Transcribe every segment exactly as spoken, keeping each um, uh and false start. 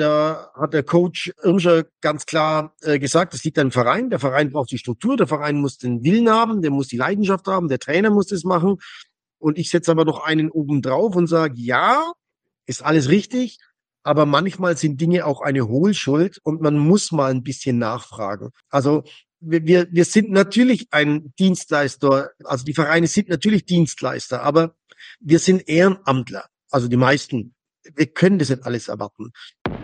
da hat der Coach Irmscher ganz klar äh, gesagt, es liegt an dem Verein. Der Verein braucht die Struktur, der Verein muss den Willen haben, der muss die Leidenschaft haben, der Trainer muss das machen. Und ich setze aber noch einen oben drauf und sage, ja, ist alles richtig, aber manchmal sind Dinge auch eine Hohlschuld und man muss mal ein bisschen nachfragen. Also wir, wir, wir sind natürlich ein Dienstleister, also die Vereine sind natürlich Dienstleister, aber wir sind Ehrenamtler, also die meisten. Wir können das nicht alles erwarten.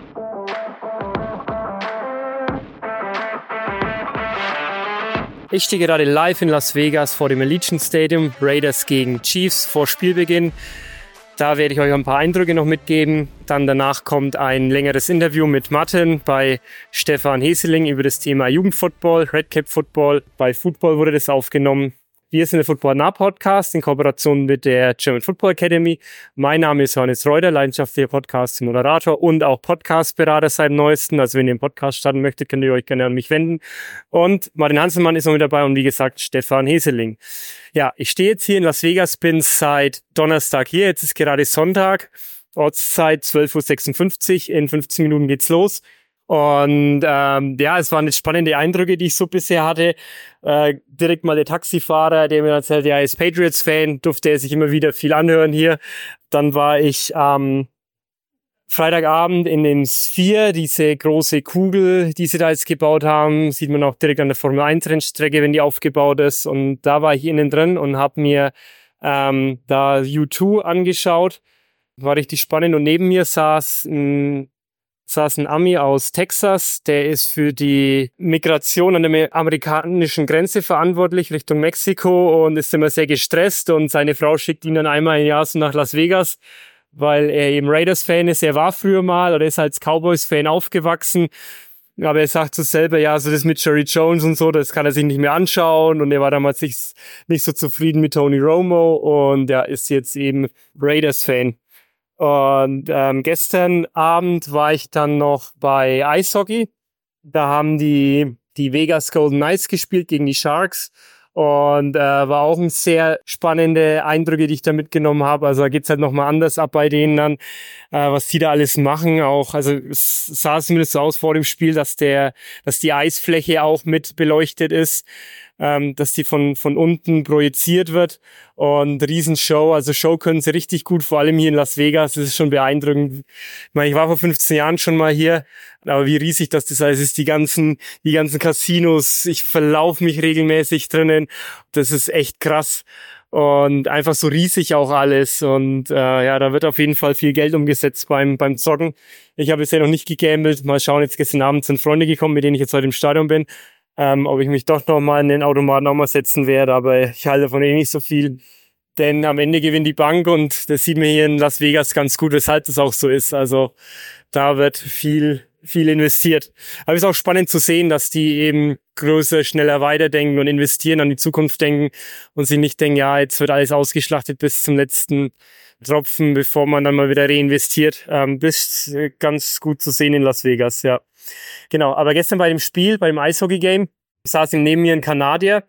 Ich stehe gerade live in Las Vegas vor dem Allegiant Stadium, Raiders gegen Chiefs vor Spielbeginn. Da werde ich euch ein paar Eindrücke noch mitgeben. Dann danach kommt ein längeres Interview mit Martin bei Stefan Heseling über das Thema Jugendfootball, Redcap Football. Bei Football wurde das aufgenommen. Wir sind der Football Nah Podcast in Kooperation mit der German Football Academy. Mein Name ist Johannes Reuter, leidenschaftlicher Podcast-Moderator und auch Podcast-Berater seit neuestem. Also wenn ihr einen Podcast starten möchtet, könnt ihr euch gerne an mich wenden. Und Martin Hanselmann ist noch mit dabei und wie gesagt Stefan Heseling. Ja, ich stehe jetzt hier in Las Vegas, bin seit Donnerstag hier. Jetzt ist gerade Sonntag, Ortszeit zwölf Uhr sechsundfünfzig. In fünfzehn Minuten geht's los. Und ähm, ja, es waren jetzt spannende Eindrücke, die ich so bisher hatte. Äh, direkt mal der Taxifahrer, der mir erzählt, ja, er ist Patriots-Fan, durfte er sich immer wieder viel anhören hier. Dann war ich am ähm, Freitagabend in den Sphere, diese große Kugel, die sie da jetzt gebaut haben, sieht man auch direkt an der Formel eins Rennstrecke, wenn die aufgebaut ist. Und da war ich innen drin und habe mir ähm, da U zwei angeschaut. War richtig spannend. Und neben mir saß ein saß ein Ami aus Texas, der ist für die Migration an der amerikanischen Grenze verantwortlich Richtung Mexiko und ist immer sehr gestresst und seine Frau schickt ihn dann einmal im Jahr so nach Las Vegas, weil er eben Raiders-Fan ist. Er war früher mal oder ist als Cowboys-Fan aufgewachsen, aber er sagt so selber, ja, so das mit Jerry Jones und so, das kann er sich nicht mehr anschauen und er war damals nicht, nicht so zufrieden mit Tony Romo und er ist jetzt eben Raiders-Fan. Und ähm, gestern Abend war ich dann noch bei Eishockey. Da haben die die Vegas Golden Knights gespielt gegen die Sharks. Und äh, war auch ein sehr spannende Eindrücke, die ich da mitgenommen habe. Also da geht's halt nochmal anders ab bei denen dann, äh, was die da alles machen. Auch, also es sah zumindest so aus vor dem Spiel, dass der, dass die Eisfläche auch mit beleuchtet ist, ähm, dass die von von unten projiziert wird. Und Riesenshow, also Show können sie richtig gut, vor allem hier in Las Vegas. Das ist schon beeindruckend. Ich meine, ich war vor fünfzehn Jahren schon mal hier, aber wie riesig das das alles ist, die ganzen, die ganzen Casinos, ich verlaufe mich regelmäßig drinnen. Das ist echt krass. Und einfach so riesig auch alles. Und äh, ja, da wird auf jeden Fall viel Geld umgesetzt beim beim Zocken. Ich habe bisher noch nicht gegambelt. Mal schauen, jetzt gestern Abend sind Freunde gekommen, mit denen ich jetzt heute im Stadion bin. Ähm, ob ich mich doch noch mal in den Automaten auch mal setzen werde, aber ich halte von eh nicht so viel, denn am Ende gewinnt die Bank und das sieht man hier in Las Vegas ganz gut, weshalb das auch so ist. Also da wird viel viel investiert. Aber es ist auch spannend zu sehen, dass die eben größer, schneller weiterdenken und investieren, an die Zukunft denken und sich nicht denken, ja, jetzt wird alles ausgeschlachtet bis zum letzten Tropfen, bevor man dann mal wieder reinvestiert. Ähm, das ist ganz gut zu sehen in Las Vegas, ja. Genau, aber gestern bei dem Spiel, beim Eishockey-Game, saß neben mir ein Kanadier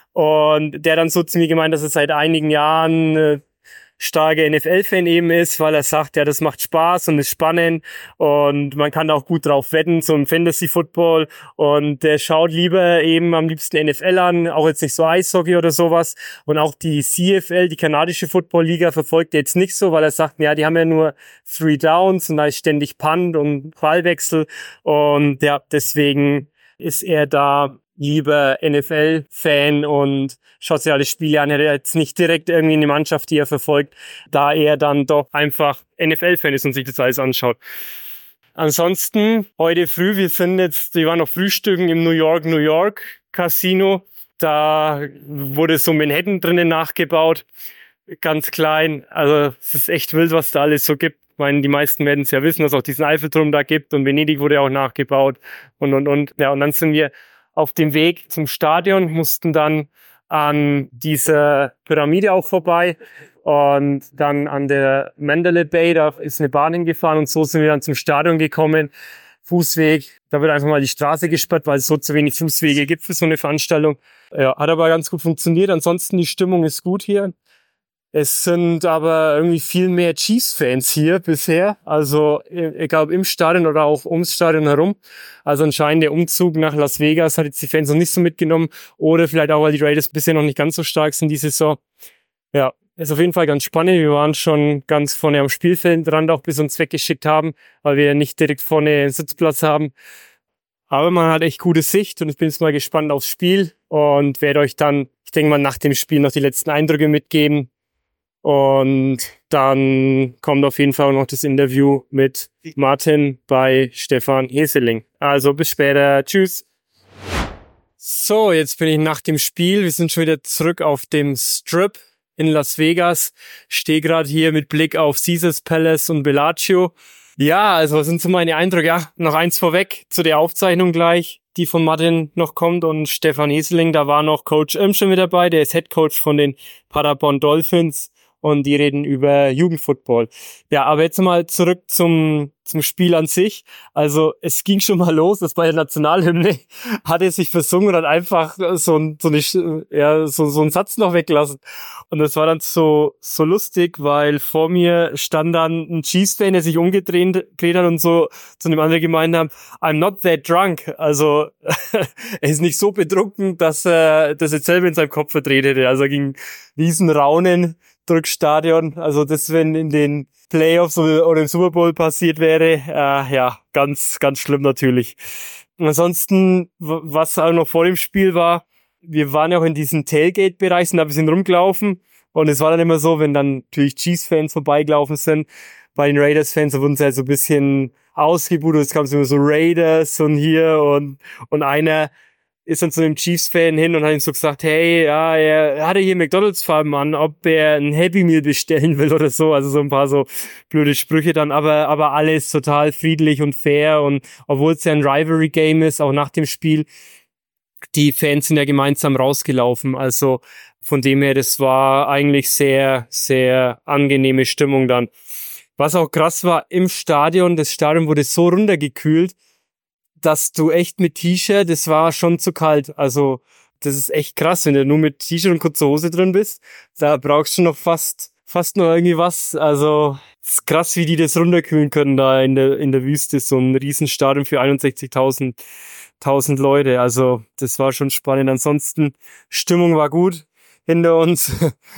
und der dann so zu mir gemeint, dass er seit einigen Jahren äh, starker N F L-Fan eben ist, weil er sagt, ja, das macht Spaß und ist spannend und man kann da auch gut drauf wetten, so im Fantasy-Football und der schaut lieber eben am liebsten N F L an, auch jetzt nicht so Eishockey oder sowas und auch die C F L, die kanadische Football-Liga, verfolgt er jetzt nicht so, weil er sagt, ja, die haben ja nur Three Downs und da ist ständig Punt und Ballwechsel und ja, deswegen ist er da lieber N F L-Fan und schaut sich alle Spiele an. Er hat jetzt nicht direkt irgendwie eine Mannschaft, die er verfolgt, da er dann doch einfach N F L-Fan ist und sich das alles anschaut. Ansonsten, heute früh, wir sind jetzt, wir waren noch frühstücken im New York, New York Casino. Da wurde so Manhattan drinnen nachgebaut. Ganz klein. Also, es ist echt wild, was da alles so gibt. Ich meine, die meisten werden es ja wissen, dass es auch diesen Eiffelturm da gibt und Venedig wurde auch nachgebaut und, und, und. Ja, und dann sind wir auf dem Weg zum Stadion, mussten dann an dieser Pyramide auch vorbei und dann an der Mandalay Bay, da ist eine Bahn hingefahren und so sind wir dann zum Stadion gekommen. Fußweg, da wird einfach mal die Straße gesperrt, weil es so zu wenig Fußwege gibt für so eine Veranstaltung. Ja, hat aber ganz gut funktioniert. Ansonsten die Stimmung ist gut hier. Es sind aber irgendwie viel mehr Chiefs-Fans hier bisher, also egal ob im Stadion oder auch ums Stadion herum. Also anscheinend der Umzug nach Las Vegas hat jetzt die Fans noch nicht so mitgenommen oder vielleicht auch, weil die Raiders bisher noch nicht ganz so stark sind diese Saison. Ja, ist auf jeden Fall ganz spannend. Wir waren schon ganz vorne am Spielfeldrand, auch bis uns weggeschickt haben, weil wir nicht direkt vorne einen Sitzplatz haben. Aber man hat echt gute Sicht und ich bin jetzt mal gespannt aufs Spiel und werde euch dann, ich denke mal, nach dem Spiel noch die letzten Eindrücke mitgeben. Und dann kommt auf jeden Fall noch das Interview mit Martin bei Stefan Heseling. Also bis später. Tschüss. So, jetzt bin ich nach dem Spiel. Wir sind schon wieder zurück auf dem Strip in Las Vegas. Stehe gerade hier mit Blick auf Caesars Palace und Bellagio. Ja, also was sind so meine Eindrücke? Ja, noch eins vorweg zu der Aufzeichnung gleich, die von Martin noch kommt und Stefan Heseling. Da war noch Coach Irm schon mit dabei. Der ist Head Coach von den Paderborn Dolphins. Und die reden über Jugendfootball. Ja, aber jetzt mal zurück zum zum Spiel an sich. Also es ging schon mal los, dass bei der Nationalhymne hat er sich versungen und hat einfach so ein so eine ja so so einen Satz noch weggelassen. Und das war dann so so lustig, weil vor mir stand dann ein Chiefs-Fan, der sich umgedreht hat und so zu einem anderen gemeint haben, I'm not that drunk. Also er ist nicht so betrunken, dass er das jetzt selber in seinem Kopf verdreht hätte. Also ging riesen Raunen durch Stadion. Also das, wenn in den Playoffs oder im Super Bowl passiert wäre, äh, ja, ganz, ganz schlimm natürlich. Und ansonsten, was auch noch vor dem Spiel war, wir waren ja auch in diesem Tailgate-Bereich, sind da ein bisschen rumgelaufen und es war dann immer so, wenn dann natürlich Chiefs-Fans vorbeigelaufen sind, bei den Raiders-Fans, da wurden sie halt so ein bisschen ausgebucht, es kam so immer so Raiders und hier und und einer ist dann zu einem Chiefs-Fan hin und hat ihm so gesagt, hey, ja, er hatte hier McDonalds-Farben an, ob er ein Happy Meal bestellen will oder so. Also so ein paar so blöde Sprüche dann, aber aber alles total friedlich und fair und obwohl es ja ein Rivalry-Game ist, auch nach dem Spiel, die Fans sind ja gemeinsam rausgelaufen. Also von dem her, das war eigentlich sehr, sehr angenehme Stimmung dann. Was auch krass war, im Stadion, das Stadion wurde so runtergekühlt, dass du echt mit T-Shirt, das war schon zu kalt. Also das ist echt krass, wenn du nur mit T-Shirt und kurzer Hose drin bist. Da brauchst du noch fast fast noch irgendwie was. Also es ist krass, wie die das runterkühlen können da in der in der Wüste. So ein Riesenstadion für einundsechzigtausend tausend Leute. Also das war schon spannend. Ansonsten Stimmung war gut hinter uns.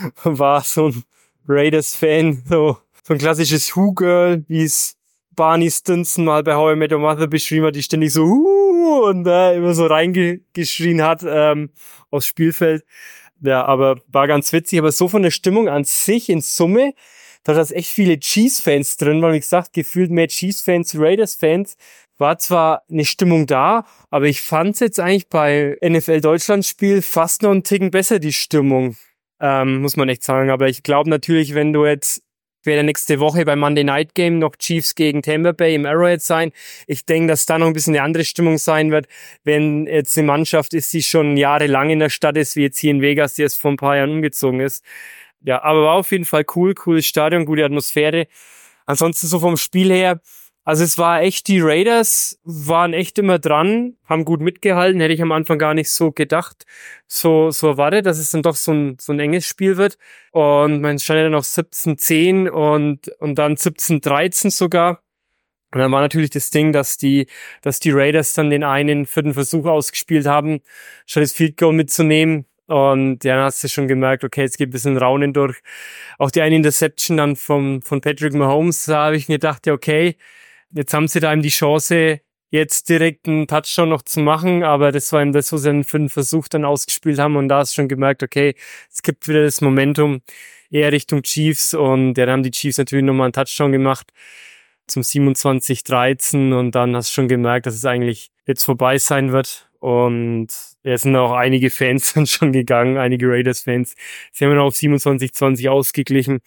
War so ein Raiders-Fan, so, so ein klassisches Who-Girl, wie es Barney Stinson mal bei How I Met Your Mother beschrieben hat, die ständig so uh, und da äh, immer so reingeschrien hat ähm, aufs Spielfeld. Ja, aber war ganz witzig. Aber so von der Stimmung an sich in Summe, da hat echt viele Chiefs-Fans drin, weil wie gesagt, gefühlt mehr Chiefs-Fans, Raiders-Fans. War zwar eine Stimmung da, aber ich fand's jetzt eigentlich bei N F L Deutschland-Spiel fast noch einen Ticken besser, die Stimmung. Ähm, muss man echt sagen. Aber ich glaube natürlich, wenn du jetzt werde nächste Woche beim Monday Night Game noch Chiefs gegen Tampa Bay im Arrowhead sein. Ich denke, dass da noch ein bisschen eine andere Stimmung sein wird, wenn jetzt eine Mannschaft ist, die schon jahrelang in der Stadt ist, wie jetzt hier in Vegas, die erst vor ein paar Jahren umgezogen ist. Ja, aber war auf jeden Fall cool, cooles Stadion, gute Atmosphäre. Ansonsten so vom Spiel her, also es war echt, die Raiders waren echt immer dran, haben gut mitgehalten, hätte ich am Anfang gar nicht so gedacht, so so erwartet, dass es dann doch so ein so ein enges Spiel wird. Und man stand ja dann auf siebzehn zehn und und dann siebzehn dreizehn sogar. Und dann war natürlich das Ding, dass die dass die Raiders dann den einen vierten Versuch ausgespielt haben, schon das Field Goal mitzunehmen. Und ja, dann hast du schon gemerkt, okay, jetzt geht ein bisschen Raunen durch. Auch die eine Interception dann vom von Patrick Mahomes, da habe ich mir gedacht, ja okay, jetzt haben sie da eben die Chance, jetzt direkt einen Touchdown noch zu machen, aber das war eben das, was sie dann für einen Versuch dann ausgespielt haben und da hast du schon gemerkt, okay, es gibt wieder das Momentum eher Richtung Chiefs und ja, dann haben die Chiefs natürlich nochmal einen Touchdown gemacht zum siebenundzwanzig dreizehn und dann hast du schon gemerkt, dass es eigentlich jetzt vorbei sein wird und es sind auch einige Fans dann schon gegangen, einige Raiders-Fans, sie haben dann auf siebenundzwanzig zwanzig ausgeglichen.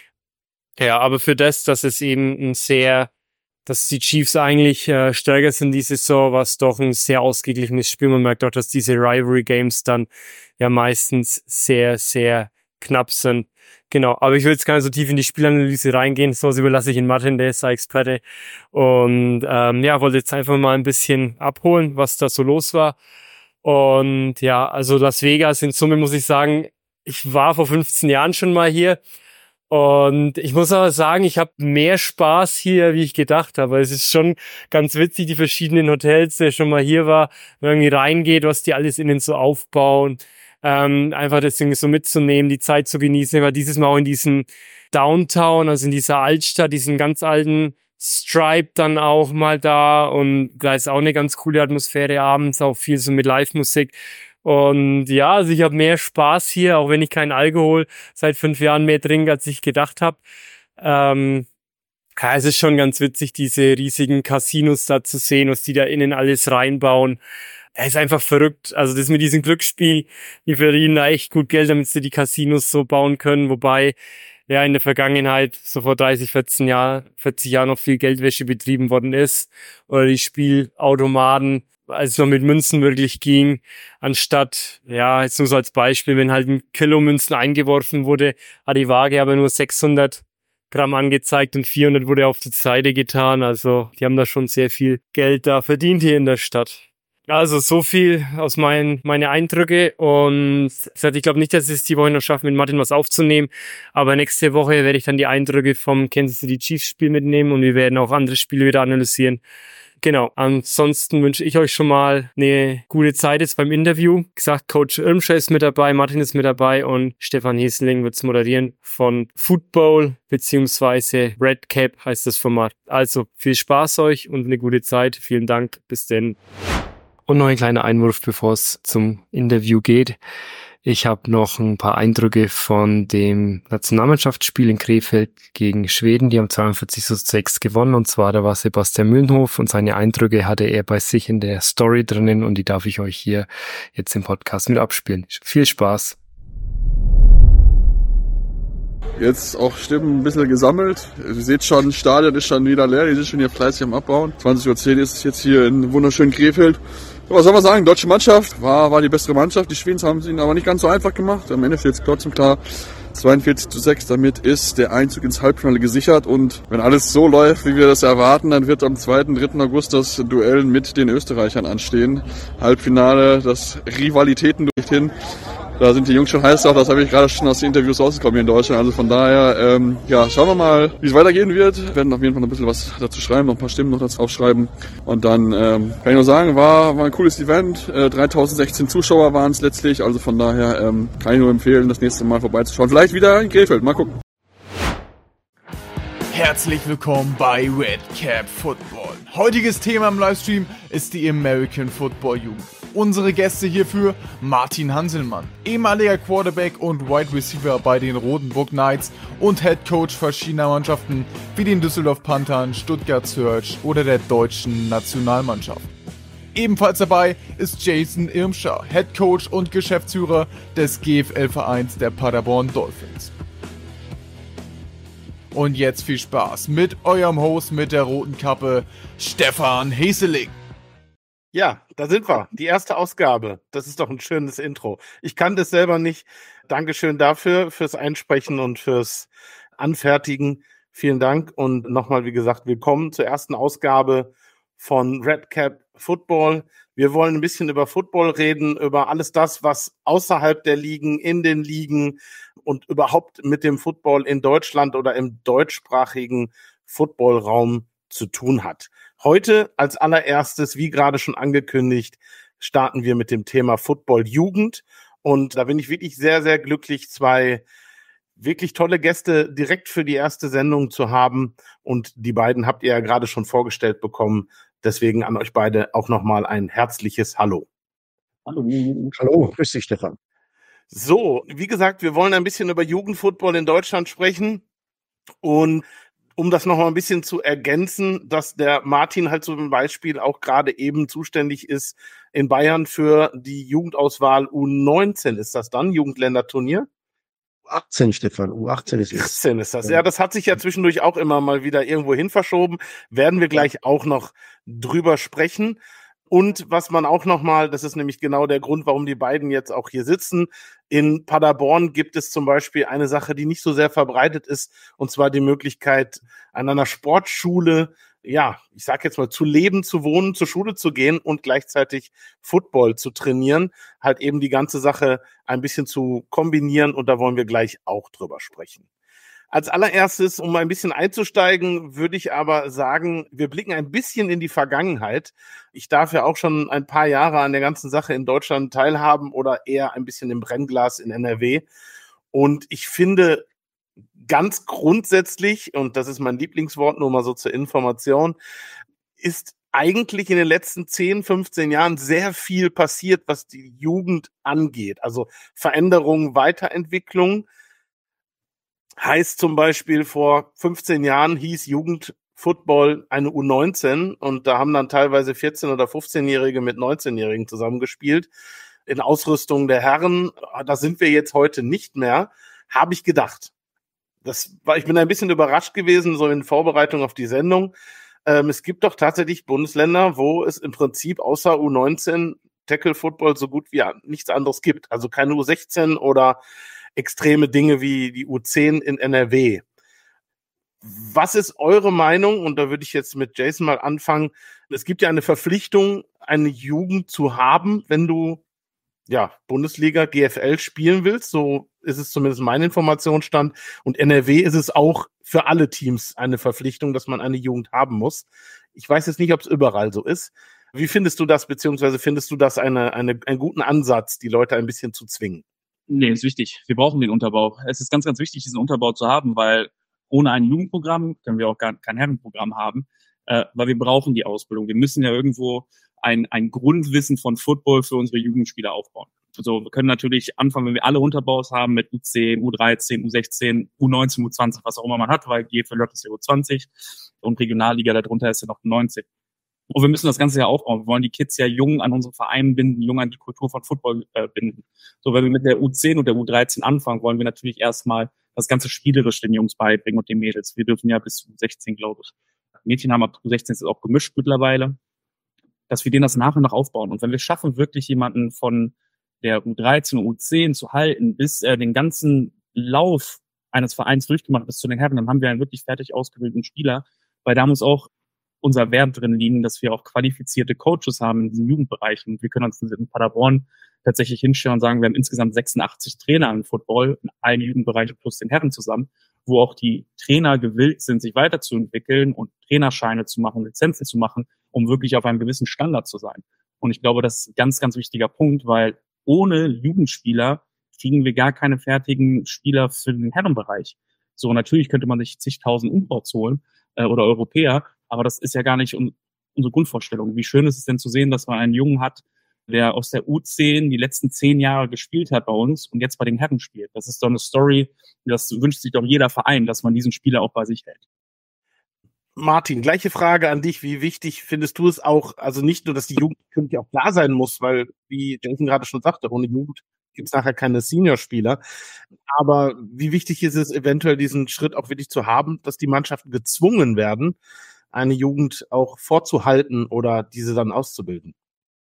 Ja, aber für das, dass es eben ein sehr dass die Chiefs eigentlich äh, stärker sind diese Saison, war es doch ein sehr ausgeglichenes Spiel. Man merkt auch, dass diese Rivalry-Games dann ja meistens sehr, sehr knapp sind. Genau, aber ich will jetzt gar nicht so tief in die Spielanalyse reingehen, so überlasse ich ihn Martin, der ist Experte. Und ähm, ja, wollte jetzt einfach mal ein bisschen abholen, was da so los war. Und ja, also Las Vegas in Summe muss ich sagen, ich war vor fünfzehn Jahren schon mal hier und ich muss aber sagen, ich habe mehr Spaß hier, wie ich gedacht habe. Es ist schon ganz witzig, die verschiedenen Hotels, der schon mal hier war, wenn man irgendwie reingeht, was die alles innen so aufbauen. Ähm, einfach das Ding so mitzunehmen, die Zeit zu genießen. Ich war dieses Mal auch in diesem Downtown, also in dieser Altstadt, diesen ganz alten Stripe dann auch mal da und da ist auch eine ganz coole Atmosphäre abends, auch viel so mit Live-Musik. Und ja, also ich habe mehr Spaß hier, auch wenn ich keinen Alkohol seit fünf Jahren mehr trinke, als ich gedacht habe. Ähm, ja, es ist schon ganz witzig, diese riesigen Casinos da zu sehen, was die da innen alles reinbauen. Ja, ist einfach verrückt. Also das mit diesem Glücksspiel, die verdienen da echt gut Geld, damit sie die Casinos so bauen können, wobei ja in der Vergangenheit, so vor dreißig, vierzehn Jahren, vierzig Jahren noch viel Geldwäsche betrieben worden ist. Oder die Spielautomaten, als es noch mit Münzen wirklich ging, anstatt, ja, jetzt nur so als Beispiel, wenn halt ein Kilo Münzen eingeworfen wurde, hat die Waage aber nur sechshundert Gramm angezeigt und vierhundert wurde auf die Seite getan. Also die haben da schon sehr viel Geld da verdient hier in der Stadt. Also so viel aus meinen meine Eindrücke und ich glaube nicht, dass ich es die Woche noch schaffe, mit Martin was aufzunehmen, aber nächste Woche werde ich dann die Eindrücke vom Kansas City Chiefs Spiel mitnehmen und wir werden auch andere Spiele wieder analysieren. Genau, ansonsten wünsche ich euch schon mal eine gute Zeit jetzt beim Interview. Wie gesagt, Coach Irmscher ist mit dabei, Martin ist mit dabei und Stefan Hesseling wird es moderieren von Football beziehungsweise Red Cap heißt das Format. Also viel Spaß euch und eine gute Zeit. Vielen Dank, bis denn. Und noch ein kleiner Einwurf, bevor es zum Interview geht. Ich habe noch ein paar Eindrücke von dem Nationalmannschaftsspiel in Krefeld gegen Schweden. Die haben zweiundvierzig zu sechs gewonnen und zwar da war Sebastian Mühlenhof und seine Eindrücke hatte er bei sich in der Story drinnen und die darf ich euch hier jetzt im Podcast mit abspielen. Viel Spaß! Jetzt auch Stimmen ein bisschen gesammelt. Ihr seht schon, das Stadion ist schon wieder leer. Die sind schon hier fleißig am Abbauen. zwanzig Uhr zehn ist es jetzt hier in wunderschönen Krefeld. Was soll man sagen? Deutsche Mannschaft war, war die bessere Mannschaft. Die Schweden haben es ihnen aber nicht ganz so einfach gemacht. Am Ende steht es kurz und klar zweiundvierzig zu sechs. Damit ist der Einzug ins Halbfinale gesichert. Und wenn alles so läuft, wie wir das erwarten, dann wird am zweiten, dritten August das Duell mit den Österreichern anstehen. Halbfinale, das Rivalitäten durchhin. Da sind die Jungs schon heiß drauf, das habe ich gerade schon aus den Interviews rausgekommen hier in Deutschland. Also von daher, ähm, ja, schauen wir mal, wie es weitergehen wird. Wir werden auf jeden Fall noch ein bisschen was dazu schreiben, noch ein paar Stimmen noch dazu aufschreiben. Und dann ähm, kann ich nur sagen, war, war ein cooles Event. Äh, dreitausendsechzehn Zuschauer waren es letztlich. Also von daher ähm, kann ich nur empfehlen, das nächste Mal vorbeizuschauen. Vielleicht wieder in Krefeld, mal gucken. Herzlich willkommen bei Red Cap Football. Heutiges Thema im Livestream ist die American Football Jugend. Unsere Gäste hierfür Martin Hanselmann, ehemaliger Quarterback und Wide Receiver bei den Rotenburg Knights und Head Coach verschiedener Mannschaften wie den Düsseldorf Panthern, Stuttgart Surge oder der deutschen Nationalmannschaft. Ebenfalls dabei ist Jason Irmscher, Head Coach und Geschäftsführer des G F L-Vereins der Paderborn Dolphins. Und jetzt viel Spaß mit eurem Host mit der roten Kappe, Stefan Hesseling. Ja, da sind wir. Die erste Ausgabe. Das ist doch ein schönes Intro. Ich kannte es selber nicht. Dankeschön dafür, fürs Einsprechen und fürs Anfertigen. Vielen Dank und nochmal, wie gesagt, willkommen zur ersten Ausgabe von Red Cap Football. Wir wollen ein bisschen über Football reden, über alles das, was außerhalb der Ligen, in den Ligen und überhaupt mit dem Football in Deutschland oder im deutschsprachigen Footballraum zu tun hat. Heute als allererstes, wie gerade schon angekündigt, starten wir mit dem Thema Football-Jugend. Und da bin ich wirklich sehr, sehr glücklich, zwei wirklich tolle Gäste direkt für die erste Sendung zu haben. Und die beiden habt ihr ja gerade schon vorgestellt bekommen. Deswegen an euch beide auch nochmal ein herzliches Hallo. Hallo. Hallo, grüß dich, Stefan. So, wie gesagt, wir wollen ein bisschen über Jugendfootball in Deutschland sprechen. Und um das noch mal ein bisschen zu ergänzen, dass der Martin halt so ein Beispiel auch gerade eben zuständig ist in Bayern für die Jugendauswahl U neunzehn. Ist das dann Jugendländerturnier? U achtzehn, Stefan. U achtzehn ist U achtzehn ist das. Ja, das hat sich ja zwischendurch auch immer mal wieder irgendwo hin verschoben. Werden wir gleich auch noch drüber sprechen. Und was man auch nochmal, das ist nämlich genau der Grund, warum die beiden jetzt auch hier sitzen. In Paderborn gibt es zum Beispiel eine Sache, die nicht so sehr verbreitet ist, und zwar die Möglichkeit, an einer Sportschule ja, ich sag jetzt mal, zu leben, zu wohnen, zur Schule zu gehen und gleichzeitig Football zu trainieren, halt eben die ganze Sache ein bisschen zu kombinieren und da wollen wir gleich auch drüber sprechen. Als allererstes, um ein bisschen einzusteigen, würde ich aber sagen, wir blicken ein bisschen in die Vergangenheit. Ich darf ja auch schon ein paar Jahre an der ganzen Sache in Deutschland teilhaben oder eher ein bisschen im Brennglas in N R W. Und ich finde ganz grundsätzlich, und das ist mein Lieblingswort, nur mal so zur Information, ist eigentlich in den letzten zehn, fünfzehn Jahren sehr viel passiert, was die Jugend angeht. Also Veränderung, Weiterentwicklung. Heißt zum Beispiel, vor fünfzehn Jahren hieß Jugendfootball eine U neunzehn und da haben dann teilweise vierzehn- oder fünfzehnjährige mit neunzehnjährigen zusammengespielt. In Ausrüstung der Herren, da sind wir jetzt heute nicht mehr, habe ich gedacht. Das war, ich bin ein bisschen überrascht gewesen, so in Vorbereitung auf die Sendung. Ähm, es gibt doch tatsächlich Bundesländer, wo es im Prinzip außer U neunzehn Tackle-Football so gut wie nichts anderes gibt. Also keine U sechzehn oder extreme Dinge wie die U zehn in N R W. Was ist eure Meinung? Und da würde ich jetzt mit Jason mal anfangen. Es gibt ja eine Verpflichtung, eine Jugend zu haben, wenn du ja Bundesliga, G F L spielen willst. So ist es zumindest mein Informationsstand. Und N R W ist es auch für alle Teams eine Verpflichtung, dass man eine Jugend haben muss. Ich weiß jetzt nicht, ob es überall so ist. Wie findest du das, beziehungsweise findest du das eine, eine, einen guten Ansatz, die Leute ein bisschen zu zwingen? Nee, ist wichtig. Wir brauchen den Unterbau. Es ist ganz, ganz wichtig, diesen Unterbau zu haben, weil ohne ein Jugendprogramm können wir auch gar kein Herrenprogramm haben, äh, weil wir brauchen die Ausbildung. Wir müssen ja irgendwo ein, ein Grundwissen von Football für unsere Jugendspieler aufbauen. Also wir können natürlich anfangen, wenn wir alle Unterbaus haben mit U zehn, U dreizehn, U sechzehn, U neunzehn, U zwanzig, was auch immer man hat, weil G F L ist ja U zwanzig und Regionalliga darunter ist ja noch U neunzehn. Und wir müssen das Ganze ja aufbauen. Wir wollen die Kids ja jung an unsere Vereine binden, jung an die Kultur von Football äh, binden. So, wenn wir mit der U zehn und der U dreizehn anfangen, wollen wir natürlich erstmal das ganze spielerisch den Jungs beibringen und den Mädels. Wir dürfen ja bis U sechzehn, glaube ich. Mädchen haben ab U sechzehn ist auch gemischt mittlerweile, dass wir denen das nach und nach aufbauen. Und wenn wir schaffen, wirklich jemanden von der U dreizehn und U zehn zu halten, bis er den ganzen Lauf eines Vereins durchgemacht bis zu den Herren, dann haben wir einen wirklich fertig ausgebildeten Spieler, weil da muss auch unser Wert drin liegen, dass wir auch qualifizierte Coaches haben in diesen Jugendbereichen. Wir können uns in Paderborn tatsächlich hinstellen und sagen, wir haben insgesamt sechsundachtzig Trainer im Football, in allen Jugendbereichen plus den Herren zusammen, wo auch die Trainer gewillt sind, sich weiterzuentwickeln und Trainerscheine zu machen, Lizenzen zu machen, um wirklich auf einem gewissen Standard zu sein. Und ich glaube, das ist ein ganz, ganz wichtiger Punkt, weil ohne Jugendspieler kriegen wir gar keine fertigen Spieler für den Herrenbereich. So, natürlich könnte man sich zigtausend Umbaus holen äh, oder Europäer, aber das ist ja gar nicht um, unsere Grundvorstellung. Wie schön ist es denn zu sehen, dass man einen Jungen hat, der aus der U zehn die letzten zehn Jahre gespielt hat bei uns und jetzt bei den Herren spielt. Das ist doch eine Story, das wünscht sich doch jeder Verein, dass man diesen Spieler auch bei sich hält. Martin, gleiche Frage an dich. Wie wichtig findest du es auch, also nicht nur, dass die Jugend natürlich auch klar sein muss, weil, wie Jason gerade schon sagte, ohne Jugend gibt es nachher keine Seniorspieler. Aber wie wichtig ist es eventuell, diesen Schritt auch wirklich zu haben, dass die Mannschaften gezwungen werden, eine Jugend auch vorzuhalten oder diese dann auszubilden?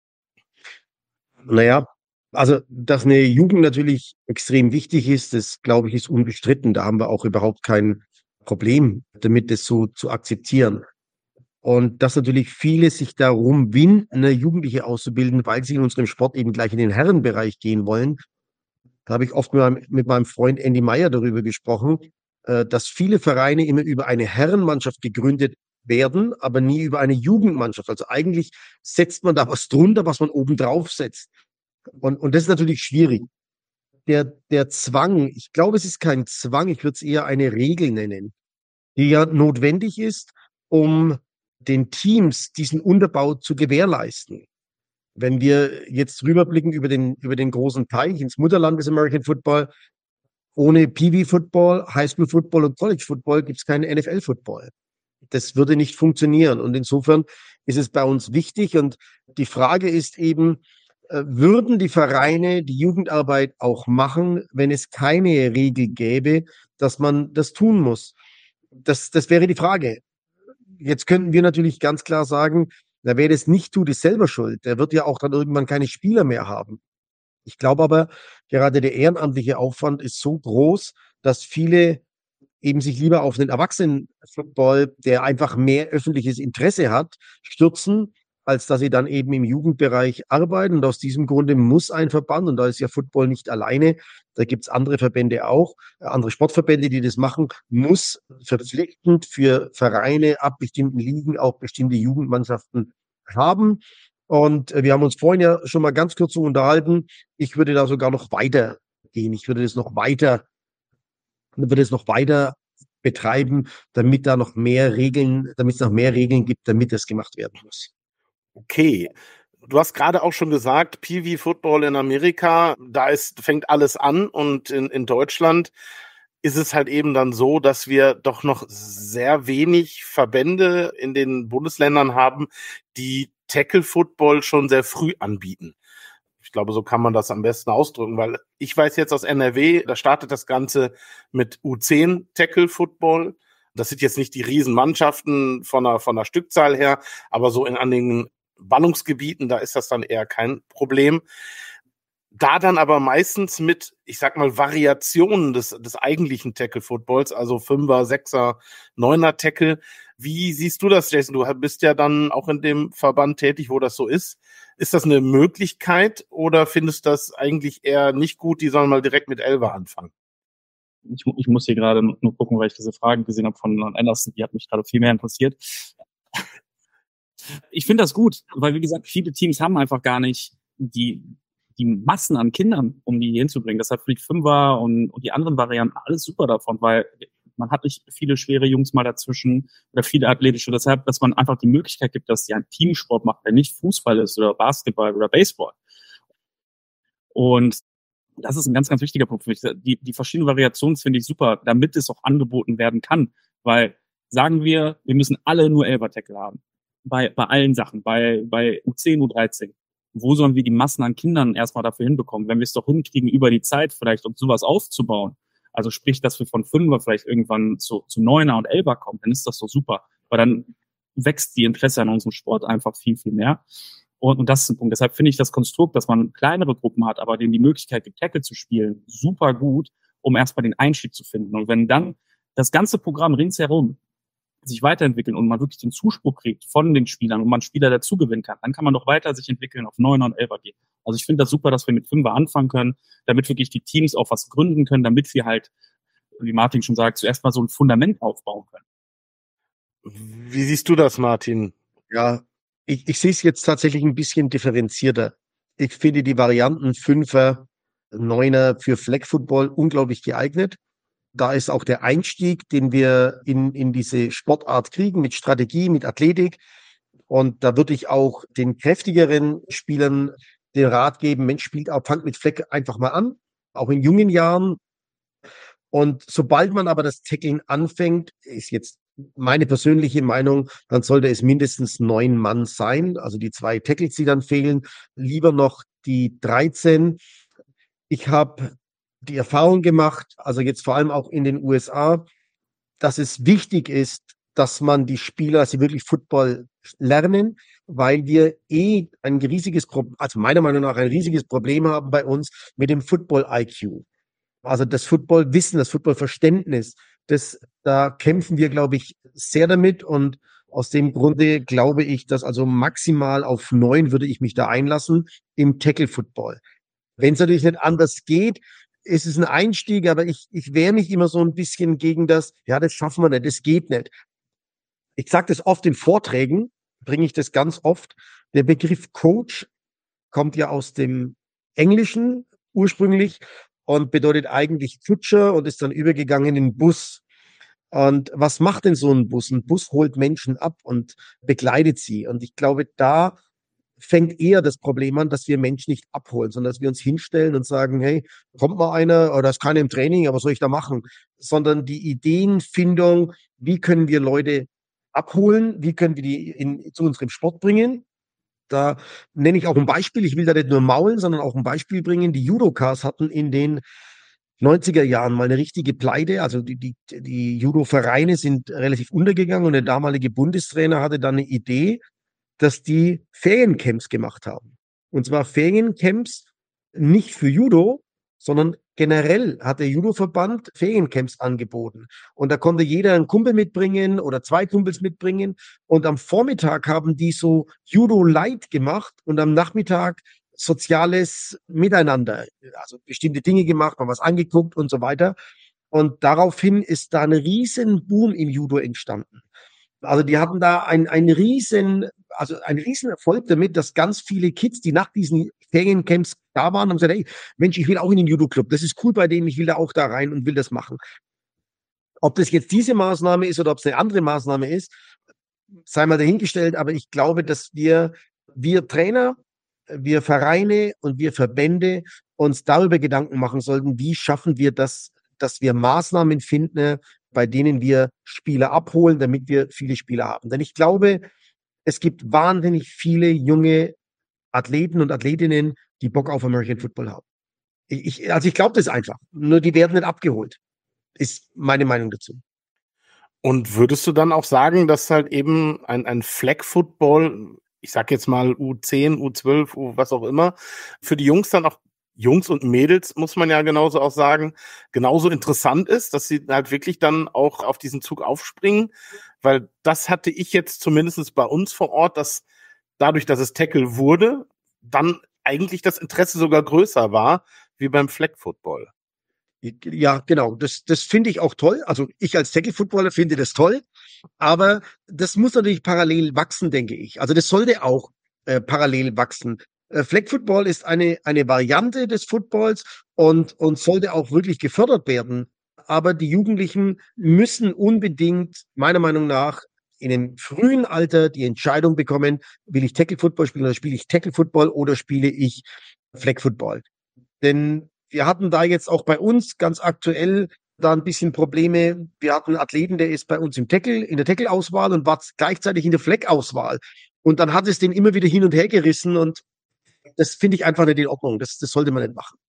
Naja, also, dass eine Jugend natürlich extrem wichtig ist, das, glaube ich, ist unbestritten. Da haben wir auch überhaupt kein Problem damit, das so zu akzeptieren. Und dass natürlich viele sich darum winden, eine Jugendliche auszubilden, weil sie in unserem Sport eben gleich in den Herrenbereich gehen wollen. Da habe ich oft mit meinem, mit meinem Freund Andy Meyer darüber gesprochen, äh, dass viele Vereine immer über eine Herrenmannschaft gegründet werden, aber nie über eine Jugendmannschaft. Also eigentlich setzt man da was drunter, was man oben drauf setzt. Und, und das ist natürlich schwierig. Der, der Zwang, ich glaube, es ist kein Zwang, ich würde es eher eine Regel nennen, die ja notwendig ist, um den Teams diesen Unterbau zu gewährleisten. Wenn wir jetzt rüberblicken über den, über den großen Teich ins Mutterland des American Football, ohne P V Football, Highschool Football und College Football gibt es keinen N F L Football. Das würde nicht funktionieren. Und insofern ist es bei uns wichtig. Und die Frage ist eben, äh, würden die Vereine die Jugendarbeit auch machen, wenn es keine Regel gäbe, dass man das tun muss? Das, das wäre die Frage. Jetzt könnten wir natürlich ganz klar sagen, na, wer das nicht tut, ist selber schuld. Der wird ja auch dann irgendwann keine Spieler mehr haben. Ich glaube aber, gerade der ehrenamtliche Aufwand ist so groß, dass viele eben sich lieber auf den Erwachsenen-Football, der einfach mehr öffentliches Interesse hat, stürzen, als dass sie dann eben im Jugendbereich arbeiten. Und aus diesem Grunde muss ein Verband, und da ist ja Football nicht alleine, da gibt's andere Verbände auch, andere Sportverbände, die das machen, muss verpflichtend für Vereine ab bestimmten Ligen auch bestimmte Jugendmannschaften haben. Und wir haben uns vorhin ja schon mal ganz kurz so unterhalten. Ich würde da sogar noch weiter gehen. Ich würde das noch weiter, würde es noch weiter betreiben, damit da noch mehr Regeln, damit es noch mehr Regeln gibt, damit das gemacht werden muss. Okay. Du hast gerade auch schon gesagt, P V Football in Amerika, da ist, fängt alles an, und in, in Deutschland ist es halt eben dann so, dass wir doch noch sehr wenig Verbände in den Bundesländern haben, die Tackle Football schon sehr früh anbieten. Ich glaube, so kann man das am besten ausdrücken, weil ich weiß jetzt aus N R W, da startet das Ganze mit U zehn Tackle Football. Das sind jetzt nicht die Riesenmannschaften von der, von der Stückzahl her, aber so in an den Ballungsgebieten, da ist das dann eher kein Problem. Da dann aber meistens mit, ich sag mal, Variationen des, des eigentlichen Tackle-Footballs, also Fünfer, Sechser, Neuner Tackle. Wie siehst du das, Jason? Du bist ja dann auch in dem Verband tätig, wo das so ist. Ist das eine Möglichkeit oder findest du das eigentlich eher nicht gut? Die sollen mal direkt mit Elfer anfangen. Ich, ich muss hier gerade nur gucken, weil ich diese Fragen gesehen habe von Anderson, die hat mich gerade viel mehr interessiert. Ich finde das gut, weil, wie gesagt, viele Teams haben einfach gar nicht die, die Massen an Kindern, um die hier hinzubringen. Deshalb finde ich Fünfer und, und die anderen Varianten alles super davon, weil man hat nicht viele schwere Jungs mal dazwischen oder viele athletische. Deshalb, dass man einfach die Möglichkeit gibt, dass die einen Teamsport macht, der nicht Fußball ist oder Basketball oder Baseball. Und das ist ein ganz, ganz wichtiger Punkt für mich. Die, die verschiedenen Variationen finde ich super, damit es auch angeboten werden kann. Weil, sagen wir, wir müssen alle nur Elfer-Tackle haben. Bei, bei allen Sachen, bei, bei U zehn, U dreizehn. Wo sollen wir die Massen an Kindern erstmal dafür hinbekommen? Wenn wir es doch hinkriegen, über die Zeit vielleicht, um sowas aufzubauen. Also sprich, dass wir von Fünfer vielleicht irgendwann zu, zu Neuner und Elfer kommen, dann ist das doch super. Weil dann wächst die Interesse an unserem Sport einfach viel, viel mehr. Und, und das ist ein Punkt. Deshalb finde ich das Konstrukt, dass man kleinere Gruppen hat, aber denen die Möglichkeit gibt, Tackle zu spielen, super gut, um erstmal den Einstieg zu finden. Und wenn dann das ganze Programm ringsherum sich weiterentwickeln und man wirklich den Zuspruch kriegt von den Spielern und man Spieler dazu gewinnen kann, dann kann man doch weiter sich entwickeln, auf Neuner und Elfer gehen. Also ich finde das super, dass wir mit Fünfer anfangen können, damit wirklich die Teams auch was gründen können, damit wir halt, wie Martin schon sagt, zuerst mal so ein Fundament aufbauen können. Wie siehst du das, Martin? Ja, ich, ich sehe es jetzt tatsächlich ein bisschen differenzierter. Ich finde die Varianten Fünfer, Neuner für Flag Football unglaublich geeignet. Da ist auch der Einstieg, den wir in, in diese Sportart kriegen, mit Strategie, mit Athletik. Und da würde ich auch den kräftigeren Spielern den Rat geben, Mensch, spielt auch, fangt mit Fleck einfach mal an, auch in jungen Jahren. Und sobald man aber das Tackling anfängt, ist jetzt meine persönliche Meinung, dann sollte es mindestens neun Mann sein, also die zwei Tackles, die dann fehlen, lieber noch die dreizehn. Ich habe die Erfahrung gemacht, also jetzt vor allem auch in den U S A, dass es wichtig ist, dass man die Spieler, dass sie wirklich Football lernen, weil wir eh ein riesiges Problem, also meiner Meinung nach ein riesiges Problem haben bei uns mit dem Football-I Q. Also das Football-Wissen, das Football-Verständnis, das, da kämpfen wir, glaube ich, sehr damit, und aus dem Grunde glaube ich, dass also maximal auf neun würde ich mich da einlassen im Tackle-Football. Wenn es natürlich nicht anders geht, ist es ein Einstieg, aber ich, ich wehre mich immer so ein bisschen gegen das, ja, das schaffen wir nicht, das geht nicht. Ich sage das oft in Vorträgen, bringe ich das ganz oft. Der Begriff Coach kommt ja aus dem Englischen ursprünglich und bedeutet eigentlich Kutscher und ist dann übergegangen in Bus. Und was macht denn so ein Bus? Ein Bus holt Menschen ab und begleitet sie. Und ich glaube, da fängt eher das Problem an, dass wir Menschen nicht abholen, sondern dass wir uns hinstellen und sagen, hey, kommt mal einer, oder ist keiner im Training, aber was soll ich da machen? Sondern die Ideenfindung, wie können wir Leute abholen, wie können wir die in, zu unserem Sport bringen? Da nenne ich auch ein Beispiel, ich will da nicht nur maulen, sondern auch ein Beispiel bringen. Die Judokas hatten in den neunziger Jahren mal eine richtige Pleite, also die, die, die Judo-Vereine sind relativ untergegangen und der damalige Bundestrainer hatte dann eine Idee, dass die Feriencamps gemacht haben. Und zwar Feriencamps nicht für Judo, sondern generell hat der Judo-Verband Feriencamps angeboten. Und da konnte jeder einen Kumpel mitbringen oder zwei Kumpels mitbringen. Und am Vormittag haben die so Judo-Light gemacht und am Nachmittag soziales Miteinander, also bestimmte Dinge gemacht, mal was angeguckt und so weiter. Und daraufhin ist da ein riesen Boom im Judo entstanden. Also die hatten da ein, ein riesen, also ein riesen Erfolg damit, dass ganz viele Kids, die nach diesen Feriencamps da waren, haben gesagt, hey, Mensch, ich will auch in den Judo-Club. Das ist cool bei denen, ich will da auch da rein und will das machen. Ob das jetzt diese Maßnahme ist oder ob es eine andere Maßnahme ist, sei mal dahingestellt. Aber ich glaube, dass wir, wir Trainer, wir Vereine und wir Verbände uns darüber Gedanken machen sollten, wie schaffen wir das, dass wir Maßnahmen finden, bei denen wir Spieler abholen, damit wir viele Spieler haben. Denn ich glaube, es gibt wahnsinnig viele junge Athleten und Athletinnen, die Bock auf American Football haben. Ich, also ich glaube das einfach. Nur die werden nicht abgeholt. Ist meine Meinung dazu. Und würdest du dann auch sagen, dass halt eben ein, ein Flag-Football, ich sag jetzt mal U zehn, U zwölf, U was auch immer, für die Jungs dann auch, Jungs und Mädels, muss man ja genauso auch sagen, genauso interessant ist, dass sie halt wirklich dann auch auf diesen Zug aufspringen, weil das hatte ich jetzt zumindest bei uns vor Ort, dass dadurch, dass es Tackle wurde, dann eigentlich das Interesse sogar größer war, wie beim Flag Football. Ja, genau. Das, das finde ich auch toll. Also ich als Tackle-Footballer finde das toll. Aber das muss natürlich parallel wachsen, denke ich. Also das sollte auch äh, parallel wachsen. Äh, Flag Football ist eine, eine Variante des Footballs und, und sollte auch wirklich gefördert werden. Aber die Jugendlichen müssen unbedingt, meiner Meinung nach, in einem frühen Alter die Entscheidung bekommen, will ich Tackle-Football spielen oder spiele ich Tackle-Football oder spiele ich Flag Football. Denn wir hatten da jetzt auch bei uns ganz aktuell da ein bisschen Probleme. Wir hatten einen Athleten, der ist bei uns im Tackle, in der Tackle-Auswahl und war gleichzeitig in der Flag-Auswahl. Und dann hat es den immer wieder hin und her gerissen und das finde ich einfach nicht in Ordnung. Das, das sollte man nicht machen.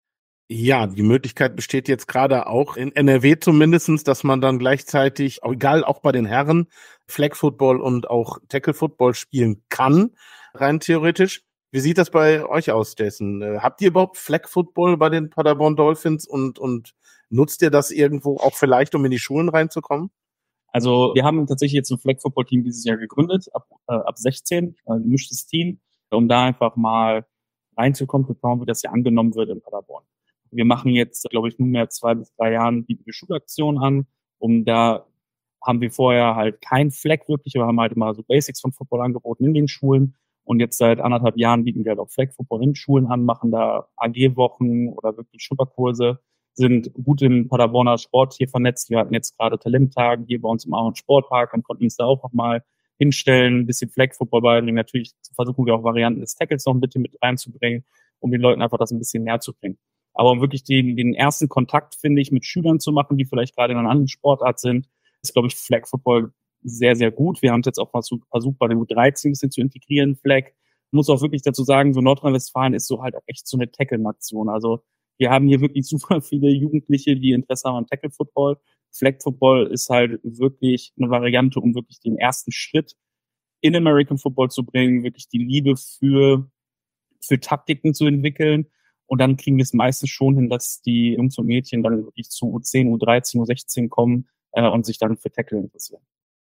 Ja, die Möglichkeit besteht jetzt gerade auch in N R W zumindestens, dass man dann gleichzeitig, egal auch bei den Herren, Flag Football und auch Tackle Football spielen kann, rein theoretisch. Wie sieht das bei euch aus, Jason? Habt ihr überhaupt Flag Football bei den Paderborn Dolphins und, und nutzt ihr das irgendwo auch vielleicht, um in die Schulen reinzukommen? Also wir haben tatsächlich jetzt ein Flag Football Team dieses Jahr gegründet, ab, äh, ab sechzehn, ein gemischtes Team, um da einfach mal reinzukommen, zu schauen, wie das ja angenommen wird in Paderborn. Wir machen jetzt, glaube ich, nunmehr zwei bis drei Jahren bieten wir Schulaktionen an, um da haben wir vorher halt kein Flag wirklich, aber haben halt immer so Basics von Football angeboten in den Schulen. Und jetzt seit anderthalb Jahren bieten wir halt auch Flag Football in Schulen an, machen da A G-Wochen oder wirklich Schnupperkurse, sind gut im Paderborner Sport hier vernetzt. Wir hatten jetzt gerade Talenttage hier bei uns im Ahorn Sportpark und konnten uns da auch nochmal hinstellen, ein bisschen Flag Football beibringen. Natürlich versuchen wir auch Varianten des Tackles noch ein bisschen mit reinzubringen, um den Leuten einfach das ein bisschen näher zu bringen. Aber um wirklich den, den ersten Kontakt, finde ich, mit Schülern zu machen, die vielleicht gerade in einer anderen Sportart sind, ist, glaube ich, Flag Football sehr, sehr gut. Wir haben es jetzt auch mal versucht, bei den U dreizehn ein bisschen zu integrieren, Flag. Ich muss auch wirklich dazu sagen, so Nordrhein-Westfalen ist so halt auch echt so eine Tackle-Nation. Also wir haben hier wirklich super viele Jugendliche, die Interesse haben an Tackle-Football. Flag-Football ist halt wirklich eine Variante, um wirklich den ersten Schritt in American Football zu bringen, wirklich die Liebe für, für Taktiken zu entwickeln. Und dann kriegen wir es meistens schon hin, dass die Jungs und Mädchen dann wirklich zu U zehn, U dreizehn, U sechzehn kommen äh, und sich dann für Tackle interessieren.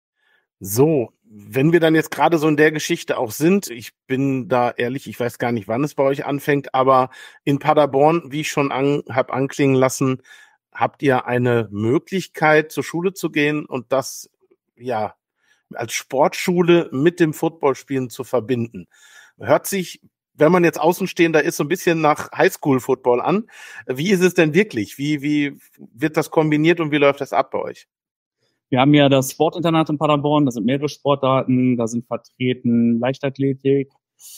So, wenn wir dann jetzt gerade so in der Geschichte auch sind, ich bin da ehrlich, ich weiß gar nicht, wann es bei euch anfängt, aber in Paderborn, wie ich schon an, habe anklingen lassen, habt ihr eine Möglichkeit, zur Schule zu gehen und das ja als Sportschule mit dem Footballspielen zu verbinden. Hört sich, wenn man jetzt Außenstehender ist, so ein bisschen nach Highschool-Football an. Wie ist es denn wirklich? Wie, wie wird das kombiniert und wie läuft das ab bei euch? Wir haben ja das Sportinternat in Paderborn, da sind mehrere Sportarten, da sind vertreten Leichtathletik,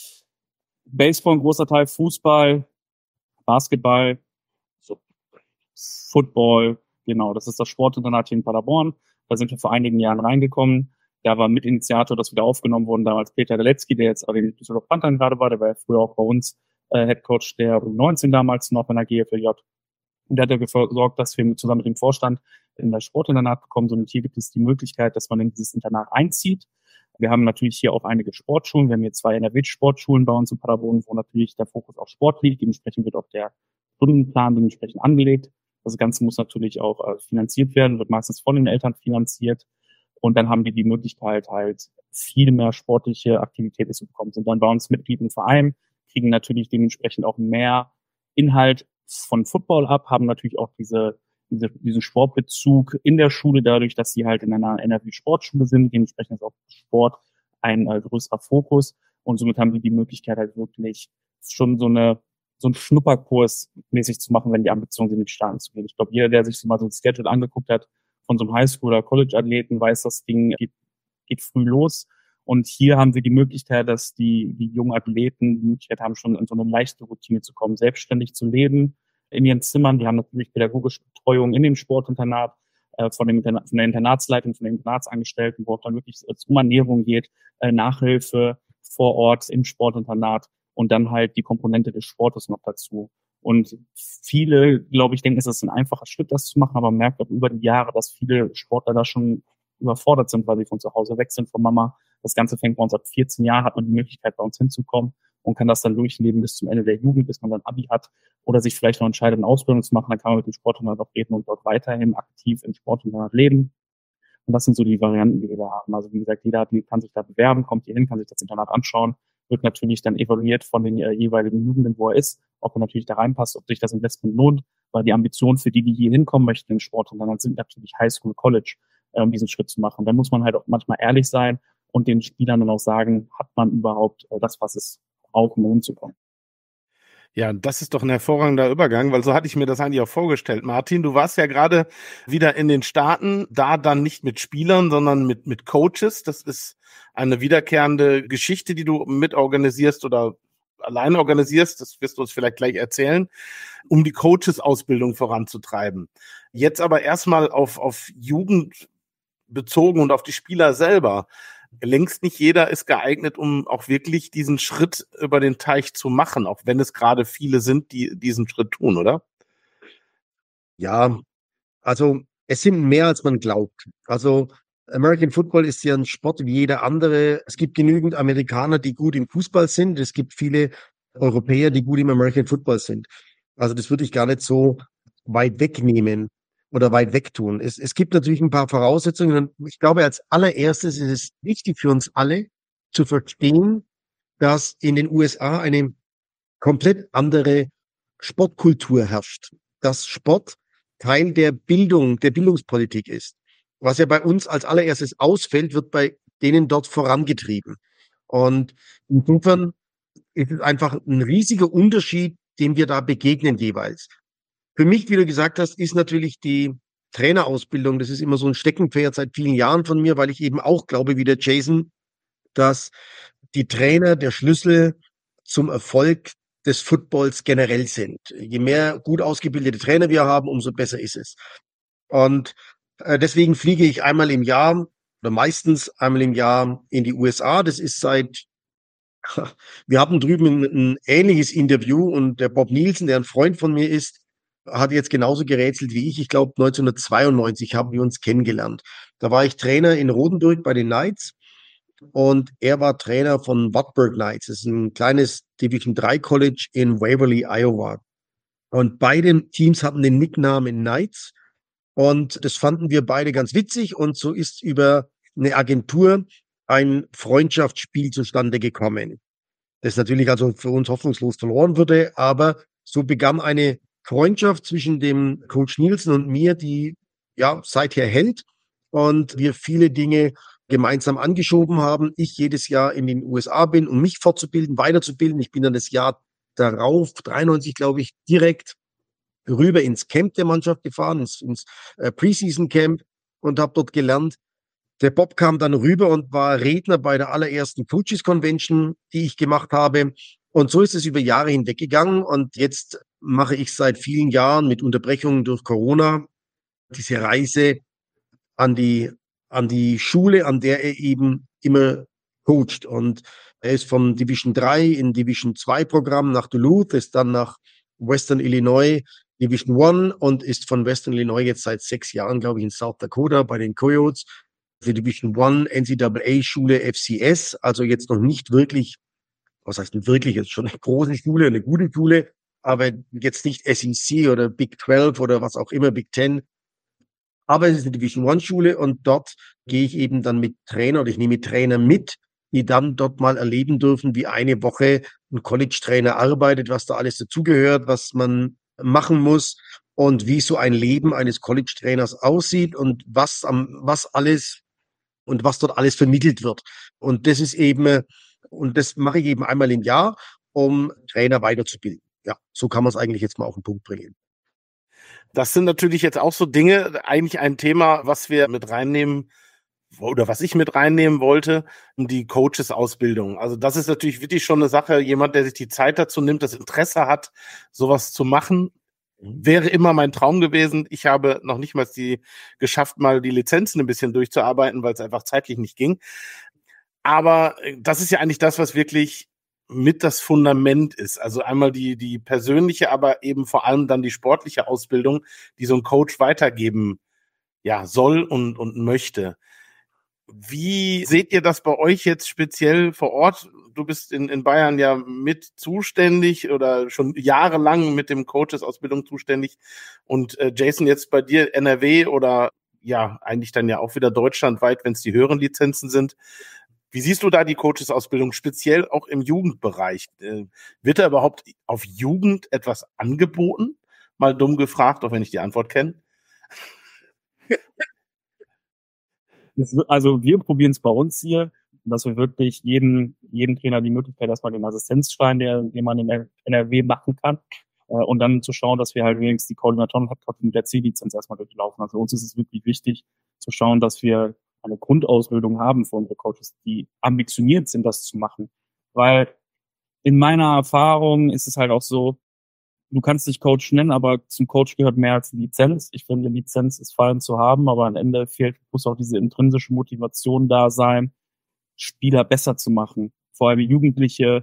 Baseball, ein großer Teil, Fußball, Basketball, so, Football, genau, das ist das Sportinternat hier in Paderborn. Da sind wir vor einigen Jahren reingekommen. Da war Mitinitiator, dass wir da aufgenommen wurden, damals Peter Galetzky, der jetzt aber in Düsseldorf Panthern gerade war, der war ja früher auch bei uns äh, Headcoach der U neunzehn damals noch in der G F L J. Und der hat ja gesorgt, dass wir zusammen mit dem Vorstand in das Sportinternat bekommen. So, und hier gibt es die Möglichkeit, dass man in dieses Internat einzieht. Wir haben natürlich hier auch einige Sportschulen. Wir haben hier zwei N R W-Sportschulen bei uns in Paderborn, wo natürlich der Fokus auf Sport liegt. Dementsprechend wird auch der Stundenplan dementsprechend angelegt. Das Ganze muss natürlich auch äh, finanziert werden, wird meistens von den Eltern finanziert. Und dann haben die die Möglichkeit, halt viel mehr sportliche Aktivitäten zu bekommen. Sind dann bei uns Mitglied im Verein, kriegen natürlich dementsprechend auch mehr Inhalt von Football ab, haben natürlich auch diese, diese diesen Sportbezug in der Schule, dadurch, dass sie halt in einer N R W-Sportschule sind. Dementsprechend ist auch Sport ein äh, größerer Fokus. Und somit haben die die Möglichkeit, halt wirklich schon so eine so einen Schnupperkurs mäßig zu machen, wenn die Ambition sind, mit Starten zu gehen. Ich glaube, jeder, der sich so mal so ein Schedule angeguckt hat von so einem Highschool- oder College-Athleten, weiß, das Ding geht, geht früh los. Und hier haben wir die Möglichkeit, dass die, die jungen Athleten die Möglichkeit haben, schon in so eine leichte Routine zu kommen, selbstständig zu leben in ihren Zimmern. Die haben natürlich pädagogische Betreuung in dem Sportinternat, äh, von, dem Interna- von der Internatsleitung, von den Internatsangestellten, wo es dann wirklich äh, um Ernährung geht, äh, Nachhilfe vor Ort im Sportinternat und dann halt die Komponente des Sportes noch dazu. Und viele, glaube ich, denken, es ist ein einfacher Schritt, das zu machen, aber man merkt auch über die Jahre, dass viele Sportler da schon überfordert sind, weil sie von zu Hause weg sind, von Mama. Das Ganze fängt bei uns ab vierzehn Jahren, hat man die Möglichkeit, bei uns hinzukommen und kann das dann durchleben bis zum Ende der Jugend, bis man dann Abi hat oder sich vielleicht noch entscheidet, eine Ausbildung zu machen. Dann kann man mit dem Sportinternat auch reden und dort weiterhin aktiv im Sportinternat leben. Und das sind so die Varianten, die wir da haben. Also wie gesagt, jeder kann sich da bewerben, kommt hier hin, kann sich das Internat anschauen, wird natürlich dann evaluiert von den äh, jeweiligen Jugenden, wo er ist, ob er natürlich da reinpasst, ob sich das Investment lohnt, weil die Ambitionen für die, die hier hinkommen möchten im Sportinternat, sind natürlich Highschool, College, äh, um diesen Schritt zu machen. Da muss man halt auch manchmal ehrlich sein und den Spielern dann auch sagen, hat man überhaupt äh, das, was es braucht, um hinzukommen. Ja, das ist doch ein hervorragender Übergang, weil so hatte ich mir das eigentlich auch vorgestellt. Martin, du warst ja gerade wieder in den Staaten, da dann nicht mit Spielern, sondern mit mit Coaches. Das ist eine wiederkehrende Geschichte, die du mitorganisierst oder allein organisierst. Das wirst du uns vielleicht gleich erzählen, um die Coaches-Ausbildung voranzutreiben. Jetzt aber erstmal auf auf Jugend bezogen und auf die Spieler selber. Längst nicht jeder ist geeignet, um auch wirklich diesen Schritt über den Teich zu machen, auch wenn es gerade viele sind, die diesen Schritt tun, oder? Ja, also es sind mehr, als man glaubt. Also American Football ist ja ein Sport wie jeder andere. Es gibt genügend Amerikaner, die gut im Fußball sind. Es gibt viele Europäer, die gut im American Football sind. Also das würde ich gar nicht so weit wegnehmen oder weit wegtun. Es, es gibt natürlich ein paar Voraussetzungen. Und ich glaube, als allererstes ist es wichtig für uns alle zu verstehen, dass in den U S A eine komplett andere Sportkultur herrscht. Dass Sport Teil der Bildung, der Bildungspolitik ist. Was ja bei uns als allererstes ausfällt, wird bei denen dort vorangetrieben. Und insofern ist es einfach ein riesiger Unterschied, dem wir da begegnen jeweils. Für mich, wie du gesagt hast, ist natürlich die Trainerausbildung, das ist immer so ein Steckenpferd seit vielen Jahren von mir, weil ich eben auch glaube, wie der Jason, dass die Trainer der Schlüssel zum Erfolg des Footballs generell sind. Je mehr gut ausgebildete Trainer wir haben, umso besser ist es. Und äh, deswegen fliege ich einmal im Jahr oder meistens einmal im Jahr in die U S A. Das ist seit, wir hatten drüben ein, ein ähnliches Interview und der Bob Nielsen, der ein Freund von mir ist, hat jetzt genauso gerätselt wie ich. Ich glaube, neunzehnhundertzweiundneunzig haben wir uns kennengelernt. Da war ich Trainer in Rodenburg bei den Knights. Und er war Trainer von Wartburg Knights. Das ist ein kleines Division drei College in Waverly, Iowa. Und beide Teams hatten den Nicknamen Knights. Und das fanden wir beide ganz witzig. Und so ist über eine Agentur ein Freundschaftsspiel zustande gekommen. Das natürlich also für uns hoffnungslos verloren wurde. Aber so begann eine Freundschaft zwischen dem Coach Nielsen und mir, die ja seither hält. Und wir viele Dinge gemeinsam angeschoben haben. Ich jedes Jahr in den U S A bin, um mich fortzubilden, weiterzubilden. Ich bin dann das Jahr darauf, dreiundneunzig glaube ich, direkt rüber ins Camp der Mannschaft gefahren, ins, ins äh, Preseason Camp und habe dort gelernt. Der Bob kam dann rüber und war Redner bei der allerersten Coaches Convention, die ich gemacht habe. Und so ist es über Jahre hinweg gegangen. Und jetzt mache ich seit vielen Jahren mit Unterbrechungen durch Corona diese Reise an die an die Schule, an der er eben immer coacht. Und er ist vom Division drei in Division zwei Programm nach Duluth, ist dann nach Western Illinois Division eins und ist von Western Illinois jetzt seit sechs Jahren, glaube ich, in South Dakota bei den Coyotes. Für Division eins N C A A-Schule F C S, also jetzt noch nicht wirklich, was heißt denn wirklich, jetzt schon eine große Schule, eine gute Schule, aber jetzt nicht S E C oder Big zwölf oder was auch immer, Big zehn. Aber es ist eine Division One Schule und dort gehe ich eben dann mit Trainer oder ich nehme Trainer mit, die dann dort mal erleben dürfen, wie eine Woche ein College-Trainer arbeitet, was da alles dazugehört, was man machen muss und wie so ein Leben eines College-Trainers aussieht und was am, was alles und was dort alles vermittelt wird. Und das ist eben, und das mache ich eben einmal im Jahr, um Trainer weiterzubilden. Ja, so kann man es eigentlich jetzt mal auf den Punkt bringen. Das sind natürlich jetzt auch so Dinge, eigentlich ein Thema, was wir mit reinnehmen oder was ich mit reinnehmen wollte, die Coaches-Ausbildung. Also das ist natürlich wirklich schon eine Sache, jemand, der sich die Zeit dazu nimmt, das Interesse hat, sowas zu machen, wäre immer mein Traum gewesen. Ich habe noch nicht mal die geschafft, mal die Lizenzen ein bisschen durchzuarbeiten, weil es einfach zeitlich nicht ging. Aber das ist ja eigentlich das, was wirklich mit das Fundament ist. Also einmal die, die persönliche, aber eben vor allem dann die sportliche Ausbildung, die so ein Coach weitergeben, ja, soll und, und möchte. Wie seht ihr das bei euch jetzt speziell vor Ort? Du bist in, in Bayern ja mit zuständig oder schon jahrelang mit dem Coaches-Ausbildung zuständig. Und äh, Jason, jetzt bei dir N R W oder ja, eigentlich dann ja auch wieder deutschlandweit, wenn es die höheren Lizenzen sind. Wie siehst du da die Coaches-Ausbildung, speziell auch im Jugendbereich? Äh, wird da überhaupt auf Jugend etwas angeboten? Mal dumm gefragt, auch wenn ich die Antwort kenne. Also wir probieren es bei uns hier, dass wir wirklich jedem, jedem Trainer die Möglichkeit erstmal den Assistenzschein, der, den man in N R W machen kann, äh, und dann zu schauen, dass wir halt wenigstens die Koordinatoren mit der C-Lizenz erstmal durchlaufen. Also uns ist es wirklich wichtig zu schauen, dass wir eine Grundausbildung haben für unsere Coaches, die ambitioniert sind, das zu machen. Weil in meiner Erfahrung ist es halt auch so, du kannst dich Coach nennen, aber zum Coach gehört mehr als Lizenz. Ich finde, Lizenz ist fein zu haben, aber am Ende fehlt, muss auch diese intrinsische Motivation da sein, Spieler besser zu machen. Vor allem Jugendliche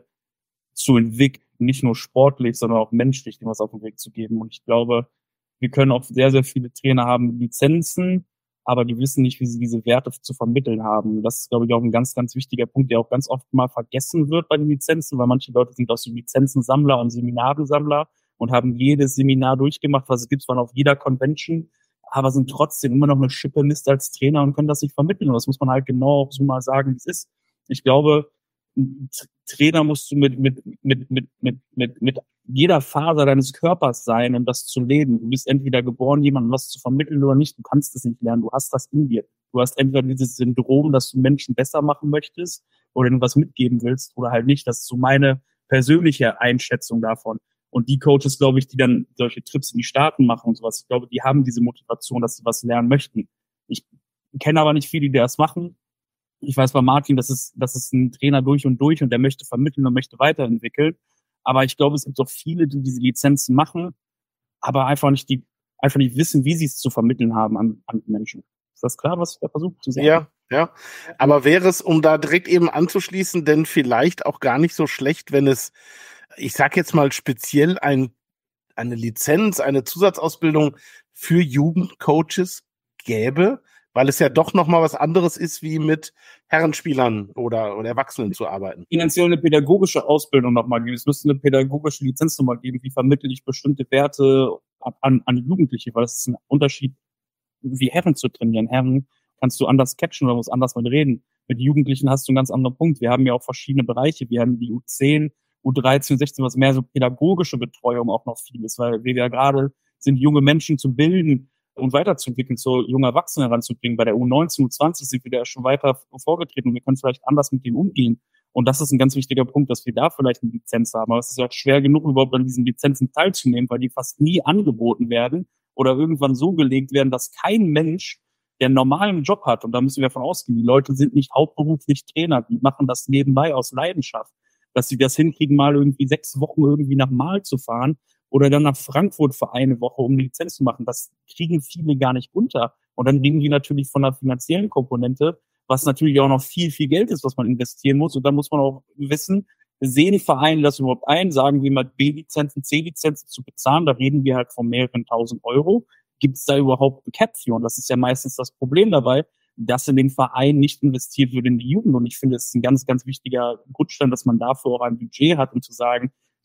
zu entwickeln, nicht nur sportlich, sondern auch menschlich, dem was auf den Weg zu geben. Und ich glaube, wir können auch sehr, sehr viele Trainer haben Lizenzen, aber die wissen nicht, wie sie diese Werte zu vermitteln haben. Das ist, glaube ich, auch ein ganz, ganz wichtiger Punkt, der auch ganz oft mal vergessen wird bei den Lizenzen, weil manche Leute sind aus den Lizenzensammler und Seminaresammler und haben jedes Seminar durchgemacht, was es gibt, waren auf jeder Convention, aber sind trotzdem immer noch eine Schippe Mist als Trainer und können das nicht vermitteln. Und das muss man halt genau auch so mal sagen, wie es ist. Ich glaube, ein Trainer musst du mit, mit, mit, mit, mit, mit, mit jeder Faser deines Körpers sein, um das zu leben. Du bist entweder geboren, jemandem was zu vermitteln oder nicht. Du kannst es nicht lernen. Du hast das in dir. Du hast entweder dieses Syndrom, dass du Menschen besser machen möchtest oder ihnen was mitgeben willst oder halt nicht. Das ist so meine persönliche Einschätzung davon. Und die Coaches, glaube ich, die dann solche Trips in die Staaten machen und sowas, ich glaube, die haben diese Motivation, dass sie was lernen möchten. Ich kenne aber nicht viele, die das machen. Ich weiß bei Martin, das ist, das ist ein Trainer durch und durch und der möchte vermitteln und möchte weiterentwickeln. Aber ich glaube, es gibt auch viele, die diese Lizenzen machen, aber einfach nicht die, einfach nicht wissen, wie sie es zu vermitteln haben an, an Menschen. Ist das klar, was ich da versuche zu sagen? Ja, ja. Aber wäre es, um da direkt eben anzuschließen, denn vielleicht auch gar nicht so schlecht, wenn es, ich sag jetzt mal speziell ein, eine Lizenz, eine Zusatzausbildung für Jugendcoaches gäbe, weil es ja doch nochmal was anderes ist, wie mit Herrenspielern oder, oder Erwachsenen zu arbeiten. Finanziell eine pädagogische Ausbildung nochmal geben. Es müsste eine pädagogische Lizenz nochmal geben. Wie vermittle ich bestimmte Werte an, an Jugendliche? Weil es ist ein Unterschied, wie Herren zu trainieren. Herren kannst du anders catchen oder musst anders mit reden. Mit Jugendlichen hast du einen ganz anderen Punkt. Wir haben ja auch verschiedene Bereiche. Wir haben die U zehn, U dreizehn, U sechzehn, was mehr so pädagogische Betreuung auch noch viel ist, weil wir ja gerade sind, junge Menschen zu bilden und weiterzuentwickeln, zu jungen Erwachsenen heranzubringen. Bei der U neunzehn, U zwanzig sind wir da schon weiter vorgetreten und wir können vielleicht anders mit denen umgehen. Und das ist ein ganz wichtiger Punkt, dass wir da vielleicht eine Lizenz haben. Aber es ist ja schwer genug, überhaupt an diesen Lizenzen teilzunehmen, weil die fast nie angeboten werden oder irgendwann so gelegt werden, dass kein Mensch, der einen normalen Job hat, und da müssen wir davon ausgehen, die Leute sind nicht hauptberuflich Trainer, die machen das nebenbei aus Leidenschaft, dass sie das hinkriegen, mal irgendwie sechs Wochen irgendwie nach Mal zu fahren oder dann nach Frankfurt für eine Woche, um eine Lizenz zu machen. Das kriegen viele gar nicht unter. Und dann reden die natürlich von einer finanziellen Komponente, was natürlich auch noch viel, viel Geld ist, was man investieren muss. Und dann muss man auch wissen, sehen die Vereine das überhaupt ein, sagen wir mal B-Lizenzen, C-Lizenzen zu bezahlen, da reden wir halt von mehreren tausend Euro. Gibt es da überhaupt ein Cap für? Und das ist ja meistens das Problem dabei, dass in den Verein nicht investiert wird in die Jugend. Und ich finde, es ist ein ganz, ganz wichtiger Grundstein, dass man dafür auch ein Budget hat, um zu sagen,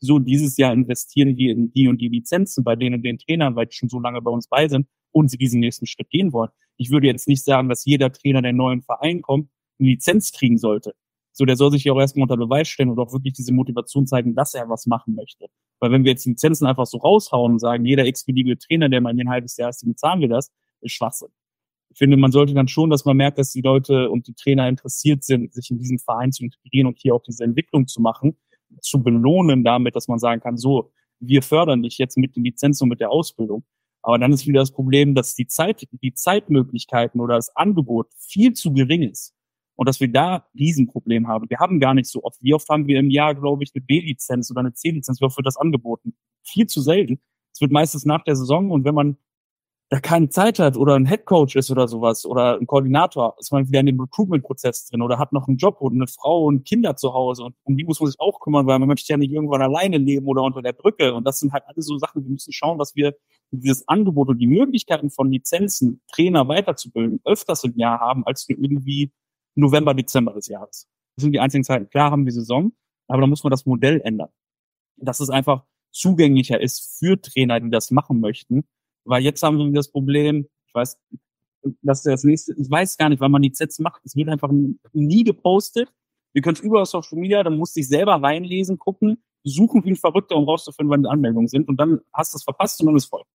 so dieses Jahr investieren wir in die und die Lizenzen bei denen und den Trainern, weil die schon so lange bei uns bei sind und sie diesen nächsten Schritt gehen wollen. Ich würde jetzt nicht sagen, dass jeder Trainer, der in einen neuen Verein kommt, eine Lizenz kriegen sollte. So, der soll sich ja auch erstmal unter Beweis stellen und auch wirklich diese Motivation zeigen, dass er was machen möchte. Weil wenn wir jetzt Lizenzen einfach so raushauen und sagen, jeder x-beliebige Trainer, der mal in ein halbes Jahr ist, dem zahlen wir das, ist Schwachsinn. Ich finde, man sollte dann schon, dass man merkt, dass die Leute und die Trainer interessiert sind, sich in diesen Verein zu integrieren und hier auch diese Entwicklung zu machen, zu belohnen damit, dass man sagen kann, so, wir fördern dich jetzt mit den Lizenzen und mit der Ausbildung. Aber dann ist wieder das Problem, dass die Zeit, die Zeitmöglichkeiten oder das Angebot viel zu gering ist. Und dass wir da ein Riesenproblem haben. Wir haben gar nicht so oft. Wie oft haben wir im Jahr, glaube ich, eine B-Lizenz oder eine C-Lizenz? Wie oft wird das angeboten? Viel zu selten. Es wird meistens nach der Saison und wenn man da keine Zeit hat oder ein Headcoach ist oder sowas oder ein Koordinator, ist man wieder in dem Recruitment-Prozess drin oder hat noch einen Job und eine Frau und Kinder zu Hause und um die muss man sich auch kümmern, weil man möchte ja nicht irgendwann alleine leben oder unter der Brücke und das sind halt alle so Sachen, wir müssen schauen, dass wir dieses Angebot und die Möglichkeiten von Lizenzen, Trainer weiterzubilden, öfters im Jahr haben, als wir irgendwie November, Dezember des Jahres. Das sind die einzigen Zeiten. Klar haben wir Saison, aber da muss man das Modell ändern. Dass es einfach zugänglicher ist für Trainer, die das machen möchten. Weil jetzt haben wir das Problem, ich weiß, dass das nächste, ich weiß gar nicht, wann man die Sets macht. Es wird einfach nie gepostet. Wir können es über Social Media, dann musst du dich selber reinlesen, gucken, suchen wie ein Verrückter, um rauszufinden, wann die Anmeldungen sind. Und dann hast du es verpasst und dann ist voll.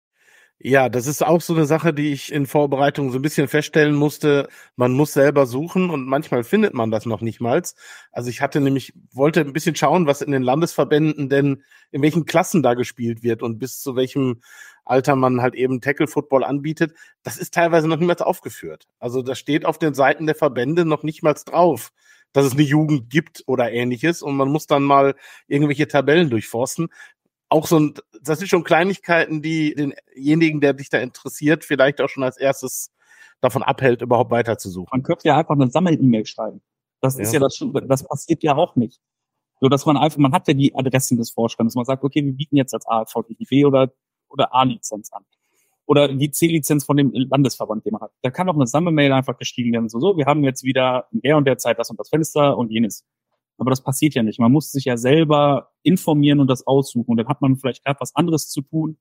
Ja, das ist auch so eine Sache, die ich in Vorbereitung so ein bisschen feststellen musste. Man muss selber suchen und manchmal findet man das noch nicht mal. Also ich hatte nämlich, wollte ein bisschen schauen, was in den Landesverbänden denn, in welchen Klassen da gespielt wird und bis zu welchem Alter man halt eben Tackle-Football anbietet. Das ist teilweise noch niemals aufgeführt. Also da steht auf den Seiten der Verbände noch nicht mal drauf, dass es eine Jugend gibt oder ähnliches und man muss dann mal irgendwelche Tabellen durchforsten. Auch so ein, das sind schon Kleinigkeiten, die denjenigen, der dich da interessiert, vielleicht auch schon als erstes davon abhält, überhaupt weiterzusuchen. Man könnte ja einfach eine Sammel-E-Mail schreiben. Das ja. ist ja das, das passiert ja auch nicht. So, dass man einfach, man hat ja die Adressen des Vorstandes. Man sagt, okay, wir bieten jetzt als A V D I B oder, oder A-Lizenz an. Oder die C-Lizenz von dem Landesverband, den man hat. Da kann auch eine Sammel-Mail einfach geschrieben werden. So, so, wir haben jetzt wieder in der und der Zeit das und das Fenster und jenes. Aber das passiert ja nicht. Man muss sich ja selber informieren und das aussuchen. Und dann hat man vielleicht gerade was anderes zu tun.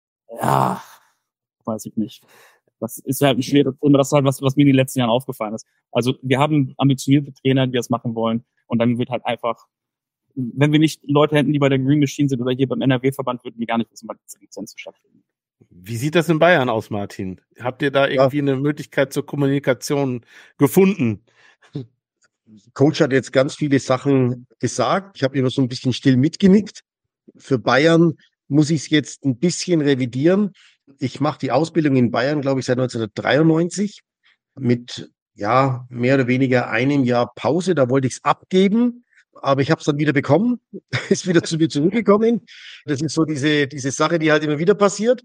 Ja, weiß ich nicht. Das ist halt ein schweres Thema. Das ist halt was, was mir in den letzten Jahren aufgefallen ist. Also wir haben ambitionierte Trainer, die das machen wollen. Und dann wird halt einfach, wenn wir nicht Leute hätten, die bei der Green Machine sind oder hier beim N R W-Verband, würden die gar nicht wissen, wann diese Lizenz stattfindet. Wie sieht das in Bayern aus, Martin? Habt ihr da irgendwie ja. eine Möglichkeit zur Kommunikation gefunden? Coach hat jetzt ganz viele Sachen gesagt. Ich habe immer so ein bisschen still mitgenickt. Für Bayern muss ich es jetzt ein bisschen revidieren. Ich mache die Ausbildung in Bayern, glaube ich, seit neunzehnhundertdreiundneunzig mit ja mehr oder weniger einem Jahr Pause. Da wollte ich es abgeben, aber ich habe es dann wieder bekommen. Ist wieder zu mir zurückgekommen. Das ist so diese diese Sache, die halt immer wieder passiert.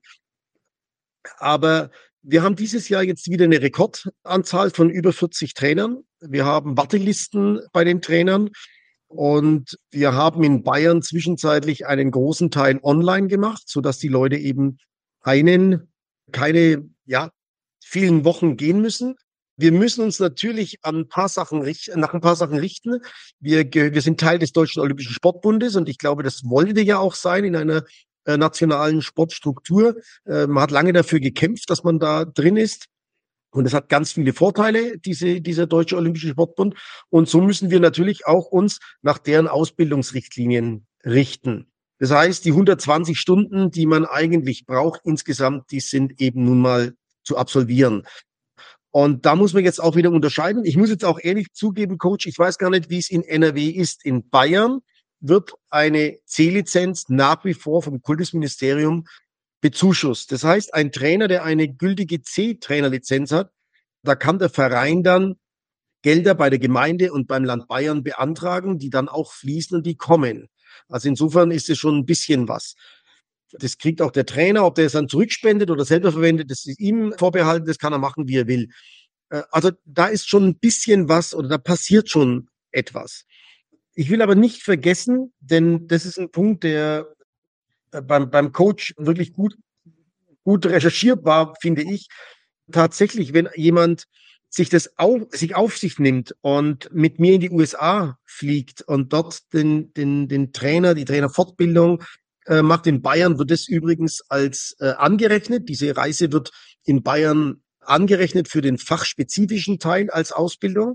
Aber wir haben dieses Jahr jetzt wieder eine Rekordanzahl von über vierzig Trainern. Wir haben Wartelisten bei den Trainern und wir haben in Bayern zwischenzeitlich einen großen Teil online gemacht, sodass die Leute eben einen, keine, ja, vielen Wochen gehen müssen. Wir müssen uns natürlich an ein paar Sachen richten, nach ein paar Sachen richten. Wir, wir sind Teil des Deutschen Olympischen Sportbundes und ich glaube, das wollte ja auch sein in einer äh, nationalen Sportstruktur. Äh, man hat lange dafür gekämpft, dass man da drin ist. Und es hat ganz viele Vorteile, diese, dieser Deutsche Olympische Sportbund. Und so müssen wir natürlich auch uns nach deren Ausbildungsrichtlinien richten. Das heißt, die hundertzwanzig Stunden, die man eigentlich braucht insgesamt, die sind eben nun mal zu absolvieren. Und da muss man jetzt auch wieder unterscheiden. Ich muss jetzt auch ehrlich zugeben, Coach, ich weiß gar nicht, wie es in N R W ist. In Bayern wird eine C-Lizenz nach wie vor vom Kultusministerium bezuschusst. Das heißt, ein Trainer, der eine gültige C-Trainerlizenz hat, da kann der Verein dann Gelder bei der Gemeinde und beim Land Bayern beantragen, die dann auch fließen und die kommen. Also insofern ist es schon ein bisschen was. Das kriegt auch der Trainer, ob der es dann zurückspendet oder selber verwendet, das ist ihm vorbehalten, das kann er machen, wie er will. Also da ist schon ein bisschen was oder da passiert schon etwas. Ich will aber nicht vergessen, denn das ist ein Punkt, der beim, beim Coach wirklich gut, gut recherchiert war, finde ich. Tatsächlich, wenn jemand sich das auf, sich auf sich nimmt und mit mir in die U S A fliegt und dort den, den, den Trainer, die Trainerfortbildung äh, macht. In Bayern wird es übrigens als äh, angerechnet. Diese Reise wird in Bayern angerechnet für den fachspezifischen Teil als Ausbildung.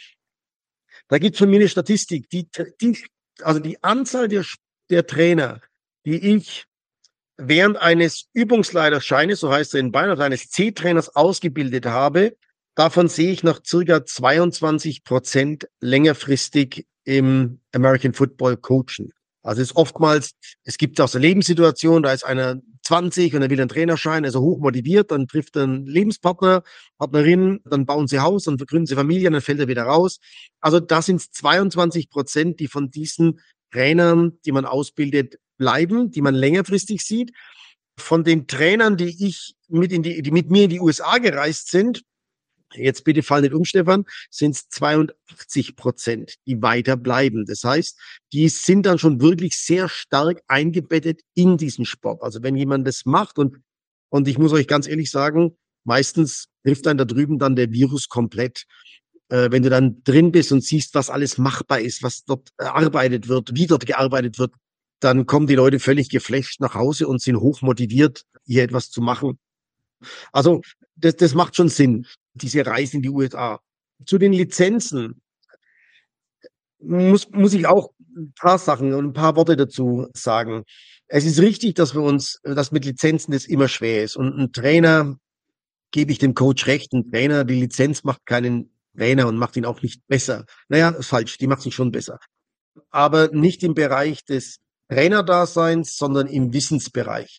Da gibt es von mir eine Statistik, die, die, also die Anzahl der, der Trainer, die ich während eines Übungsleiterscheines, so heißt er in Bayern, also eines C-Trainers ausgebildet habe, davon sehe ich noch circa zweiundzwanzig Prozent längerfristig im American Football coachen. Also es ist oftmals, es gibt auch so Lebenssituationen, da ist einer zwanzig und er will einen Trainerschein, also hoch motiviert, dann trifft er einen Lebenspartner, Partnerin, dann bauen sie Haus, dann gründen sie Familie, dann fällt er wieder raus. Also da sind es zweiundzwanzig Prozent, die von diesen Trainern, die man ausbildet, bleiben, die man längerfristig sieht. Von den Trainern, die ich mit in die, die mit mir in die U S A gereist sind, jetzt bitte fall nicht um, Stefan, sind es zweiundachtzig Prozent, die weiter bleiben. Das heißt, die sind dann schon wirklich sehr stark eingebettet in diesen Sport. Also wenn jemand das macht und, und ich muss euch ganz ehrlich sagen, meistens trifft dann da drüben dann der Virus komplett. Äh, wenn du dann drin bist und siehst, was alles machbar ist, was dort erarbeitet wird, wie dort gearbeitet wird, dann kommen die Leute völlig geflasht nach Hause und sind hoch motiviert, hier etwas zu machen. Also das, das macht schon Sinn, diese Reise in die U S A. Zu den Lizenzen muss, muss ich auch ein paar Sachen und ein paar Worte dazu sagen. Es ist richtig, dass wir uns, dass mit Lizenzen das immer schwer ist. Und ein Trainer, gebe ich dem Coach recht, ein Trainer, die Lizenz macht keinen Trainer und macht ihn auch nicht besser. Naja, ist falsch, die macht ihn schon besser. Aber nicht im Bereich des Trainerdaseins, sondern im Wissensbereich.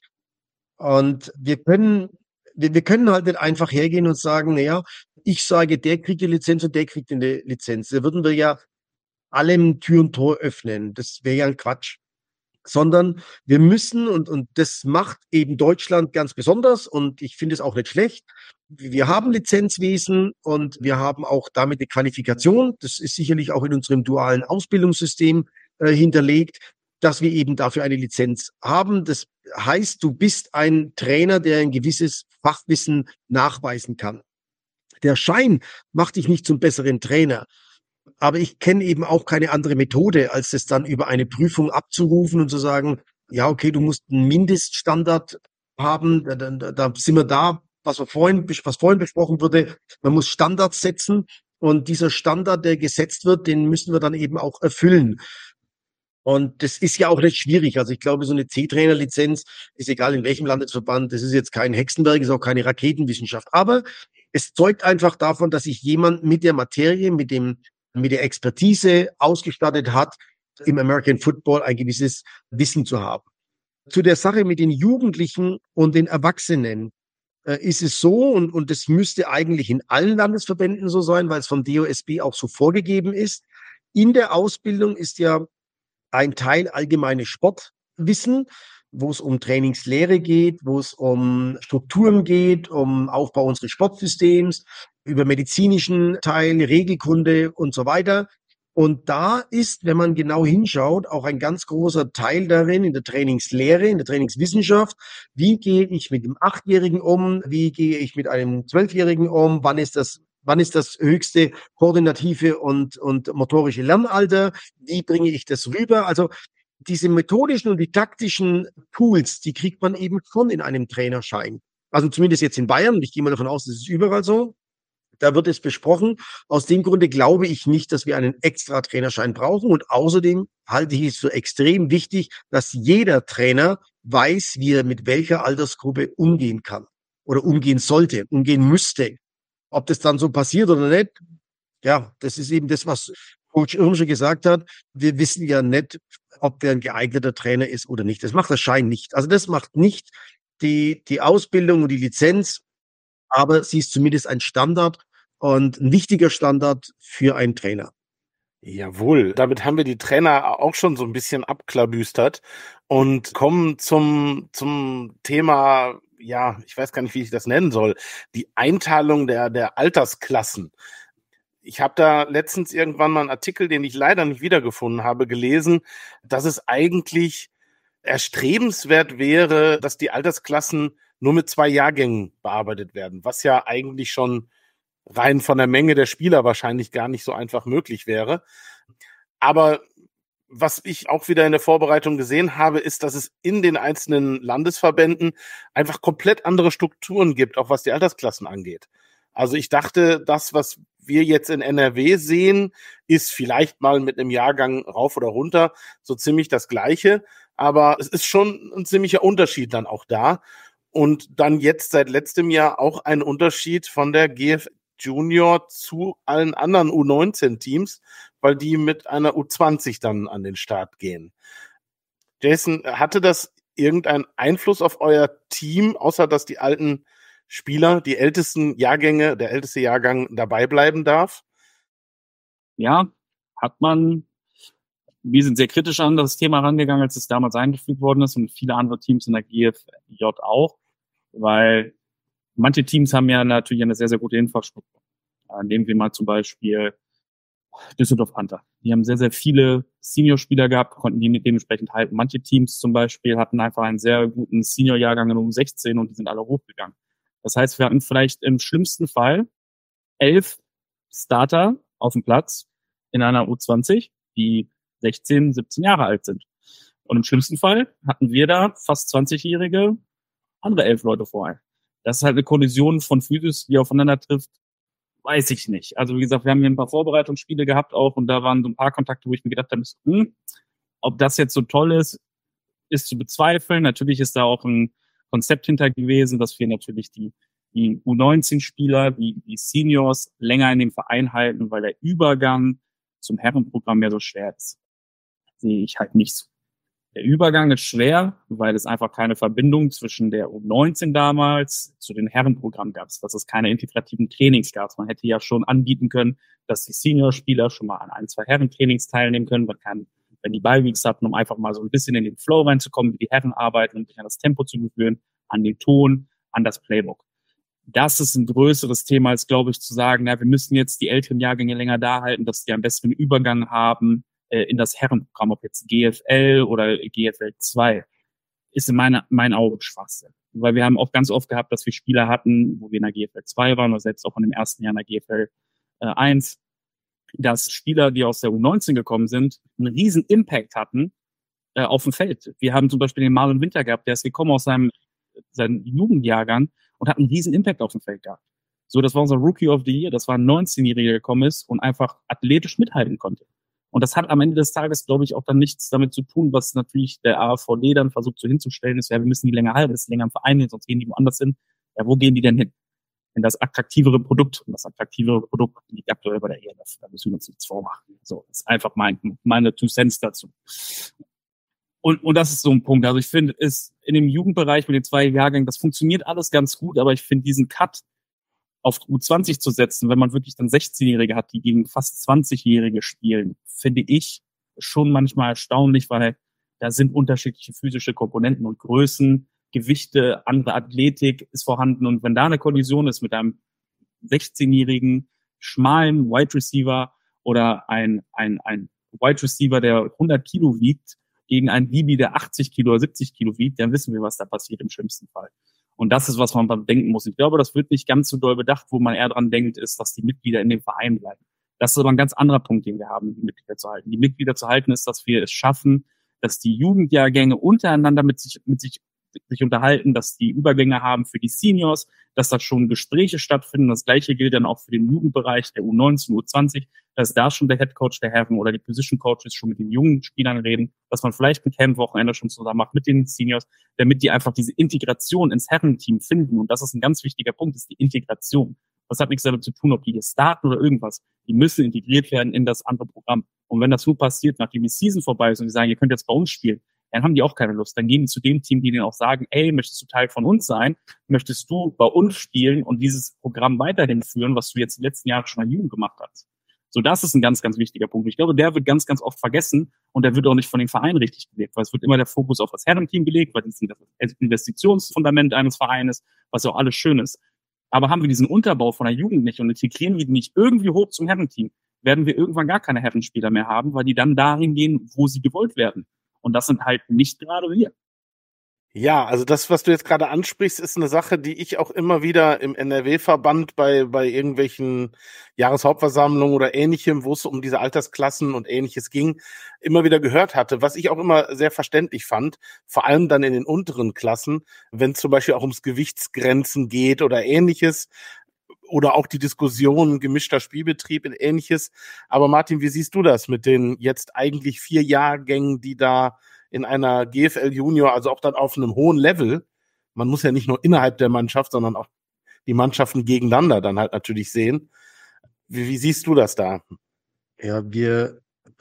Und wir können, wir, wir können halt nicht einfach hergehen und sagen, naja, ich sage, der kriegt die Lizenz und der kriegt eine Lizenz. Da würden wir ja allem Tür und Tor öffnen. Das wäre ja ein Quatsch. Sondern wir müssen, und, und das macht eben Deutschland ganz besonders, und ich finde es auch nicht schlecht, wir haben Lizenzwesen und wir haben auch damit eine Qualifikation. Das ist sicherlich auch in unserem dualen Ausbildungssystem äh, hinterlegt, dass wir eben dafür eine Lizenz haben. Das heißt, du bist ein Trainer, der ein gewisses Fachwissen nachweisen kann. Der Schein macht dich nicht zum besseren Trainer. Aber ich kenne eben auch keine andere Methode, als das dann über eine Prüfung abzurufen und zu sagen, ja, okay, du musst einen Mindeststandard haben. Da, da, da sind wir da, was wir vorhin, was vorhin besprochen wurde. Man muss Standards setzen und dieser Standard, der gesetzt wird, den müssen wir dann eben auch erfüllen. Und das ist ja auch nicht schwierig. Also ich glaube, so eine C-Trainer-Lizenz ist egal in welchem Landesverband. Das ist jetzt kein Hexenwerk, ist auch keine Raketenwissenschaft. Aber es zeugt einfach davon, dass sich jemand mit der Materie, mit dem mit der Expertise ausgestattet hat, im American Football ein gewisses Wissen zu haben. Zu der Sache mit den Jugendlichen und den Erwachsenen äh, ist es so, und, und das müsste eigentlich in allen Landesverbänden so sein, weil es vom D O S B auch so vorgegeben ist. In der Ausbildung ist ja ein Teil allgemeines Sportwissen, wo es um Trainingslehre geht, wo es um Strukturen geht, um Aufbau unseres Sportsystems, über medizinischen Teil, Regelkunde und so weiter. Und da ist, wenn man genau hinschaut, auch ein ganz großer Teil darin in der Trainingslehre, in der Trainingswissenschaft. Wie gehe ich mit dem Achtjährigen um? Wie gehe ich mit einem Zwölfjährigen um? Wann ist das Wann ist das höchste koordinative und, und motorische Lernalter? Wie bringe ich das rüber? Also diese methodischen und didaktischen Tools, die kriegt man eben schon in einem Trainerschein. Also zumindest jetzt in Bayern. Ich gehe mal davon aus, das ist überall so. Da wird es besprochen. Aus dem Grunde glaube ich nicht, dass wir einen extra Trainerschein brauchen. Und außerdem halte ich es für extrem wichtig, dass jeder Trainer weiß, wie er mit welcher Altersgruppe umgehen kann oder umgehen sollte, umgehen müsste. Ob das dann so passiert oder nicht, ja, das ist eben das, was Coach Irmscher gesagt hat. Wir wissen ja nicht, ob der ein geeigneter Trainer ist oder nicht. Das macht der Schein nicht. Also das macht nicht die, die Ausbildung und die Lizenz, aber sie ist zumindest ein Standard und ein wichtiger Standard für einen Trainer. Jawohl, damit haben wir die Trainer auch schon so ein bisschen abklabüstert und kommen zum, zum Thema, ja, ich weiß gar nicht, wie ich das nennen soll, die Einteilung der, der Altersklassen. Ich habe da letztens irgendwann mal einen Artikel, den ich leider nicht wiedergefunden habe, gelesen, dass es eigentlich erstrebenswert wäre, dass die Altersklassen nur mit zwei Jahrgängen bearbeitet werden, was ja eigentlich schon rein von der Menge der Spieler wahrscheinlich gar nicht so einfach möglich wäre. Aber was ich auch wieder in der Vorbereitung gesehen habe, ist, dass es in den einzelnen Landesverbänden einfach komplett andere Strukturen gibt, auch was die Altersklassen angeht. Also ich dachte, das, was wir jetzt in N R W sehen, ist vielleicht mal mit einem Jahrgang rauf oder runter so ziemlich das Gleiche. Aber es ist schon ein ziemlicher Unterschied dann auch da. Und dann jetzt seit letztem Jahr auch ein Unterschied von der G F Junior zu allen anderen U neunzehn Teams, weil die mit einer U zwanzig dann an den Start gehen. Jason, hatte das irgendeinen Einfluss auf euer Team, außer dass die alten Spieler, die ältesten Jahrgänge, der älteste Jahrgang dabei bleiben darf? Ja, hat man. Wir sind sehr kritisch an das Thema rangegangen, als es damals eingeführt worden ist und viele andere Teams in der G F J auch, weil manche Teams haben ja natürlich eine sehr, sehr gute Infrastruktur. Nehmen wir mal zum Beispiel Düsseldorf Panther. Die haben sehr, sehr viele Senior-Spieler gehabt, konnten die dementsprechend halten. Manche Teams zum Beispiel hatten einfach einen sehr guten Senior-Jahrgang in U sechzehn und die sind alle hochgegangen. Das heißt, wir hatten vielleicht im schlimmsten Fall elf Starter auf dem Platz in einer U zwanzig, die sechzehn, siebzehn Jahre alt sind. Und im schlimmsten Fall hatten wir da fast zwanzigjährige andere elf Leute vorher. Das ist halt eine Kollision von Physis, die aufeinander trifft, weiß ich nicht. Also wie gesagt, wir haben hier ein paar Vorbereitungsspiele gehabt auch und da waren so ein paar Kontakte, wo ich mir gedacht habe, hm, ob das jetzt so toll ist, ist zu bezweifeln. Natürlich ist da auch ein Konzept hinter gewesen, dass wir natürlich die, die U neunzehn Spieler, die, die Seniors länger in dem Verein halten, weil der Übergang zum Herrenprogramm ja so schwer ist. Sehe ich halt nicht so. Der Übergang ist schwer, weil es einfach keine Verbindung zwischen der U neunzehn damals zu den Herrenprogrammen gab, dass es keine integrativen Trainings gab. Man hätte ja schon anbieten können, dass die Senior-Spieler schon mal an ein, zwei Herrentrainings teilnehmen können, man kann, wenn die Bye-Weeks hatten, um einfach mal so ein bisschen in den Flow reinzukommen, wie die Herren arbeiten und sich an das Tempo zu gewöhnen, an den Ton, an das Playbook. Das ist ein größeres Thema, als, glaube ich, zu sagen, na, wir müssen jetzt die älteren Jahrgänge länger da halten, dass die einen besseren Übergang haben in das Herrenprogramm, ob jetzt G F L oder G F L zwei, ist in meiner, meinen Augen Schwachsinn. Weil wir haben auch ganz oft gehabt, dass wir Spieler hatten, wo wir in der G F L zwei waren oder selbst auch in dem ersten Jahr in der G F L eins, dass Spieler, die aus der U neunzehn gekommen sind, einen riesen Impact hatten äh, auf dem Feld. Wir haben zum Beispiel den Marlon Winter gehabt, der ist gekommen aus seinem, seinem Jugendjahrgang und hat einen riesen Impact auf dem Feld gehabt. So, das war unser Rookie of the Year, das war ein neunzehnjähriger, der gekommen ist und einfach athletisch mithalten konnte. Und das hat am Ende des Tages, glaube ich, auch dann nichts damit zu tun, was natürlich der A V D dann versucht so hinzustellen, ist, ja, wir müssen die länger halten, das ist länger im Verein hin, sonst gehen die woanders hin. Ja, wo gehen die denn hin? In das attraktivere Produkt. Und das attraktivere Produkt liegt aktuell bei der E L F. Da müssen wir uns nichts vormachen. So, das ist einfach mein, meine Two Cents dazu. Und, und das ist so ein Punkt. Also ich finde, ist in dem Jugendbereich mit den zwei Jahrgängen, das funktioniert alles ganz gut, aber ich finde diesen Cut auf U zwanzig zu setzen, wenn man wirklich dann sechzehnjährige hat, die gegen fast zwanzigjährige spielen, finde ich schon manchmal erstaunlich, weil da sind unterschiedliche physische Komponenten und Größen, Gewichte, andere Athletik ist vorhanden. Und wenn da eine Kollision ist mit einem sechzehnjährigen, schmalen Wide Receiver oder ein, ein, ein Wide Receiver, der hundert Kilo wiegt, gegen einen D B, der achtzig Kilo oder siebzig Kilo wiegt, dann wissen wir, was da passiert im schlimmsten Fall. Und das ist, was man beim Denken muss. Ich glaube, das wird nicht ganz so doll bedacht, wo man eher dran denkt, ist, dass die Mitglieder in dem Verein bleiben. Das ist aber ein ganz anderer Punkt, den wir haben, die Mitglieder zu halten. Die Mitglieder zu halten ist, dass wir es schaffen, dass die Jugendjahrgänge untereinander mit sich, mit sich, sich unterhalten, dass die Übergänge haben für die Seniors, dass da schon Gespräche stattfinden. Das Gleiche gilt dann auch für den Jugendbereich der U neunzehn, U zwanzig, dass da schon der Headcoach der Herren oder die Position Coaches schon mit den jungen Spielern reden, dass man vielleicht ein Camp-Wochenende schon zusammen macht mit den Seniors, damit die einfach diese Integration ins Herrenteam finden. Und das ist ein ganz wichtiger Punkt, ist die Integration. Das hat nichts damit zu tun, ob die hier starten oder irgendwas. Die müssen integriert werden in das andere Programm. Und wenn das nur passiert, nachdem die Season vorbei ist und die sagen, ihr könnt jetzt bei uns spielen, dann haben die auch keine Lust. Dann gehen die zu dem Team, die denen auch sagen, ey, möchtest du Teil von uns sein? Möchtest du bei uns spielen und dieses Programm weiterhin führen, was du jetzt die letzten Jahre schon an Jugend gemacht hast? So, das ist ein ganz, ganz wichtiger Punkt. Ich glaube, der wird ganz, ganz oft vergessen und der wird auch nicht von den Vereinen richtig gelegt, weil es wird immer der Fokus auf das Herrenteam gelegt, weil das das Investitionsfundament eines Vereines, was ja auch alles schön ist. Aber haben wir diesen Unterbau von der Jugend nicht und integrieren wir die nicht irgendwie hoch zum Herrenteam, werden wir irgendwann gar keine Herrenspieler mehr haben, weil die dann dahin gehen, wo sie gewollt werden. Und das sind halt nicht gerade wir. Ja, also das, was du jetzt gerade ansprichst, ist eine Sache, die ich auch immer wieder im N R W-Verband bei bei irgendwelchen Jahreshauptversammlungen oder Ähnlichem, wo es um diese Altersklassen und Ähnliches ging, immer wieder gehört hatte, was ich auch immer sehr verständlich fand, vor allem dann in den unteren Klassen, wenn es zum Beispiel auch ums Gewichtsgrenzen geht oder Ähnliches oder auch die Diskussion gemischter Spielbetrieb und Ähnliches. Aber Martin, wie siehst du das mit den jetzt eigentlich vier Jahrgängen, die da in einer G F L Junior, also auch dann auf einem hohen Level, man muss ja nicht nur innerhalb der Mannschaft, sondern auch die Mannschaften gegeneinander dann halt natürlich sehen. Wie, wie siehst du das da? Ja, wir,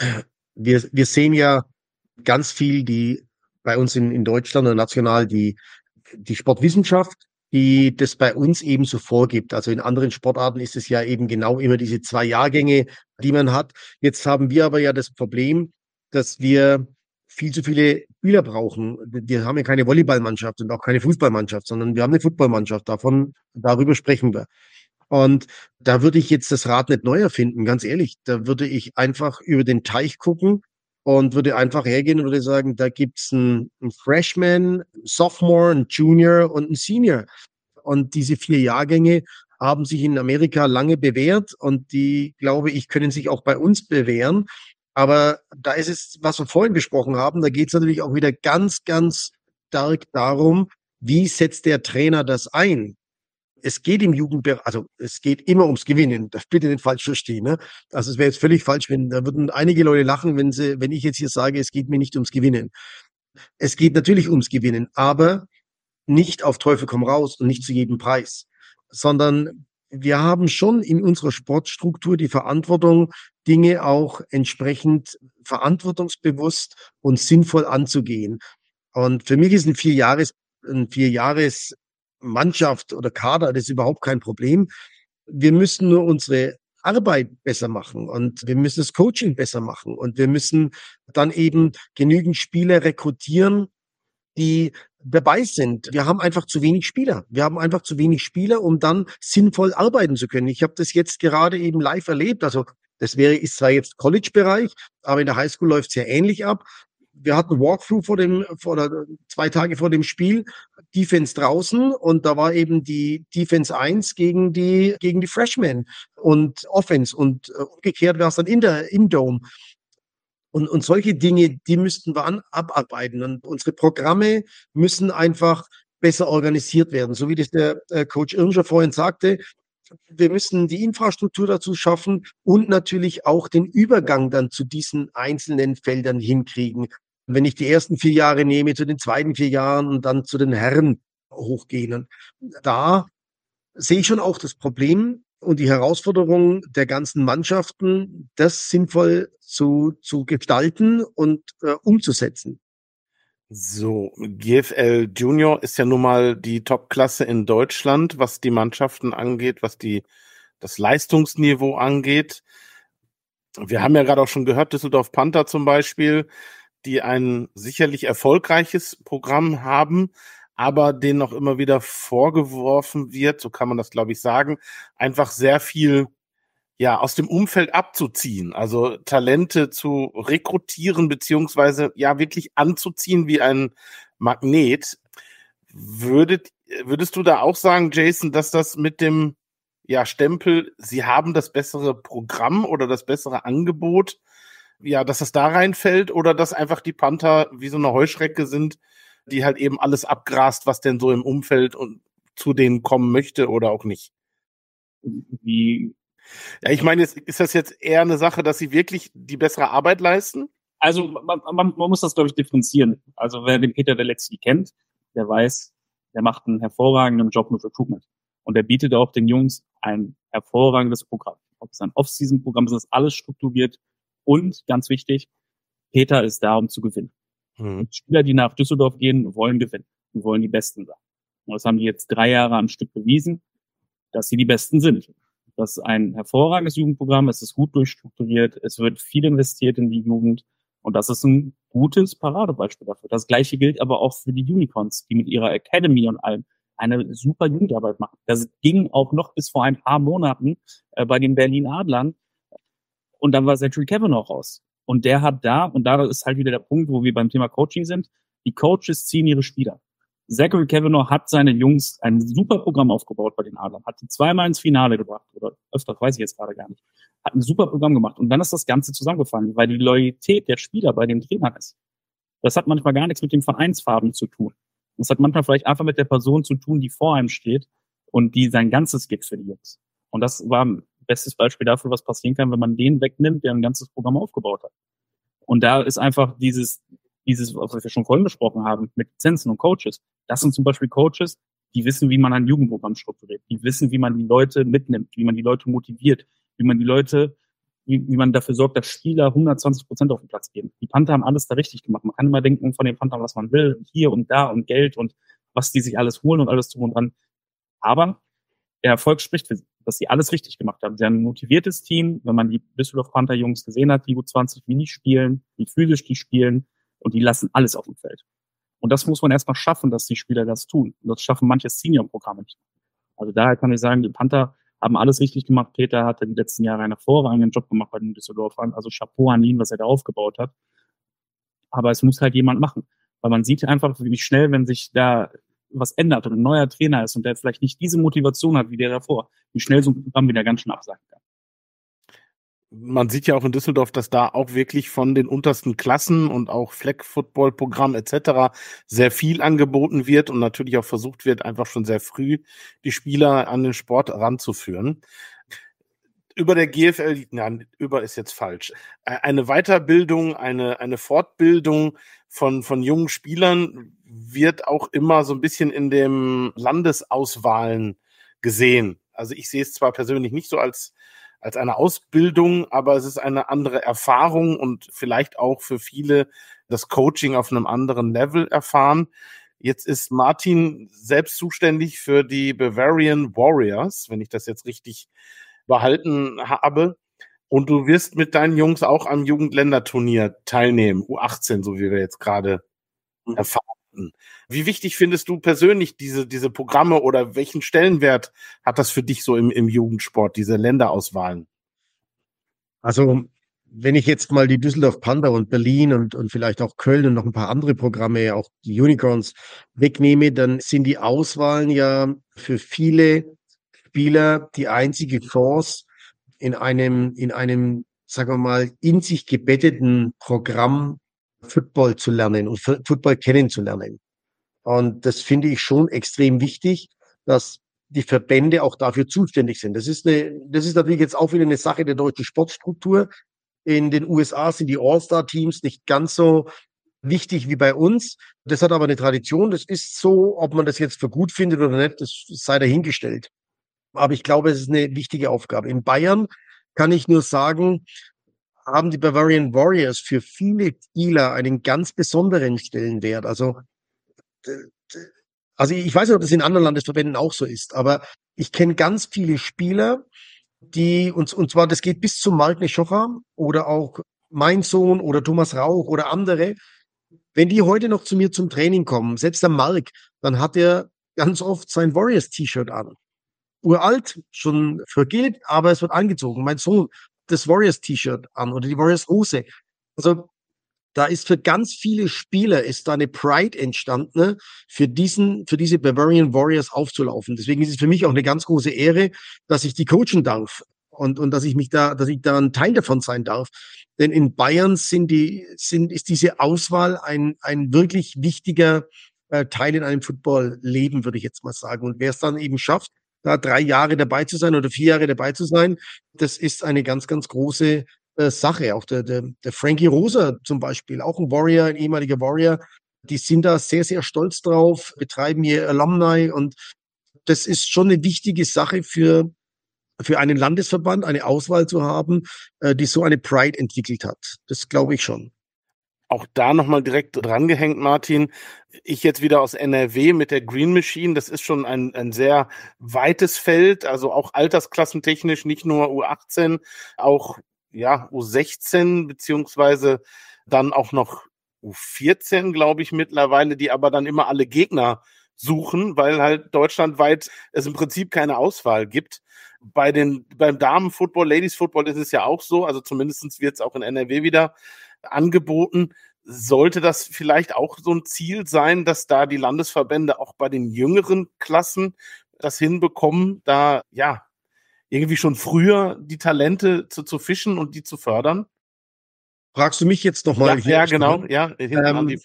wir, wir sehen ja ganz viel, die bei uns in, in Deutschland oder national, die, die Sportwissenschaft, die das bei uns eben so vorgibt. Also in anderen Sportarten ist es ja eben genau immer diese zwei Jahrgänge, die man hat. Jetzt haben wir aber ja das Problem, dass wir viel zu viele Spieler brauchen. Wir haben ja keine Volleyballmannschaft und auch keine Fußballmannschaft, sondern wir haben eine Footballmannschaft. Davon, darüber sprechen wir. Und da würde ich jetzt das Rad nicht neu erfinden, ganz ehrlich. Da würde ich einfach über den Teich gucken und würde einfach hergehen und würde sagen, da gibt's einen, einen Freshman, einen Sophomore, einen Junior und einen Senior. Und diese vier Jahrgänge haben sich in Amerika lange bewährt und die, glaube ich, können sich auch bei uns bewähren. Aber da ist es, was wir vorhin besprochen haben, da geht es natürlich auch wieder ganz, ganz stark darum, wie setzt der Trainer das ein? Es geht im Jugendbereich, also es geht immer ums Gewinnen. Das bitte nicht falsch verstehen. Ne? Also es wäre jetzt völlig falsch, wenn da würden einige Leute lachen, wenn sie, wenn ich jetzt hier sage, es geht mir nicht ums Gewinnen. Es geht natürlich ums Gewinnen, aber nicht auf Teufel komm raus und nicht zu jedem Preis, sondern wir haben schon in unserer Sportstruktur die Verantwortung, Dinge auch entsprechend verantwortungsbewusst und sinnvoll anzugehen. Und für mich ist ein Vierjahres, ein Vierjahres Mannschaft oder Kader, das ist überhaupt kein Problem. Wir müssen nur unsere Arbeit besser machen und wir müssen das Coaching besser machen und wir müssen dann eben genügend Spieler rekrutieren, die dabei sind. Wir haben einfach zu wenig Spieler. Wir haben einfach zu wenig Spieler, um dann sinnvoll arbeiten zu können. Ich habe das jetzt gerade eben live erlebt. Also das wäre, ist zwar jetzt College-Bereich, aber in der Highschool läuft es ja ähnlich ab. Wir hatten Walkthrough vor dem, vor der, zwei Tage vor dem Spiel, Defense draußen und da war eben die Defense eins gegen die, gegen die Freshmen und Offense und äh, umgekehrt war es dann in der, im Dome. Und, und solche Dinge, die müssten wir an, abarbeiten. Und unsere Programme müssen einfach besser organisiert werden. So wie das der äh, Coach Irmscher vorhin sagte, wir müssen die Infrastruktur dazu schaffen und natürlich auch den Übergang dann zu diesen einzelnen Feldern hinkriegen. Wenn ich die ersten vier Jahre nehme, zu den zweiten vier Jahren und dann zu den Herren hochgehen. Da sehe ich schon auch das Problem und die Herausforderung der ganzen Mannschaften, das sinnvoll zu, zu gestalten und äh, umzusetzen. So, G F L Junior ist ja nun mal die Top-Klasse in Deutschland, was die Mannschaften angeht, was die, das Leistungsniveau angeht. Wir haben ja gerade auch schon gehört, Düsseldorf Panther zum Beispiel, die ein sicherlich erfolgreiches Programm haben, aber denen noch immer wieder vorgeworfen wird, so kann man das, glaube ich, sagen, einfach sehr viel ja aus dem Umfeld abzuziehen, also Talente zu rekrutieren beziehungsweise ja wirklich anzuziehen wie ein Magnet. Würdet, würdest du da auch sagen, Jason, dass das mit dem ja Stempel, sie haben das bessere Programm oder das bessere Angebot, ja, dass das da reinfällt oder dass einfach die Panther wie so eine Heuschrecke sind, die halt eben alles abgrast, was denn so im Umfeld und zu denen kommen möchte oder auch nicht? Wie Ja, ich meine, ist, ist das jetzt eher eine Sache, dass sie wirklich die bessere Arbeit leisten? Also man, man, man muss das, glaube ich, differenzieren. Also wer den Peter Velecki kennt, der weiß, der macht einen hervorragenden Job mit Recruitment. Und der bietet auch den Jungs ein hervorragendes Programm. Ob es ein Off-Season-Programm ist, ist alles strukturiert. Und, ganz wichtig, Peter ist da, um zu gewinnen. Hm. Spieler, die nach Düsseldorf gehen, wollen gewinnen. Die wollen die Besten sein. Und das haben die jetzt drei Jahre am Stück bewiesen, dass sie die Besten sind. Das ist ein hervorragendes Jugendprogramm, es ist gut durchstrukturiert, es wird viel investiert in die Jugend und das ist ein gutes Paradebeispiel dafür. Das Gleiche gilt aber auch für die Unicorns, die mit ihrer Academy und allem eine super Jugendarbeit machen. Das ging auch noch bis vor ein paar Monaten äh, bei den Berlin Adlern und dann war Zachary Kavanaugh raus. Und der hat da, und da ist halt wieder der Punkt, wo wir beim Thema Coaching sind, die Coaches ziehen ihre Spieler. Zachary Kavanaugh hat seine Jungs ein super Programm aufgebaut bei den Adlern, hat die zweimal ins Finale gebracht, oder öfter, weiß ich jetzt gerade gar nicht, hat ein super Programm gemacht und dann ist das Ganze zusammengefallen, weil die Loyalität der Spieler bei den Trainern ist. Das hat manchmal gar nichts mit den Vereinsfarben zu tun. Das hat manchmal vielleicht einfach mit der Person zu tun, die vor einem steht und die sein Ganzes gibt für die Jungs. Und das war ein bestes Beispiel dafür, was passieren kann, wenn man den wegnimmt, der ein ganzes Programm aufgebaut hat. Und da ist einfach dieses, dieses, was wir schon vorhin besprochen haben, mit Lizenzen und Coaches. Das sind zum Beispiel Coaches, die wissen, wie man ein Jugendprogramm strukturiert. Die wissen, wie man die Leute mitnimmt, wie man die Leute motiviert, wie man die Leute, wie, wie man dafür sorgt, dass Spieler hundertzwanzig Prozent auf den Platz geben. Die Panther haben alles da richtig gemacht. Man kann immer denken von den Panthern, was man will, hier und da und Geld und was die sich alles holen und alles drum und dran. Aber der Erfolg spricht für sie, dass sie alles richtig gemacht haben. Sie haben ein motiviertes Team. Wenn man die Düsseldorf Panther Jungs gesehen hat, die U zwanzig, wie die spielen, wie physisch die spielen, und die lassen alles auf dem Feld. Und das muss man erstmal schaffen, dass die Spieler das tun. Und das schaffen manche Senior-Programme nicht. Also daher kann ich sagen, die Panther haben alles richtig gemacht. Peter hatte die letzten Jahre einen hervorragenden Job gemacht bei den Düsseldorfern. Also Chapeau an ihn, was er da aufgebaut hat. Aber es muss halt jemand machen. Weil man sieht einfach, wie schnell, wenn sich da was ändert und ein neuer Trainer ist und der vielleicht nicht diese Motivation hat wie der davor, wie schnell so ein Programm wieder ganz schön absagen kann. Man sieht ja auch in Düsseldorf, dass da auch wirklich von den untersten Klassen und auch Flag-Football-Programm et cetera sehr viel angeboten wird und natürlich auch versucht wird, einfach schon sehr früh die Spieler an den Sport ranzuführen. Über der G F L, nein, über ist jetzt falsch. Eine Weiterbildung, eine, eine Fortbildung von, von jungen Spielern wird auch immer so ein bisschen in den Landesauswahlen gesehen. Also ich sehe es zwar persönlich nicht so als als eine Ausbildung, aber es ist eine andere Erfahrung und vielleicht auch für viele das Coaching auf einem anderen Level erfahren. Jetzt ist Martin selbst zuständig für die Bavarian Warriors, wenn ich das jetzt richtig behalten habe. Und du wirst mit deinen Jungs auch am Jugendländerturnier teilnehmen, U achtzehn, so wie wir jetzt gerade mhm. erfahren. Wie wichtig findest du persönlich diese, diese Programme oder welchen Stellenwert hat das für dich so im, im Jugendsport, diese Länderauswahlen? Also, wenn ich jetzt mal die Düsseldorf Panther und Berlin und, und vielleicht auch Köln und noch ein paar andere Programme, auch die Unicorns, wegnehme, dann sind die Auswahlen ja für viele Spieler die einzige Chance, in einem, in einem, sagen wir mal, in sich gebetteten Programm Football zu lernen und Football kennenzulernen. Und das finde ich schon extrem wichtig, dass die Verbände auch dafür zuständig sind. Das ist eine, das ist natürlich jetzt auch wieder eine Sache der deutschen Sportstruktur. In den U S A sind die All-Star-Teams nicht ganz so wichtig wie bei uns. Das hat aber eine Tradition. Das ist so, ob man das jetzt für gut findet oder nicht, das sei dahingestellt. Aber ich glaube, es ist eine wichtige Aufgabe. In Bayern kann ich nur sagen, haben die Bavarian Warriors für viele Spieler einen ganz besonderen Stellenwert. Also, also ich weiß nicht, ob das in anderen Landesverbänden auch so ist, aber ich kenne ganz viele Spieler, die, und, und zwar, das geht bis zum Marc Neschocher oder auch mein Sohn oder Thomas Rauch oder andere. Wenn die heute noch zu mir zum Training kommen, selbst der Marc, dann hat er ganz oft sein Warriors-T-Shirt an. Uralt, schon vergilbt, aber es wird angezogen. Mein Sohn das Warriors-T-Shirt an oder die Warriors-Hose. Also da ist für ganz viele Spieler ist da eine Pride entstanden, ne, für diesen, für diese Bavarian Warriors aufzulaufen. Deswegen ist es für mich auch eine ganz große Ehre, dass ich die coachen darf und, und dass ich mich da, dass ich da ein Teil davon sein darf. Denn in Bayern sind die, sind, ist diese Auswahl ein, ein wirklich wichtiger äh, Teil in einem Football-Leben, würde ich jetzt mal sagen. Und wer es dann eben schafft, da drei Jahre dabei zu sein oder vier Jahre dabei zu sein, das ist eine ganz, ganz große äh, Sache. Auch der, der, der Frankie Rosa zum Beispiel, auch ein Warrior, ein ehemaliger Warrior, die sind da sehr, sehr stolz drauf, betreiben hier Alumni und das ist schon eine wichtige Sache für, für einen Landesverband, eine Auswahl zu haben, äh, die so eine Pride entwickelt hat. Das glaube ich schon. Auch da nochmal direkt drangehängt, Martin. Ich jetzt wieder aus N R W mit der Green Machine. Das ist schon ein, ein sehr weites Feld, also auch altersklassentechnisch, nicht nur U achtzehn, auch ja U sechzehn, beziehungsweise dann auch noch U vierzehn, glaube ich, mittlerweile, die aber dann immer alle Gegner suchen, weil halt deutschlandweit es im Prinzip keine Auswahl gibt. Bei den, beim Damenfootball, Ladies Football ist es ja auch so, also zumindest wird es auch in N R W wieder angeboten. Sollte das vielleicht auch so ein Ziel sein, dass da die Landesverbände auch bei den jüngeren Klassen das hinbekommen, da ja irgendwie schon früher die Talente zu, zu fischen und die zu fördern? Fragst du mich jetzt nochmal? Ja, ja, genau. Ja, hinten ähm, an die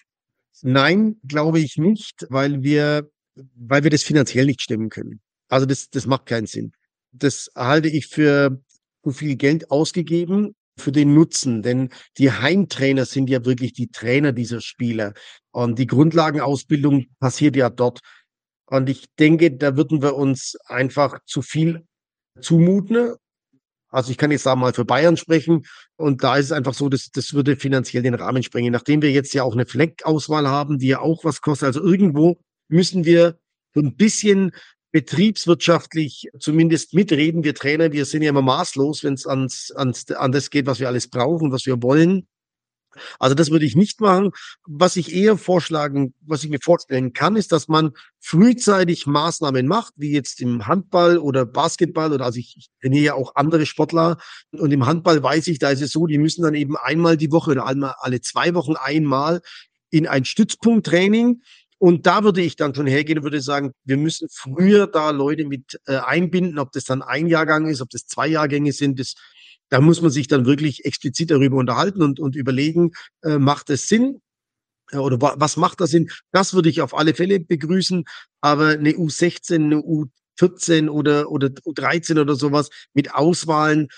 Nein, glaube ich nicht, weil wir, weil wir das finanziell nicht stemmen können. Also das, das macht keinen Sinn. Das halte ich für zu viel Geld ausgegeben für den Nutzen, denn die Heimtrainer sind ja wirklich die Trainer dieser Spieler und die Grundlagenausbildung passiert ja dort. Und ich denke, da würden wir uns einfach zu viel zumuten. Also ich kann jetzt da mal für Bayern sprechen und da ist es einfach so, dass das würde finanziell den Rahmen sprengen. Nachdem wir jetzt ja auch eine Fleckauswahl haben, die ja auch was kostet. Also irgendwo müssen wir so ein bisschen betriebswirtschaftlich zumindest mitreden. Wir Trainer, wir sind ja immer maßlos, wenn es ans, ans, an das geht, was wir alles brauchen, was wir wollen. Also das würde ich nicht machen. Was ich eher vorschlagen, was ich mir vorstellen kann, ist, dass man frühzeitig Maßnahmen macht, wie jetzt im Handball oder Basketball oder also ich, ich trainiere ja auch andere Sportler und im Handball weiß ich, da ist es so, die müssen dann eben einmal die Woche oder einmal alle zwei Wochen einmal in ein Stützpunkttraining. Und da würde ich dann schon hergehen und würde sagen, wir müssen früher da Leute mit äh, einbinden, ob das dann ein Jahrgang ist, ob das zwei Jahrgänge sind, das da muss man sich dann wirklich explizit darüber unterhalten und, und überlegen, äh, macht es Sinn? Oder wa was macht das Sinn? Das würde ich auf alle Fälle begrüßen. Aber eine U sechzehn, eine U vierzehn oder, oder U dreizehn oder sowas mit Auswahlen.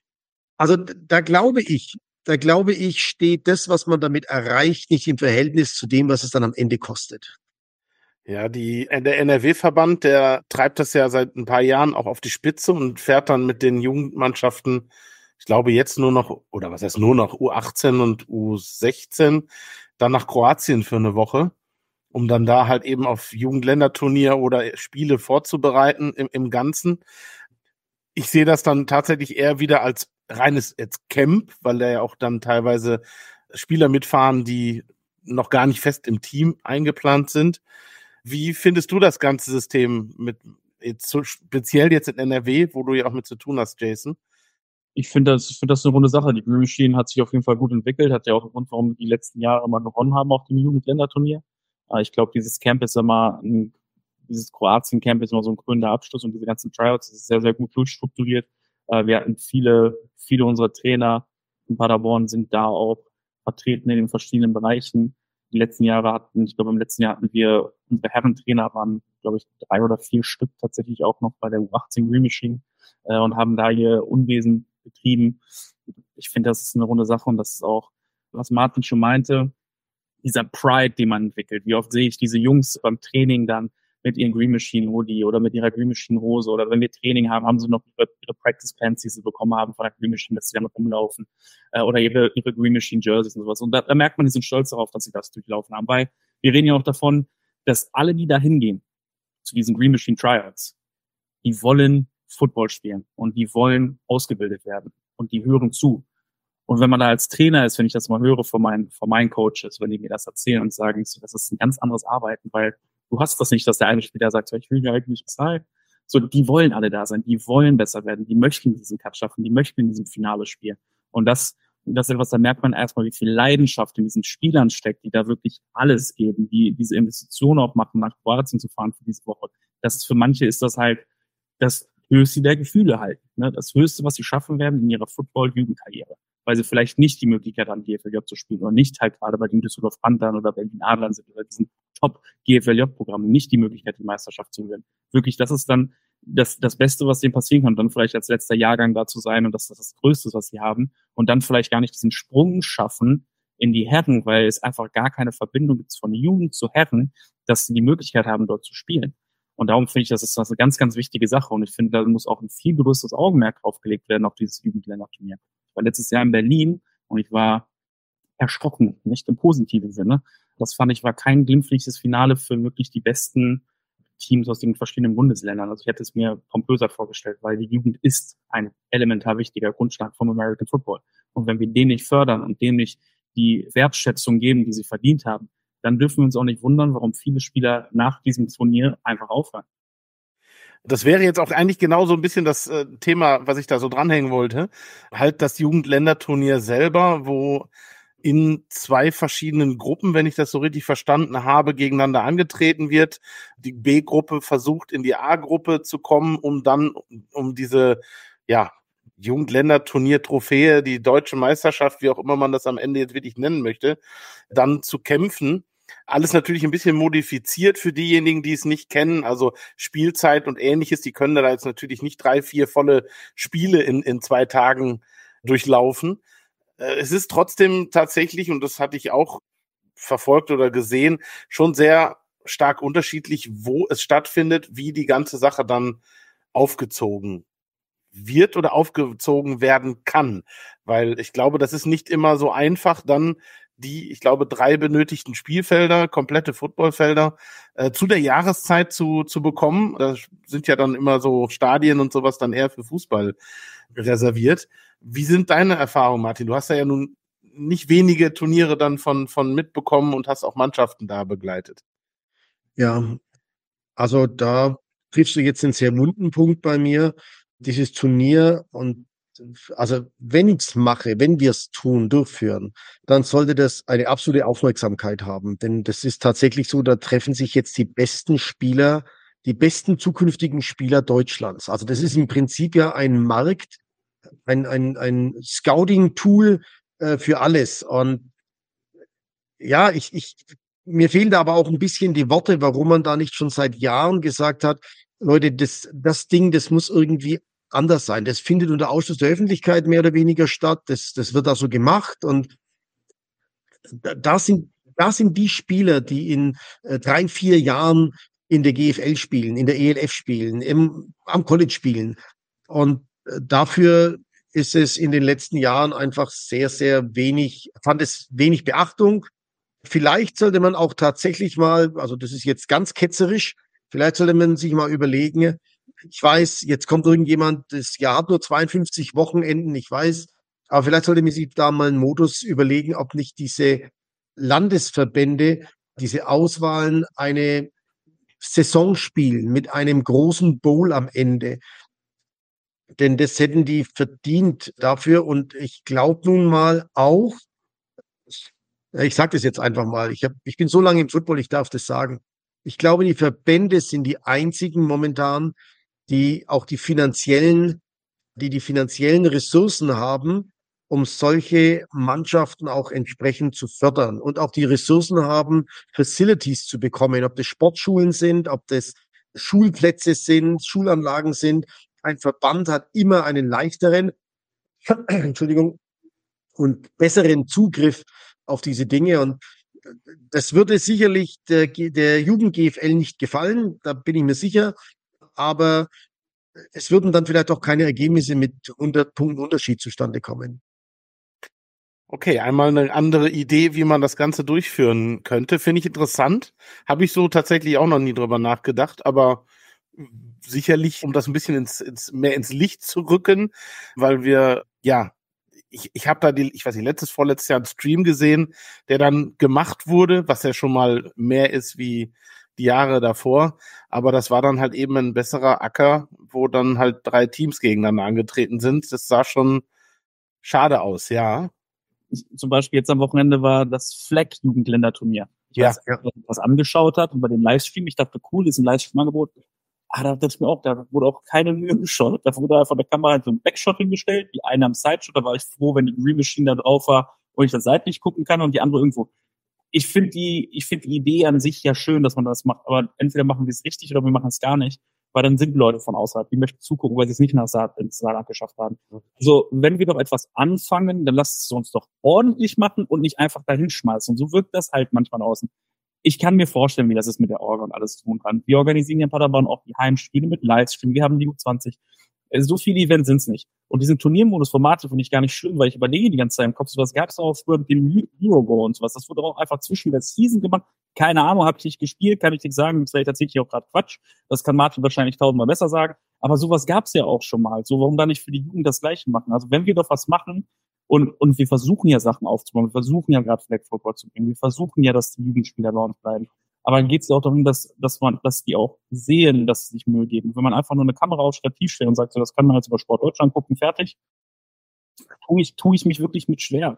Also da glaube ich, da glaube ich, steht das, was man damit erreicht, nicht im Verhältnis zu dem, was es dann am Ende kostet. Ja, die, der N R W-Verband, der treibt das ja seit ein paar Jahren auch auf die Spitze und fährt dann mit den Jugendmannschaften, ich glaube jetzt nur noch, oder was heißt nur noch, U achtzehn und U sechzehn, dann nach Kroatien für eine Woche, um dann da halt eben auf Jugendländerturnier oder Spiele vorzubereiten im, im Ganzen. Ich sehe das dann tatsächlich eher wieder als reines jetzt Camp, weil da ja auch dann teilweise Spieler mitfahren, die noch gar nicht fest im Team eingeplant sind. Wie findest du das ganze System mit jetzt so speziell jetzt in N R W, wo du ja auch mit zu tun hast, Jason? Ich finde das, ich finde das eine runde Sache. Die Green Machine hat sich auf jeden Fall gut entwickelt, hat ja auch einen Grund, warum wir die letzten Jahre immer gewonnen haben auf dem Jugendländerturnier. Ich glaube, dieses Camp ist immer, ein, dieses Kroatien-Camp ist immer so ein krönender Abschluss und diese ganzen Tryouts ist sehr, sehr gut durchstrukturiert. Wir hatten viele, viele unserer Trainer in Paderborn sind da auch vertreten in den verschiedenen Bereichen. Die letzten Jahre hatten, ich glaube, im letzten Jahr hatten wir, unsere Herrentrainer waren, glaube ich, drei oder vier Stück tatsächlich auch noch bei der U achtzehn Green Machine äh, und haben da ihr Unwesen betrieben. Ich finde, das ist eine runde Sache und das ist auch, was Martin schon meinte, dieser Pride, den man entwickelt. Wie oft sehe ich diese Jungs beim Training dann mit ihren Green Machine Hoodie oder mit ihrer Green Machine Hose oder wenn wir Training haben, haben sie noch ihre, ihre Practice Pants, die sie bekommen haben von der Green Machine, dass sie damit rumlaufen äh, oder ihre, ihre Green Machine Jerseys und sowas. Und da, da merkt man, die sind stolz darauf, dass sie das durchlaufen haben, weil wir reden ja auch davon, dass alle, die da hingehen zu diesen Green Machine Tryouts, die wollen Football spielen und die wollen ausgebildet werden und die hören zu. Und wenn man da als Trainer ist, wenn ich das mal höre von meinen, von meinen Coaches, wenn die mir das erzählen und sagen, so, das ist ein ganz anderes Arbeiten, weil du hast das nicht, dass der eine Spieler sagt, ich will ja eigentlich Zeit. So, die wollen alle da sein, die wollen besser werden, die möchten diesen Cut schaffen, die möchten in diesem Finale spielen. Und das, das ist etwas, da merkt man erstmal, wie viel Leidenschaft in diesen Spielern steckt, die da wirklich alles geben, die diese Investitionen auch machen, nach Kroatien zu fahren für diese Woche. Das ist für manche ist das halt das Höchste der Gefühle halt, ne? Das Höchste, was sie schaffen werden in ihrer Football-Jugendkarriere, weil sie vielleicht nicht die Möglichkeit haben, G F L J zu spielen oder nicht halt gerade bei den Düsseldorf Panthern oder Berlin Adlern sind oder diesen Top-G F L J-Programmen nicht die Möglichkeit, die Meisterschaft zu gewinnen. Wirklich, das ist dann das, das Beste, was denen passieren kann, dann vielleicht als letzter Jahrgang da zu sein und das ist das Größte, was sie haben und dann vielleicht gar nicht diesen Sprung schaffen in die Herren, weil es einfach gar keine Verbindung gibt von Jugend zu Herren, dass sie die Möglichkeit haben, dort zu spielen. Und darum finde ich, das ist eine ganz, ganz wichtige Sache. Und ich finde, da muss auch ein viel größeres Augenmerk draufgelegt werden auf dieses Jugendländerturnier. Ich war letztes Jahr in Berlin und ich war erschrocken, nicht im positiven Sinne. Das fand ich war kein glimpfliches Finale für wirklich die besten Teams aus den verschiedenen Bundesländern. Also ich hätte es mir pompöser vorgestellt, weil die Jugend ist ein elementar wichtiger Grundstein vom American Football. Und wenn wir den nicht fördern und denen nicht die Wertschätzung geben, die sie verdient haben, dann dürfen wir uns auch nicht wundern, warum viele Spieler nach diesem Turnier einfach aufhören. Das wäre jetzt auch eigentlich genau so ein bisschen das äh, Thema, was ich da so dranhängen wollte. Halt das Jugendländerturnier selber, wo in zwei verschiedenen Gruppen, wenn ich das so richtig verstanden habe, gegeneinander angetreten wird. Die B-Gruppe versucht in die A-Gruppe zu kommen, um dann um diese, ja, Jugendländerturnier-Trophäe, die deutsche Meisterschaft, wie auch immer man das am Ende jetzt wirklich nennen möchte, dann zu kämpfen. Alles natürlich ein bisschen modifiziert für diejenigen, die es nicht kennen, also Spielzeit und Ähnliches, die können da jetzt natürlich nicht drei, vier volle Spiele in, in zwei Tagen durchlaufen. Es ist trotzdem tatsächlich, und das hatte ich auch verfolgt oder gesehen, schon sehr stark unterschiedlich, wo es stattfindet, wie die ganze Sache dann aufgezogen wird oder aufgezogen werden kann. Weil ich glaube, das ist nicht immer so einfach, dann die, ich glaube, drei benötigten Spielfelder, komplette Footballfelder, äh, zu der Jahreszeit zu, zu bekommen. Da sind ja dann immer so Stadien und sowas dann eher für Fußball reserviert. Wie sind deine Erfahrungen, Martin? Du hast ja, ja nun nicht wenige Turniere dann von, von mitbekommen und hast auch Mannschaften da begleitet. Ja, also da triffst du jetzt einen sehr wunden Punkt bei mir. Dieses Turnier, und also wenn ich es mache, wenn wir es tun, durchführen, dann sollte das eine absolute Aufmerksamkeit haben. Denn das ist tatsächlich so, da treffen sich jetzt die besten Spieler, die besten zukünftigen Spieler Deutschlands. Also das ist im Prinzip ja ein Markt, ein, ein, ein Scouting-Tool äh, für alles. Und ja, ich, ich, mir fehlen da aber auch ein bisschen die Worte, warum man da nicht schon seit Jahren gesagt hat, Leute, das, das Ding, das muss irgendwie anders sein. Das findet unter Ausschluss der Öffentlichkeit mehr oder weniger statt. Das, das wird da so gemacht. Und da sind, da sind die Spieler, die in äh, drei, vier Jahren in der G F L spielen, in der E L F spielen, im, am College spielen. Und äh, dafür ist es in den letzten Jahren einfach sehr, sehr wenig, fand es wenig Beachtung. Vielleicht sollte man auch tatsächlich mal, also das ist jetzt ganz ketzerisch, vielleicht sollte man sich mal überlegen, ich weiß, jetzt kommt irgendjemand, das Jahr hat nur zweiundfünfzig Wochenenden, ich weiß, aber vielleicht sollte man sich da mal einen Modus überlegen, ob nicht diese Landesverbände, diese Auswahlen eine Saison spielen mit einem großen Bowl am Ende. Denn das hätten die verdient dafür. Und ich glaube nun mal auch, ich sage das jetzt einfach mal, ich, hab, ich bin so lange im Football, ich darf das sagen. Ich glaube, die Verbände sind die einzigen momentan, die auch die finanziellen, die die finanziellen Ressourcen haben, um solche Mannschaften auch entsprechend zu fördern und auch die Ressourcen haben, Facilities zu bekommen, ob das Sportschulen sind, ob das Schulplätze sind, Schulanlagen sind. Ein Verband hat immer einen leichteren, Entschuldigung, und besseren Zugriff auf diese Dinge. Und das würde sicherlich der, der Jugend-G F L nicht gefallen, da bin ich mir sicher. Aber es würden dann vielleicht auch keine Ergebnisse mit hundert Punkten Unterschied zustande kommen. Okay, einmal eine andere Idee, wie man das Ganze durchführen könnte. Finde ich interessant. Habe ich so tatsächlich auch noch nie drüber nachgedacht, aber sicherlich, um das ein bisschen ins, ins mehr ins Licht zu rücken, weil wir, ja, ich, ich habe da die, ich weiß nicht, letztes, vorletztes Jahr einen Stream gesehen, der dann gemacht wurde, was ja schon mal mehr ist wie die Jahre davor, aber das war dann halt eben ein besserer Acker, wo dann halt drei Teams gegeneinander angetreten sind. Das sah schon schade aus, ja. Zum Beispiel jetzt am Wochenende war das Flag-Jugendländerturnier. Ich Ja, weiß, ja. was angeschaut hat und bei dem Livestream, ich dachte, cool, ist ein Livestream-Angebot. Ah, da dachte ich mir auch, da wurde auch keine Mühe geschaut. Da wurde einfach der Kamera so ein Backshot hingestellt, die eine am Sideshot, da war ich froh, wenn die Green Machine da drauf war und ich das seitlich gucken kann und die andere irgendwo. Ich finde die, ich finde die Idee an sich ja schön, dass man das macht, aber entweder machen wir es richtig oder wir machen es gar nicht, weil dann sind Leute von außerhalb, die möchten zugucken, weil sie es nicht nach Saat, ins Saarland geschafft haben. Also, wenn wir doch etwas anfangen, dann lasst es uns doch ordentlich machen und nicht einfach dahin schmeißen. Und so wirkt das halt manchmal außen. Ich kann mir vorstellen, wie das ist mit der Orga und alles tun kann. Wir organisieren hier in Paderborn auch die Heimspiele mit Livestream. Wir haben die U zwanzig. So viele Events sind es nicht. Und diesen Turniermodus-Formate finde ich gar nicht schlimm, weil ich überlege die ganze Zeit im Kopf, sowas gab es auch früher mit dem Eurogo und sowas. Das wurde auch einfach zwischen der Season gemacht. Keine Ahnung, habe ich nicht gespielt, kann ich nicht sagen. Das ist vielleicht tatsächlich auch gerade Quatsch. Das kann Martin wahrscheinlich tausendmal besser sagen. Aber sowas gab es ja auch schon mal. So, warum da nicht für die Jugend das Gleiche machen? Also wenn wir doch was machen und und wir versuchen ja Sachen aufzubauen, wir versuchen ja gerade Flag Football zu bringen, wir versuchen ja, dass die Jugendspieler bei uns bleiben. Aber dann geht es ja auch darum, dass, dass man, dass die auch sehen, dass sie sich Mühe geben. Wenn man einfach nur eine Kamera aufs Stativ stellt und sagt, so, das kann man jetzt über Sport Deutschland gucken, fertig, tue ich, tue ich mich wirklich mit schwer.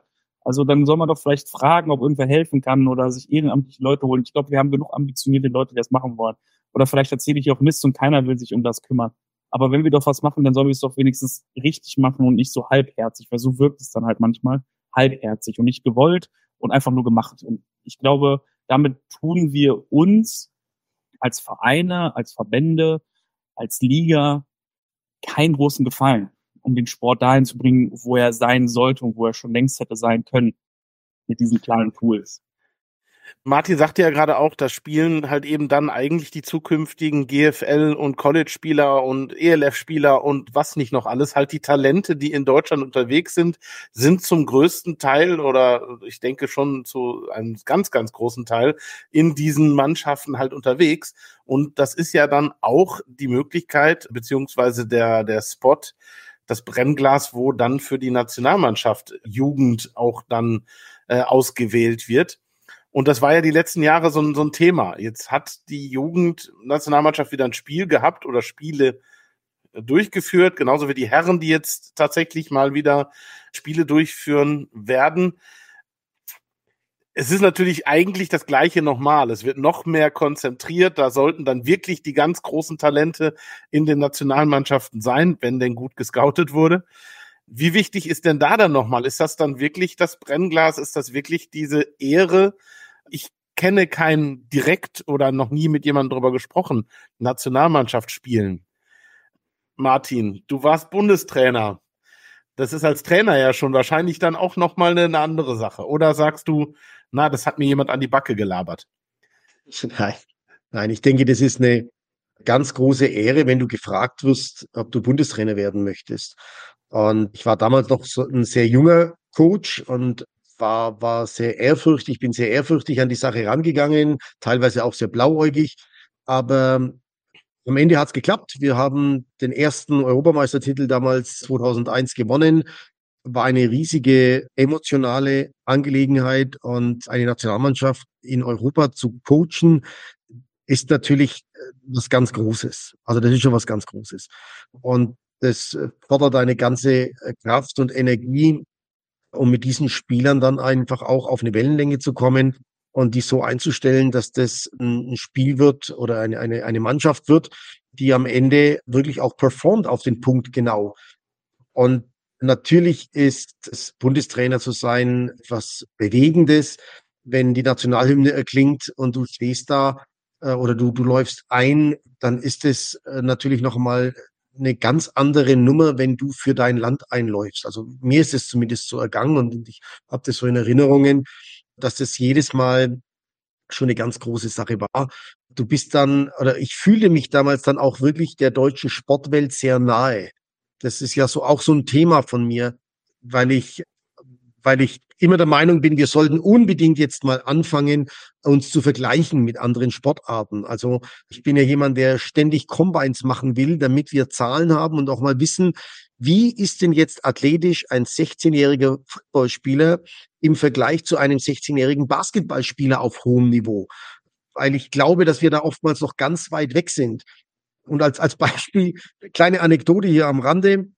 Also dann soll man doch vielleicht fragen, ob irgendwer helfen kann oder sich ehrenamtliche Leute holen. Ich glaube, wir haben genug ambitionierte Leute, die das machen wollen. Oder vielleicht erzähle ich auch Mist und keiner will sich um das kümmern. Aber wenn wir doch was machen, dann sollen wir es doch wenigstens richtig machen und nicht so halbherzig, weil so wirkt es dann halt manchmal halbherzig und nicht gewollt und einfach nur gemacht. Und ich glaube, damit tun wir uns als Vereine, als Verbände, als Liga keinen großen Gefallen, um den Sport dahin zu bringen, wo er sein sollte und wo er schon längst hätte sein können mit diesen kleinen Tools. Martin sagte ja gerade auch, da spielen halt eben dann eigentlich die zukünftigen G F L- und College-Spieler und E L F-Spieler und was nicht noch alles, halt die Talente, die in Deutschland unterwegs sind, sind zum größten Teil oder ich denke schon zu einem ganz, ganz großen Teil in diesen Mannschaften halt unterwegs. Und das ist ja dann auch die Möglichkeit, beziehungsweise der, der Spot, das Brennglas, wo dann für die Nationalmannschaft Jugend auch dann äh, ausgewählt wird. Und das war ja die letzten Jahre so ein, so ein Thema. Jetzt hat die Jugendnationalmannschaft wieder ein Spiel gehabt oder Spiele durchgeführt, genauso wie die Herren, die jetzt tatsächlich mal wieder Spiele durchführen werden. Es ist natürlich eigentlich das Gleiche nochmal. Es wird noch mehr konzentriert. Da sollten dann wirklich die ganz großen Talente in den Nationalmannschaften sein, wenn denn gut gescoutet wurde. Wie wichtig ist denn da dann nochmal? Ist das dann wirklich das Brennglas? Ist das wirklich diese Ehre? Ich kenne keinen direkt oder noch nie mit jemandem drüber gesprochen, Nationalmannschaft spielen. Martin, du warst Bundestrainer. Das ist als Trainer ja schon wahrscheinlich dann auch nochmal eine, eine andere Sache. Oder sagst du, na, das hat mir jemand an die Backe gelabert? Nein, nein, ich denke, das ist eine ganz große Ehre, wenn du gefragt wirst, ob du Bundestrainer werden möchtest. Und ich war damals noch so ein sehr junger Coach und war, war sehr ehrfürchtig, bin sehr ehrfürchtig an die Sache rangegangen, teilweise auch sehr blauäugig. Aber am Ende hat es geklappt. Wir haben den ersten Europameistertitel damals zweitausendeins gewonnen. War eine riesige emotionale Angelegenheit und eine Nationalmannschaft in Europa zu coachen, ist natürlich was ganz Großes. Also das ist schon was ganz Großes. Und das fordert eine ganze Kraft und Energie, um mit diesen Spielern dann einfach auch auf eine Wellenlänge zu kommen und die so einzustellen, dass das ein Spiel wird oder eine, eine, eine Mannschaft wird, die am Ende wirklich auch performt auf den Punkt genau. Und natürlich ist es, Bundestrainer zu sein, etwas Bewegendes, wenn die Nationalhymne erklingt und du stehst da äh, oder du, du läufst ein, dann ist es äh, natürlich noch mal eine ganz andere Nummer, wenn du für dein Land einläufst. Also mir ist es zumindest so ergangen und ich habe das so in Erinnerungen, dass das jedes Mal schon eine ganz große Sache war. Du bist dann, oder ich fühlte mich damals dann auch wirklich der deutschen Sportwelt sehr nahe. Das ist ja so auch so ein Thema von mir, weil ich, weil ich immer der Meinung bin, wir sollten unbedingt jetzt mal anfangen, uns zu vergleichen mit anderen Sportarten. Also ich bin ja jemand, der ständig Combines machen will, damit wir Zahlen haben und auch mal wissen, wie ist denn jetzt athletisch ein sechzehnjähriger Footballspieler im Vergleich zu einem sechzehnjährigen Basketballspieler auf hohem Niveau? Weil ich glaube, dass wir da oftmals noch ganz weit weg sind. Und als, als Beispiel, kleine Anekdote hier am Rande.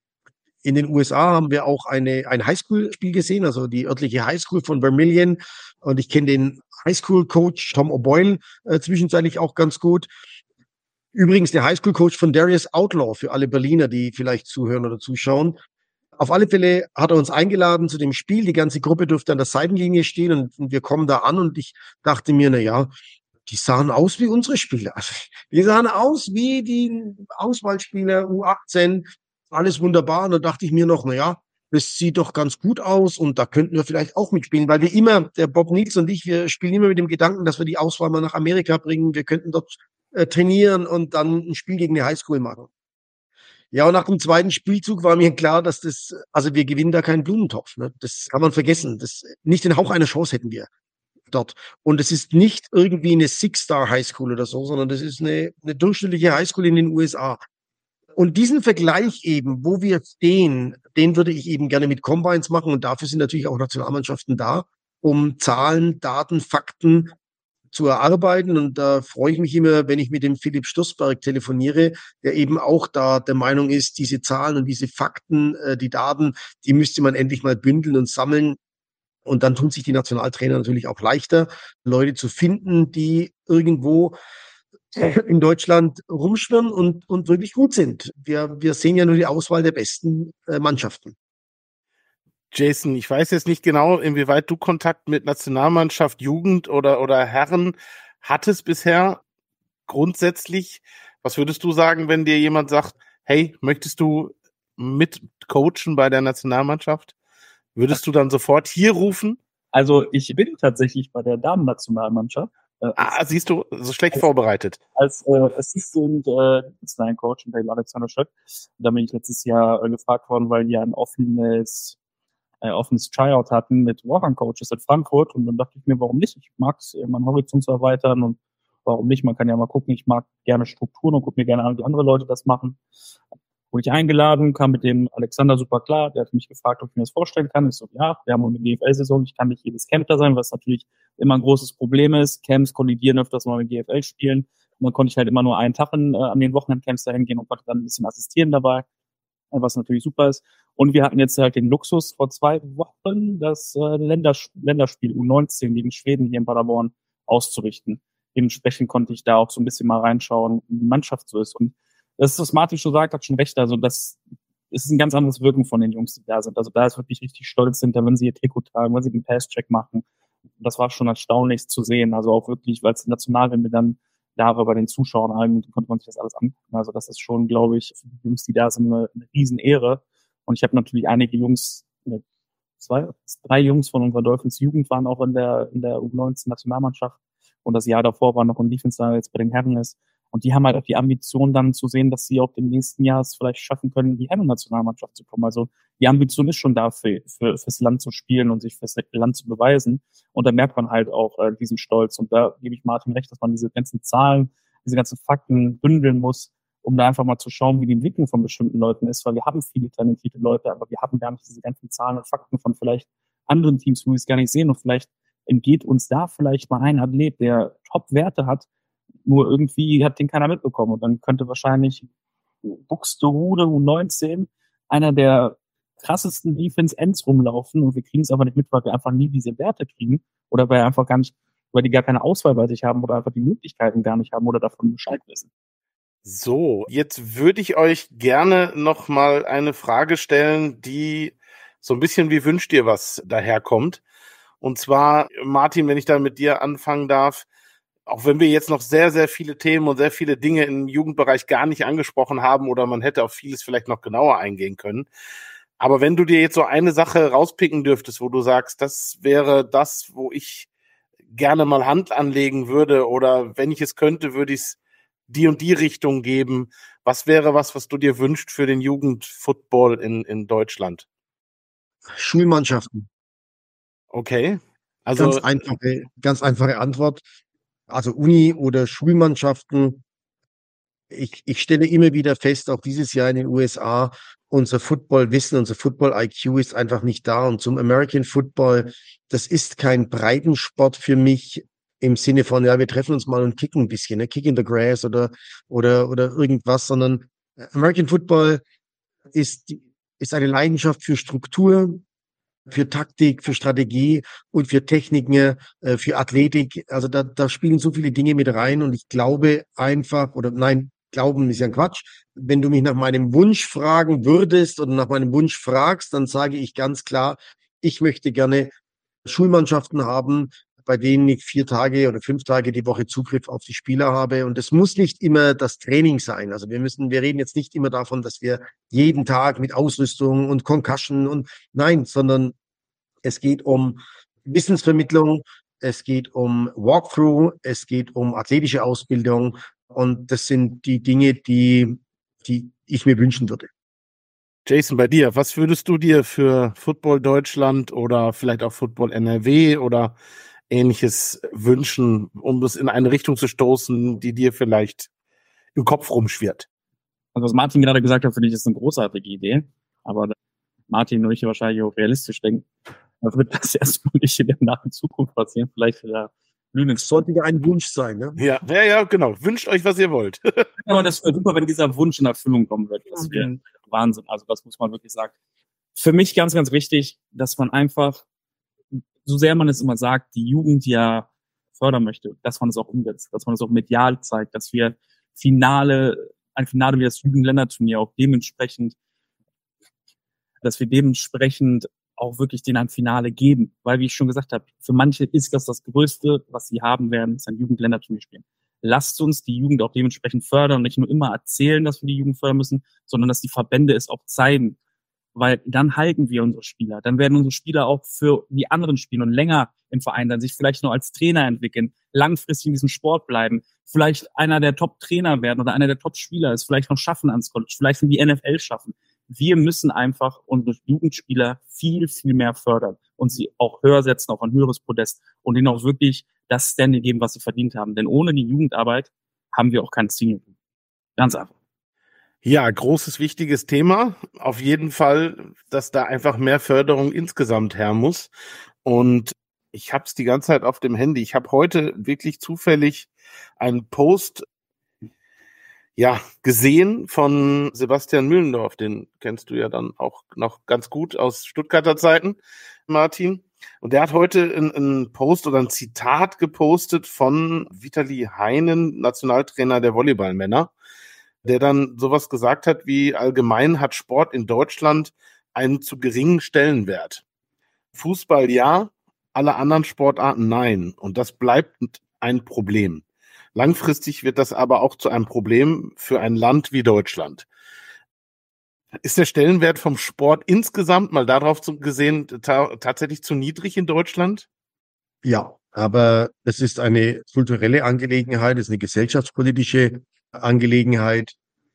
In den U S A haben wir auch eine, ein Highschool-Spiel gesehen, also die örtliche Highschool von Vermillion. Und ich kenne den Highschool-Coach Tom O'Boyle äh, zwischenzeitlich auch ganz gut. Übrigens der Highschool-Coach von Darius Outlaw, für alle Berliner, die vielleicht zuhören oder zuschauen. Auf alle Fälle hat er uns eingeladen zu dem Spiel. Die ganze Gruppe durfte an der Seitenlinie stehen und, und wir kommen da an und ich dachte mir, na ja, die sahen aus wie unsere Spieler. Also, die sahen aus wie die Auswahlspieler U achtzehn. Alles wunderbar. Und da dachte ich mir noch, na ja, das sieht doch ganz gut aus und da könnten wir vielleicht auch mitspielen, weil wir immer, der Bob Niels und ich, wir spielen immer mit dem Gedanken, dass wir die Auswahl mal nach Amerika bringen. Wir könnten dort äh, trainieren und dann ein Spiel gegen die Highschool machen. Ja, und nach dem zweiten Spielzug war mir klar, dass das, also wir gewinnen da keinen Blumentopf. Ne? Das kann man vergessen. Das, nicht den Hauch einer Chance hätten wir dort. Und es ist nicht irgendwie eine Six-Star-Highschool oder so, sondern das ist eine, eine durchschnittliche Highschool in den U S A. Und diesen Vergleich eben, wo wir stehen, den würde ich eben gerne mit Combines machen. Und dafür sind natürlich auch Nationalmannschaften da, um Zahlen, Daten, Fakten zu erarbeiten. Und da freue ich mich immer, wenn ich mit dem Philipp Sturzberg telefoniere, der eben auch da der Meinung ist, diese Zahlen und diese Fakten, äh, die Daten, die müsste man endlich mal bündeln und sammeln. Und dann tun sich die Nationaltrainer natürlich auch leichter, Leute zu finden, die irgendwo in Deutschland rumschwirren und, und wirklich gut sind. Wir, wir sehen ja nur die Auswahl der besten äh, Mannschaften. Jason, ich weiß jetzt nicht genau, inwieweit du Kontakt mit Nationalmannschaft, Jugend oder, oder Herren hattest bisher. Grundsätzlich, was würdest du sagen, wenn dir jemand sagt, hey, möchtest du mitcoachen bei der Nationalmannschaft? Würdest du dann sofort hier rufen? Also ich bin tatsächlich bei der Damen-Nationalmannschaft. Äh, ah, siehst du, so schlecht als, vorbereitet. Als äh, Assistant äh, Coach unter Alexander Schöck. Da bin ich letztes Jahr äh, gefragt worden, weil die ein offenes äh, offenes Tryout hatten mit Walk-on-Coaches in Frankfurt. Und dann dachte ich mir, warum nicht? Ich mag es, meinen Horizont zu erweitern und warum nicht? Man kann ja mal gucken. Ich mag gerne Strukturen und gucke mir gerne an, wie andere Leute das machen. Wurde ich eingeladen, kam mit dem Alexander super klar. Der hat mich gefragt, ob ich mir das vorstellen kann. Ich so, ja, wir haben eine G F L-Saison. Ich kann nicht jedes Camp da sein, was natürlich immer ein großes Problem ist. Camps kollidieren öfters mal mit G F L-Spielen. Und dann konnte ich halt immer nur einen Tag in, äh, an den Wochenendcamps da hingehen und konnte dann ein bisschen assistieren dabei, was natürlich super ist. Und wir hatten jetzt halt den Luxus vor zwei Wochen, das äh, Länders- Länderspiel U neunzehn gegen Schweden hier in Paderborn auszurichten. Dementsprechend konnte ich da auch so ein bisschen mal reinschauen, wie die Mannschaft so ist. Und das ist, was Martin schon sagt, hat schon recht. Also das ist ein ganz anderes Wirken von den Jungs, die da sind. Also da ist wirklich richtig stolz sind, wenn sie ihr Trikot tragen, wenn sie den Pass-Check machen. Das war schon erstaunlich zu sehen. Also auch wirklich, weil es national, wenn wir dann da war bei den Zuschauern allen, konnte man sich das alles angucken. Also das ist schon, glaube ich, für die Jungs, die da sind, eine, eine Riesenehre. Und ich habe natürlich einige Jungs, zwei, drei Jungs von unserer Dolphins Jugend waren auch in der in der U neunzehn Nationalmannschaft. Und das Jahr davor war noch ein Defense, der jetzt bei den Herren ist. Und die haben halt auch die Ambition dann zu sehen, dass sie auch im nächsten Jahr es vielleicht schaffen können, in die Herren-Nationalmannschaft zu kommen. Also die Ambition ist schon da, für, für, fürs Land zu spielen und sich fürs Land zu beweisen. Und da merkt man halt auch äh, diesen Stolz. Und da gebe ich Martin recht, dass man diese ganzen Zahlen, diese ganzen Fakten bündeln muss, um da einfach mal zu schauen, wie die Entwicklung von bestimmten Leuten ist. Weil wir haben viele talentierte Leute, aber wir haben gar nicht diese ganzen Zahlen und Fakten von vielleicht anderen Teams, wo wir es gar nicht sehen. Und vielleicht entgeht uns da vielleicht mal ein Athlet, der Top-Werte hat, nur irgendwie hat den keiner mitbekommen. Und dann könnte wahrscheinlich Buxtehude U neunzehn einer der krassesten Defense-Ends rumlaufen und wir kriegen es aber nicht mit, weil wir einfach nie diese Werte kriegen oder weil einfach gar nicht, weil die gar keine Auswahl bei sich haben oder einfach die Möglichkeiten gar nicht haben oder davon Bescheid wissen. So, jetzt würde ich euch gerne noch mal eine Frage stellen, die so ein bisschen wie wünscht ihr was daherkommt. Und zwar, Martin, wenn ich da mit dir anfangen darf, auch wenn wir jetzt noch sehr, sehr viele Themen und sehr viele Dinge im Jugendbereich gar nicht angesprochen haben oder man hätte auf vieles vielleicht noch genauer eingehen können. Aber wenn du dir jetzt so eine Sache rauspicken dürftest, wo du sagst, das wäre das, wo ich gerne mal Hand anlegen würde oder wenn ich es könnte, würde ich es die und die Richtung geben. Was wäre was, was du dir wünschst für den Jugendfootball in, in Deutschland? Schulmannschaften. Okay. Also ganz einfache, ganz einfache Antwort. Also Uni- oder Schulmannschaften. Ich, ich stelle immer wieder fest, auch dieses Jahr in den U S A, unser Footballwissen, unser Football-I Q ist einfach nicht da. Und zum American Football, das ist kein Breitensport für mich im Sinne von, ja, wir treffen uns mal und kicken ein bisschen, ne? Kick in the grass oder, oder, oder irgendwas, sondern American Football ist, ist eine Leidenschaft für Struktur, für Taktik, für Strategie und für Techniken, äh, für Athletik. Also da, da spielen so viele Dinge mit rein und ich glaube einfach, oder nein, glauben ist ja ein Quatsch. Wenn du mich nach meinem Wunsch fragen würdest oder nach meinem Wunsch fragst, dann sage ich ganz klar, ich möchte gerne Schulmannschaften haben, bei denen ich vier Tage oder fünf Tage die Woche Zugriff auf die Spieler habe. Und es muss nicht immer das Training sein. Also wir müssen, wir reden jetzt nicht immer davon, dass wir jeden Tag mit Ausrüstung und Concussion und nein, sondern es geht um Wissensvermittlung, es geht um Walkthrough, es geht um athletische Ausbildung. Und das sind die Dinge, die, die ich mir wünschen würde. Jason, bei dir, was würdest du dir für Football Deutschland oder vielleicht auch Football N R W oder Ähnliches wünschen, um es in eine Richtung zu stoßen, die dir vielleicht im Kopf rumschwirrt? Also was Martin gerade gesagt hat, finde ich, ist eine großartige Idee. Aber Martin und ich wahrscheinlich auch realistisch denken, da wird das erstmal nicht in der nahen Zukunft passieren. Vielleicht wieder blühen. Das sollte ja ein Wunsch sein, ne? Ja, ja, ja, genau. Wünscht euch, was ihr wollt. Aber das wäre super, wenn dieser Wunsch in Erfüllung kommen wird. Das wäre Wahnsinn. Also das muss man wirklich sagen. Für mich ganz, ganz wichtig, dass man einfach so sehr man es immer sagt, die Jugend ja fördern möchte, dass man es auch umsetzt, dass man es auch medial zeigt, dass wir Finale, ein Finale wie das Jugendländerturnier auch dementsprechend, dass wir dementsprechend auch wirklich denen ein Finale geben. Weil, wie ich schon gesagt habe, für manche ist das das Größte, was sie haben werden, ist ein Jugendländerturnier spielen. Lasst uns die Jugend auch dementsprechend fördern und nicht nur immer erzählen, dass wir die Jugend fördern müssen, sondern dass die Verbände es auch zeigen. Weil dann halten wir unsere Spieler. Dann werden unsere Spieler auch für die anderen spielen und länger im Verein dann sich vielleicht nur als Trainer entwickeln, langfristig in diesem Sport bleiben, vielleicht einer der Top-Trainer werden oder einer der Top-Spieler ist, vielleicht noch schaffen ans College, vielleicht in die N F L schaffen. Wir müssen einfach unsere Jugendspieler viel, viel mehr fördern und sie auch höher setzen auf ein höheres Podest und ihnen auch wirklich das Standing geben, was sie verdient haben. Denn ohne die Jugendarbeit haben wir auch kein Ziel. Ganz einfach. Ja, großes, wichtiges Thema. Auf jeden Fall, dass da einfach mehr Förderung insgesamt her muss. Und ich habe es die ganze Zeit auf dem Handy. Ich habe heute wirklich zufällig einen Post ja gesehen von Sebastian Mühlendorf. Den kennst du ja dann auch noch ganz gut aus Stuttgarter Zeiten, Martin. Und der hat heute einen Post oder ein Zitat gepostet von Vitali Heinen, Nationaltrainer der Volleyballmänner, der dann sowas gesagt hat wie: allgemein hat Sport in Deutschland einen zu geringen Stellenwert. Fußball ja, alle anderen Sportarten nein. Und das bleibt ein Problem. Langfristig wird das aber auch zu einem Problem für ein Land wie Deutschland. Ist der Stellenwert vom Sport insgesamt mal darauf gesehen ta- tatsächlich zu niedrig in Deutschland? Ja, aber es ist eine kulturelle Angelegenheit, es ist eine gesellschaftspolitische Angelegenheit.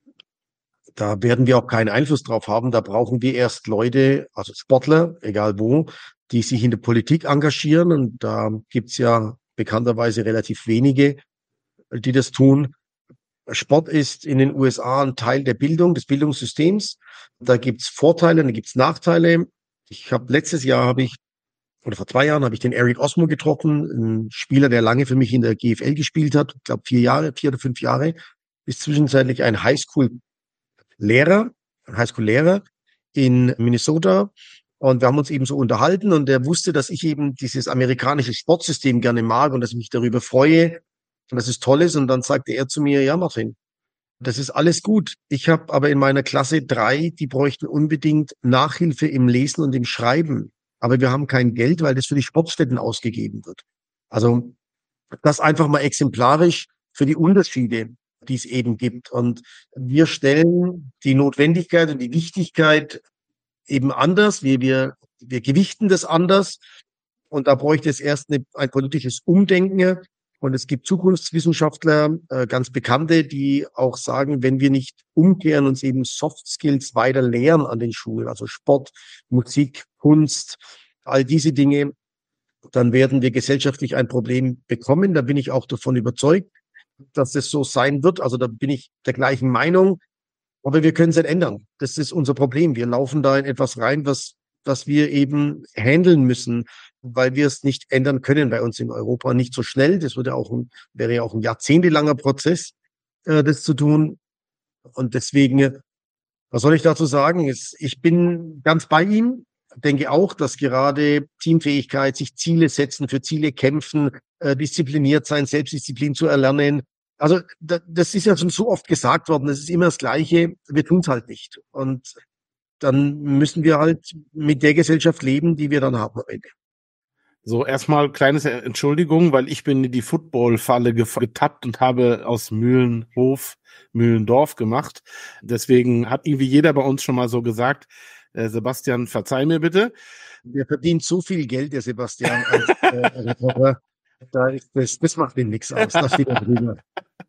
Da werden wir auch keinen Einfluss drauf haben. Da brauchen wir erst Leute, also Sportler, egal wo, die sich in der Politik engagieren. Und da gibt's ja bekannterweise relativ wenige, die das tun. Sport ist in den U S A ein Teil der Bildung, des Bildungssystems. Da gibt's Vorteile, da gibt's Nachteile. Ich habe letztes Jahr habe ich oder vor zwei Jahren habe ich den Eric Osmo getroffen, ein Spieler, der lange für mich in der G F L gespielt hat, ich glaube vier Jahre, vier oder fünf Jahre, ist zwischenzeitlich ein Highschool-Lehrer, ein Highschool-Lehrer in Minnesota. Und wir haben uns eben so unterhalten und er wusste, dass ich eben dieses amerikanische Sportsystem gerne mag und dass ich mich darüber freue und dass es toll ist. Und dann sagte er zu mir: Ja, Martin, das ist alles gut. Ich habe aber in meiner Klasse drei, die bräuchten unbedingt Nachhilfe im Lesen und im Schreiben. Aber wir haben kein Geld, weil das für die Sportstätten ausgegeben wird. Also das einfach mal exemplarisch für die Unterschiede, die es eben gibt. Und wir stellen die Notwendigkeit und die Wichtigkeit eben anders. Wir, wir, wir gewichten das anders. Und da bräuchte es erst eine, ein politisches Umdenken. Und es gibt Zukunftswissenschaftler, äh, ganz Bekannte, die auch sagen, wenn wir nicht umkehren, uns eben Soft Skills weiter lehren an den Schulen, also Sport, Musik, Kunst, all diese Dinge, dann werden wir gesellschaftlich ein Problem bekommen. Da bin ich auch davon überzeugt, dass es so sein wird. Also da bin ich der gleichen Meinung. Aber wir können es nicht ändern. Das ist unser Problem. Wir laufen da in etwas rein, was, was wir eben handeln müssen, weil wir es nicht ändern können bei uns in Europa. Nicht so schnell. Das würde auch ein, wäre ja auch ein jahrzehntelanger Prozess, äh, das zu tun. Und deswegen, was soll ich dazu sagen? Ich bin ganz bei ihm. Denke auch, dass gerade Teamfähigkeit, sich Ziele setzen, für Ziele kämpfen, äh, diszipliniert sein, Selbstdisziplin zu erlernen. Also da, das ist ja schon so oft gesagt worden, das ist immer das Gleiche, wir tun es halt nicht. Und dann müssen wir halt mit der Gesellschaft leben, die wir dann haben am Ende. So, erstmal kleines Entschuldigung, weil ich bin in die Football-Falle getappt und habe aus Mühlenhof Mühlendorf gemacht. Deswegen hat irgendwie jeder bei uns schon mal so gesagt: äh, Sebastian, verzeih mir bitte. Der verdient so viel Geld, der Sebastian, als äh, Reporter. Da ist das, das macht ihm nichts aus. Das steht da drüber.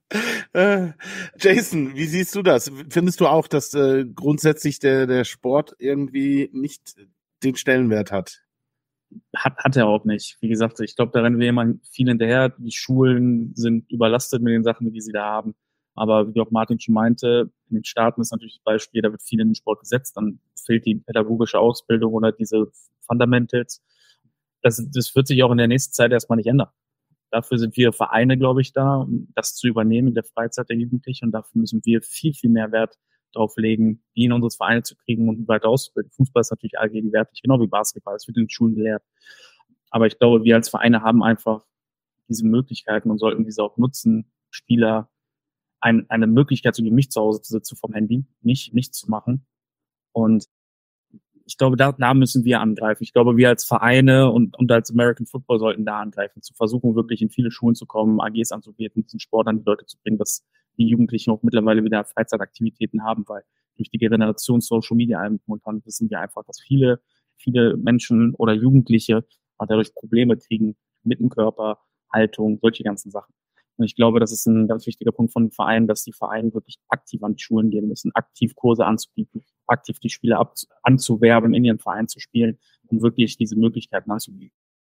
Äh, Jason, wie siehst du das? Findest du auch, dass äh, grundsätzlich der, der Sport irgendwie nicht den Stellenwert hat? Hat, hat er auch nicht. Wie gesagt, ich glaube, da rennen wir immer viel hinterher. Die Schulen sind überlastet mit den Sachen, die sie da haben. Aber wie auch Martin schon meinte, in den Staaten ist natürlich das Beispiel, da wird viel in den Sport gesetzt, dann fehlt die pädagogische Ausbildung oder diese Fundamentals. Das, das wird sich auch in der nächsten Zeit erstmal nicht ändern. Dafür sind wir Vereine, glaube ich, da, um das zu übernehmen in der Freizeit der Jugendlichen. Und dafür müssen wir viel, viel mehr Wert drauf legen, die in unsere Vereine zu kriegen und weiter auszubilden. Fußball ist natürlich allgegenwärtig, genau wie Basketball. Es wird in den Schulen gelehrt. Aber ich glaube, wir als Vereine haben einfach diese Möglichkeiten und sollten diese auch nutzen, Spieler ein, eine Möglichkeit zu geben, nicht zu Hause zu sitzen vom Handy, nicht nichts zu machen. Und ich glaube, da, da müssen wir angreifen. Ich glaube, wir als Vereine und, und als American Football sollten da angreifen, zu versuchen, wirklich in viele Schulen zu kommen, A Gs anzubieten, den Sport an die Leute zu bringen, dass die Jugendlichen auch mittlerweile wieder Freizeitaktivitäten haben, weil durch die Generation Social Media momentan wissen wir einfach, dass viele, viele Menschen oder Jugendliche dadurch Probleme kriegen mit dem Körper, Haltung, solche ganzen Sachen. Und ich glaube, das ist ein ganz wichtiger Punkt von den Vereinen, dass die Vereine wirklich aktiv an die Schulen gehen müssen, aktiv Kurse anzubieten, aktiv die Spieler ab, anzuwerben, in ihren Verein zu spielen, um wirklich diese Möglichkeiten anzubieten.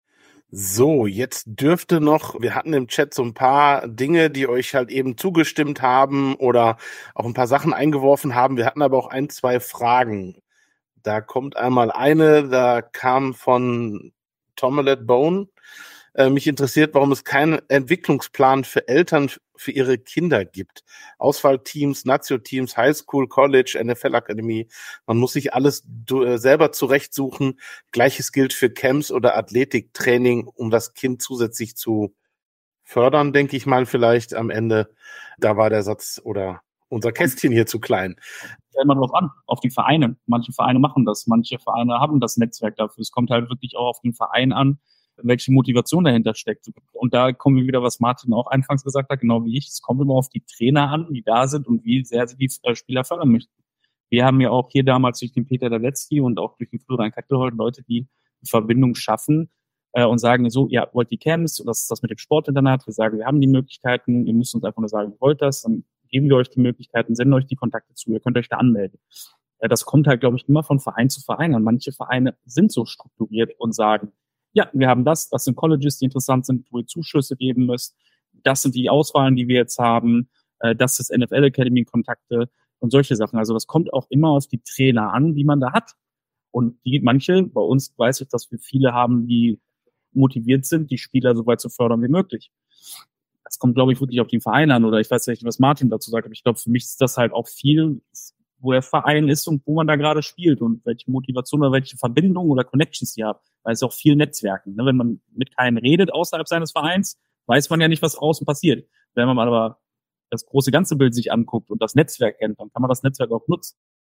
So, jetzt dürfte noch, wir hatten im Chat so ein paar Dinge, die euch halt eben zugestimmt haben oder auch ein paar Sachen eingeworfen haben. Wir hatten aber auch ein, zwei Fragen. Da kommt einmal eine, da kam von Tomelet Bone. Äh, mich interessiert, warum es keinen Entwicklungsplan für Eltern für ihre Kinder gibt. Auswahlteams, Nazio-Teams, Highschool, College, N F L-Akademie. Man muss sich alles äh, selber zurechtsuchen. Gleiches gilt für Camps oder Athletiktraining, um das Kind zusätzlich zu fördern, denke ich mal vielleicht am Ende. Da war der Satz oder unser Kästchen hier zu klein. Fällt mal drauf an, auf die Vereine. Manche Vereine machen das, manche Vereine haben das Netzwerk dafür. Es kommt halt wirklich auch auf den Verein an, welche Motivation dahinter steckt. Und da kommen wir wieder, was Martin auch anfangs gesagt hat, genau wie ich, es kommt immer auf die Trainer an, die da sind und wie sehr sie die Spieler fördern möchten. Wir haben ja auch hier damals durch den Peter Daletzky und auch durch den Florian Kattelhold Leute, die die Verbindung schaffen äh, und sagen so, ihr wollt die Camps, und das ist das mit dem Sportinternat, wir sagen, wir haben die Möglichkeiten, ihr müsst uns einfach nur sagen, ihr wollt das, dann geben wir euch die Möglichkeiten, senden euch die Kontakte zu, ihr könnt euch da anmelden. Äh, das kommt halt, glaube ich, immer von Verein zu Verein an. Manche Vereine sind so strukturiert und sagen, ja, wir haben das, das sind Colleges, die interessant sind, wo ihr Zuschüsse geben müsst. Das sind die Auswahlen, die wir jetzt haben. Das ist N F L-Academy-Kontakte und solche Sachen. Also das kommt auch immer auf die Trainer an, die man da hat. Und die manche, bei uns weiß ich, dass wir viele haben, die motiviert sind, die Spieler so weit zu fördern wie möglich. Das kommt, glaube ich, wirklich auf den Verein an. Oder ich weiß nicht, was Martin dazu sagt, aber ich glaube, für mich ist das halt auch viel, wo der Verein ist und wo man da gerade spielt und welche Motivation oder welche Verbindungen oder Connections die hat. Weil es auch viel Netzwerken. Ne? Wenn man mit keinem redet außerhalb seines Vereins, weiß man ja nicht, was draußen passiert. Wenn man aber das große ganze Bild sich anguckt und das Netzwerk kennt, dann kann man das Netzwerk auch nutzen.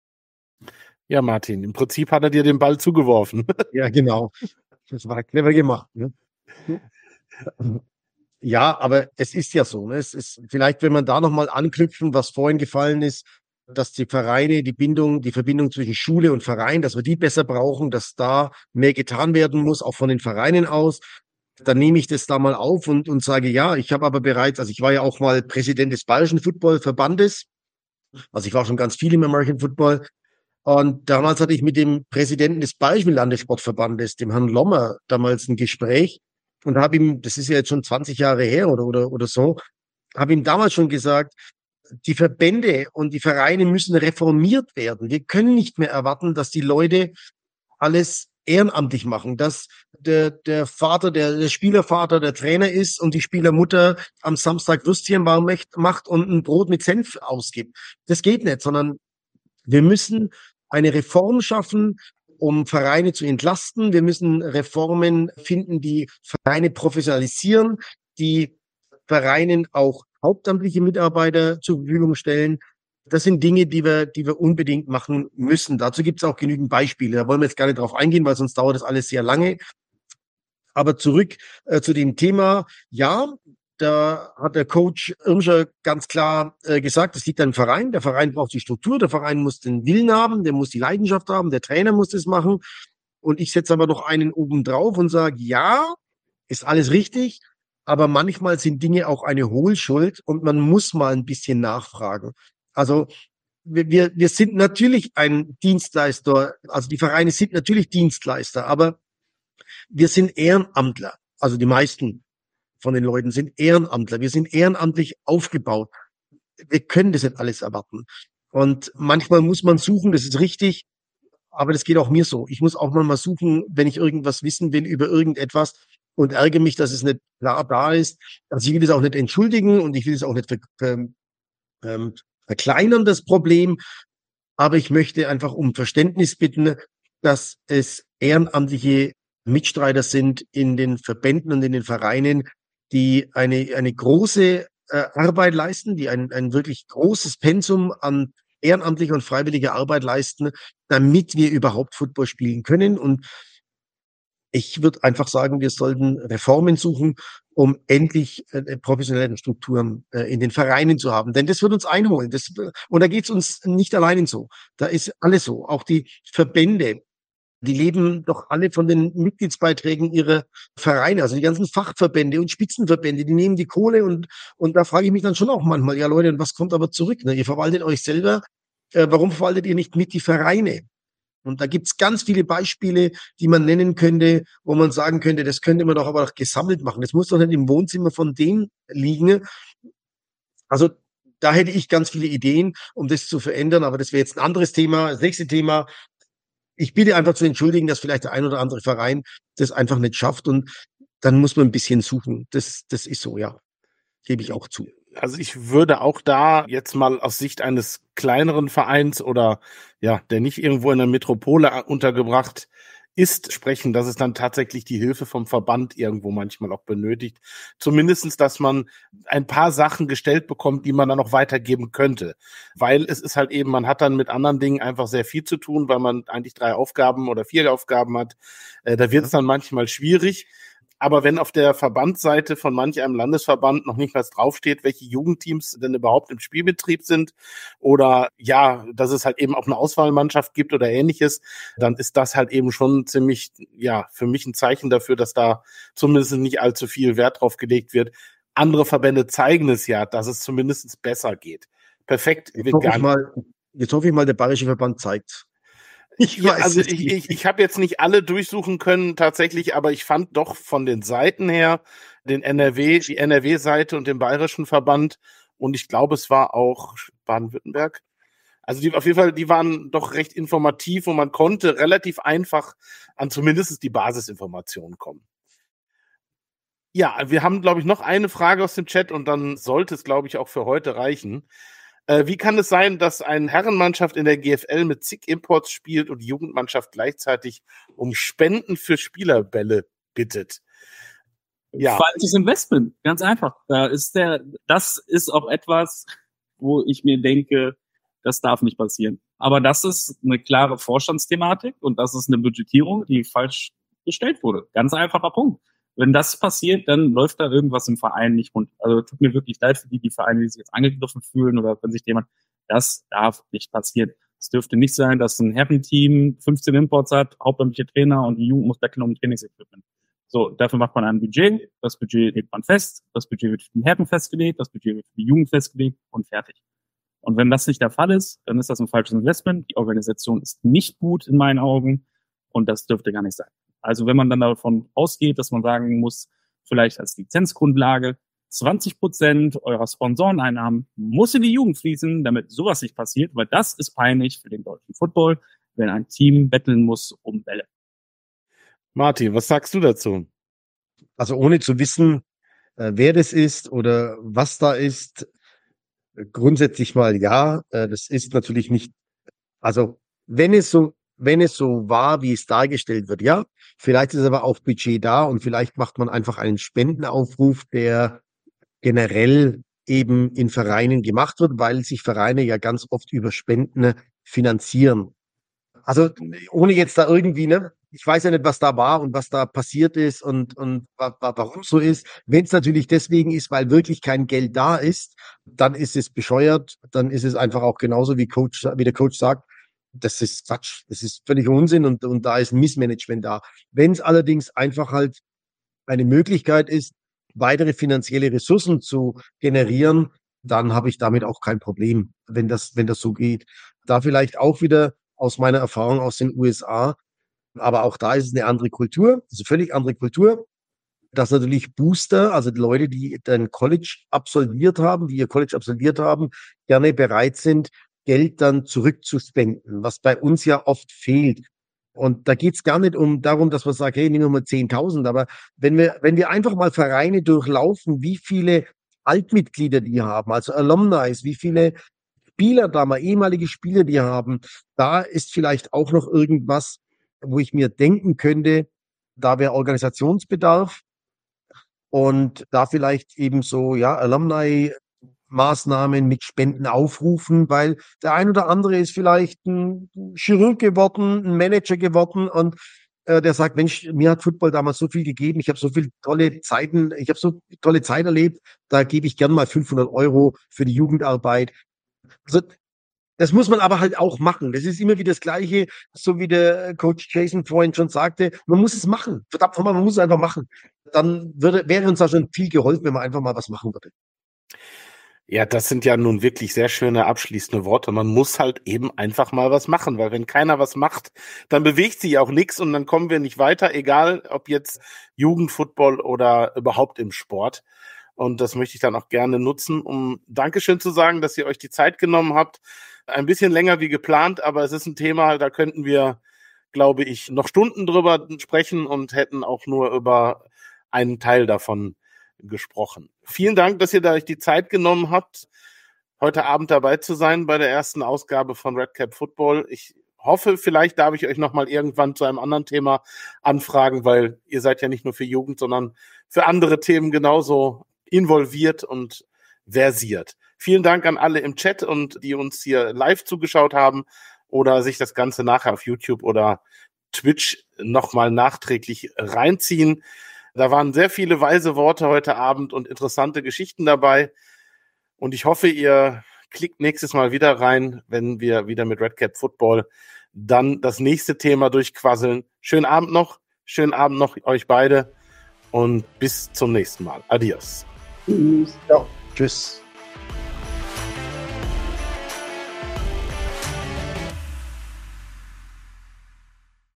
Ja, Martin, im Prinzip hat er dir den Ball zugeworfen. Ja, genau. Das war clever gemacht. Ne? Ja, aber es ist ja so. Ne? Es ist vielleicht, wenn man da nochmal anknüpfen, was vorhin gefallen ist, dass die Vereine, die Bindung, die Verbindung zwischen Schule und Verein, dass wir die besser brauchen, dass da mehr getan werden muss, auch von den Vereinen aus. Dann nehme ich das da mal auf und, und sage, ja, ich habe aber bereits, also ich war ja auch mal Präsident des Bayerischen Footballverbandes, also ich war schon ganz viel im American Football. Und damals hatte ich mit dem Präsidenten des Bayerischen Landessportverbandes, dem Herrn Lommer, damals ein Gespräch und habe ihm, das ist ja jetzt schon zwanzig Jahre her oder, oder, oder so, habe ihm damals schon gesagt, die Verbände und die Vereine müssen reformiert werden. Wir können nicht mehr erwarten, dass die Leute alles ehrenamtlich machen, dass der, der Vater, der, der Spielervater der Trainer ist und die Spielermutter am Samstag Würstchen macht und ein Brot mit Senf ausgibt. Das geht nicht, sondern wir müssen eine Reform schaffen, um Vereine zu entlasten. Wir müssen Reformen finden, die Vereine professionalisieren, die Vereinen auch hauptamtliche Mitarbeiter zur Verfügung stellen. Das sind Dinge, die wir, die wir unbedingt machen müssen. Dazu gibt es auch genügend Beispiele. Da wollen wir jetzt gar nicht drauf eingehen, weil sonst dauert das alles sehr lange. Aber zurück äh, zu dem Thema. Ja, da hat der Coach Irmscher ganz klar äh, gesagt, es liegt an dem Verein. Der Verein braucht die Struktur. Der Verein muss den Willen haben. Der muss die Leidenschaft haben. Der Trainer muss das machen. Und ich setze aber noch einen oben drauf und sage, ja, ist alles richtig. Aber manchmal sind Dinge auch eine Hohlschuld und man muss mal ein bisschen nachfragen. Also wir, wir sind natürlich ein Dienstleister, also die Vereine sind natürlich Dienstleister, aber wir sind Ehrenamtler. Also die meisten von den Leuten sind Ehrenamtler. Wir sind ehrenamtlich aufgebaut. Wir können das nicht alles erwarten. Und manchmal muss man suchen, das ist richtig, aber das geht auch mir so. Ich muss auch mal suchen, wenn ich irgendwas wissen will über irgendetwas, und ärgere mich, dass es nicht klar da ist. Also ich will das auch nicht entschuldigen und ich will es auch nicht ver, ver, ähm, verkleinern, das Problem. Aber ich möchte einfach um Verständnis bitten, dass es ehrenamtliche Mitstreiter sind in den Verbänden und in den Vereinen, die eine, eine große äh, Arbeit leisten, die ein, ein wirklich großes Pensum an ehrenamtlicher und freiwilliger Arbeit leisten, damit wir überhaupt Football spielen können. Und ich würde einfach sagen, wir sollten Reformen suchen, um endlich äh, professionelle Strukturen äh, in den Vereinen zu haben. Denn das wird uns einholen. Das, und da geht es uns nicht allein so. Da ist alles so. Auch die Verbände, die leben doch alle von den Mitgliedsbeiträgen ihrer Vereine. Also die ganzen Fachverbände und Spitzenverbände, die nehmen die Kohle. Und, und da frage ich mich dann schon auch manchmal, ja Leute, und was kommt aber zurück? Ne? Ihr verwaltet euch selber. Äh, warum verwaltet ihr nicht mit die Vereine? Und da gibt's ganz viele Beispiele, die man nennen könnte, wo man sagen könnte, das könnte man doch aber auch gesammelt machen. Das muss doch nicht im Wohnzimmer von denen liegen. Also da hätte ich ganz viele Ideen, um das zu verändern. Aber das wäre jetzt ein anderes Thema. Das nächste Thema. Ich bitte einfach zu entschuldigen, dass vielleicht der ein oder andere Verein das einfach nicht schafft. Und dann muss man ein bisschen suchen. Das, das ist so, ja. Gebe ich auch zu. Also ich würde auch da jetzt mal aus Sicht eines kleineren Vereins oder ja, der nicht irgendwo in der Metropole untergebracht ist, sprechen, dass es dann tatsächlich die Hilfe vom Verband irgendwo manchmal auch benötigt. Zumindestens, dass man ein paar Sachen gestellt bekommt, die man dann auch weitergeben könnte. Weil es ist halt eben, man hat dann mit anderen Dingen einfach sehr viel zu tun, weil man eigentlich drei Aufgaben oder vier Aufgaben hat. Äh, da wird es dann manchmal schwierig. Aber wenn auf der Verbandsseite von manch einem Landesverband noch nicht was draufsteht, welche Jugendteams denn überhaupt im Spielbetrieb sind oder ja, dass es halt eben auch eine Auswahlmannschaft gibt oder ähnliches, dann ist das halt eben schon ziemlich, ja, für mich ein Zeichen dafür, dass da zumindest nicht allzu viel Wert drauf gelegt wird. Andere Verbände zeigen es ja, dass es zumindest besser geht. Perfekt. Jetzt hoffe ich mal, jetzt hoffe ich mal, der Bayerische Verband zeigt. Ich ja, weiß also ich, ich, ich habe jetzt nicht alle durchsuchen können tatsächlich, aber ich fand doch von den Seiten her den N R W, die N R W-Seite und den Bayerischen Verband und ich glaube, es war auch Baden-Württemberg. Also die auf jeden Fall, die waren doch recht informativ und man konnte relativ einfach an zumindest die Basisinformationen kommen. Ja, wir haben, glaube ich, noch eine Frage aus dem Chat und dann sollte es, glaube ich, auch für heute reichen. Wie kann es sein, dass eine Herrenmannschaft in der G F L mit zig Imports spielt und die Jugendmannschaft gleichzeitig um Spenden für Spielerbälle bittet? Ja. Falsches Investment, ganz einfach. Da ist der, das ist auch etwas, wo ich mir denke, das darf nicht passieren. Aber das ist eine klare Vorstandsthematik und das ist eine Budgetierung, die falsch gestellt wurde. Ganz einfacher Punkt. Wenn das passiert, dann läuft da irgendwas im Verein nicht rund. Also tut mir wirklich leid für die, die Vereine, die sich jetzt angegriffen fühlen oder wenn sich jemand, das darf nicht passieren. Es dürfte nicht sein, dass ein Herrenteam fünfzehn Imports hat, hauptamtliche Trainer und die Jugend muss betteln um Trainingsequipment. So, dafür macht man ein Budget, das Budget legt man fest, das Budget wird für die Herren festgelegt, das Budget wird für die Jugend festgelegt und fertig. Und wenn das nicht der Fall ist, dann ist das ein falsches Investment. Die Organisation ist nicht gut in meinen Augen und das dürfte gar nicht sein. Also wenn man dann davon ausgeht, dass man sagen muss, vielleicht als Lizenzgrundlage, zwanzig Prozent eurer Sponsoreneinnahmen muss in die Jugend fließen, damit sowas nicht passiert, weil das ist peinlich für den deutschen Football, wenn ein Team betteln muss um Bälle. Martin, was sagst du dazu? Also ohne zu wissen, äh, wer das ist oder was da ist, äh, grundsätzlich mal ja, äh, das ist natürlich nicht, also wenn es so Wenn es so war, wie es dargestellt wird, ja. Vielleicht ist aber auch Budget da und vielleicht macht man einfach einen Spendenaufruf, der generell eben in Vereinen gemacht wird, weil sich Vereine ja ganz oft über Spenden finanzieren. Also ohne jetzt da irgendwie, ne, ich weiß ja nicht, was da war und was da passiert ist und, und warum so ist. Wenn es natürlich deswegen ist, weil wirklich kein Geld da ist, dann ist es bescheuert, dann ist es einfach auch genauso wie Coach, wie der Coach sagt, das ist Quatsch, das ist völlig Unsinn und, und da ist ein Missmanagement da. Wenn es allerdings einfach halt eine Möglichkeit ist, weitere finanzielle Ressourcen zu generieren, dann habe ich damit auch kein Problem, wenn das, wenn das so geht. Da vielleicht auch wieder aus meiner Erfahrung aus den U S A, aber auch da ist es eine andere Kultur, also völlig andere Kultur, dass natürlich Booster, also die Leute, die dann College absolviert haben, die ihr College absolviert haben, gerne bereit sind, Geld dann zurückzuspenden, was bei uns ja oft fehlt. Und da geht's gar nicht um darum, dass man sagt, hey, nehmen wir mal zehntausend. Aber wenn wir, wenn wir einfach mal Vereine durchlaufen, wie viele Altmitglieder die haben, also Alumni, wie viele Spieler da mal, ehemalige Spieler die haben, da ist vielleicht auch noch irgendwas, wo ich mir denken könnte, da wäre Organisationsbedarf und da vielleicht eben so, ja, Alumni-Maßnahmen mit Spenden aufrufen, weil der ein oder andere ist vielleicht ein Chirurg geworden, ein Manager geworden und äh, der sagt, Mensch, mir hat Football damals so viel gegeben, ich habe so viele tolle Zeiten, ich habe so tolle Zeit erlebt, da gebe ich gern mal fünfhundert Euro für die Jugendarbeit. Also das muss man aber halt auch machen. Das ist immer wieder das Gleiche, so wie der Coach Jason vorhin schon sagte. Man muss es machen. Verdammt nochmal, man muss es einfach machen. Dann würde, wäre uns da schon viel geholfen, wenn man einfach mal was machen würde. Ja, das sind ja nun wirklich sehr schöne abschließende Worte. Man muss halt eben einfach mal was machen, weil wenn keiner was macht, dann bewegt sich auch nichts und dann kommen wir nicht weiter, egal ob jetzt Jugendfootball oder überhaupt im Sport. Und das möchte ich dann auch gerne nutzen, um Dankeschön zu sagen, dass ihr euch die Zeit genommen habt. Ein bisschen länger wie geplant, aber es ist ein Thema, da könnten wir, glaube ich, noch Stunden drüber sprechen und hätten auch nur über einen Teil davon gesprochen. Vielen Dank, dass ihr da euch die Zeit genommen habt, heute Abend dabei zu sein bei der ersten Ausgabe von Red Cap Football. Ich hoffe, vielleicht darf ich euch nochmal irgendwann zu einem anderen Thema anfragen, weil ihr seid ja nicht nur für Jugend, sondern für andere Themen genauso involviert und versiert. Vielen Dank an alle im Chat und die uns hier live zugeschaut haben oder sich das Ganze nachher auf YouTube oder Twitch nochmal nachträglich reinziehen. Da waren sehr viele weise Worte heute Abend und interessante Geschichten dabei. Und ich hoffe, ihr klickt nächstes Mal wieder rein, wenn wir wieder mit Red Cap Football dann das nächste Thema durchquasseln. Schönen Abend noch, schönen Abend noch euch beide und bis zum nächsten Mal. Adios. Ja, tschüss.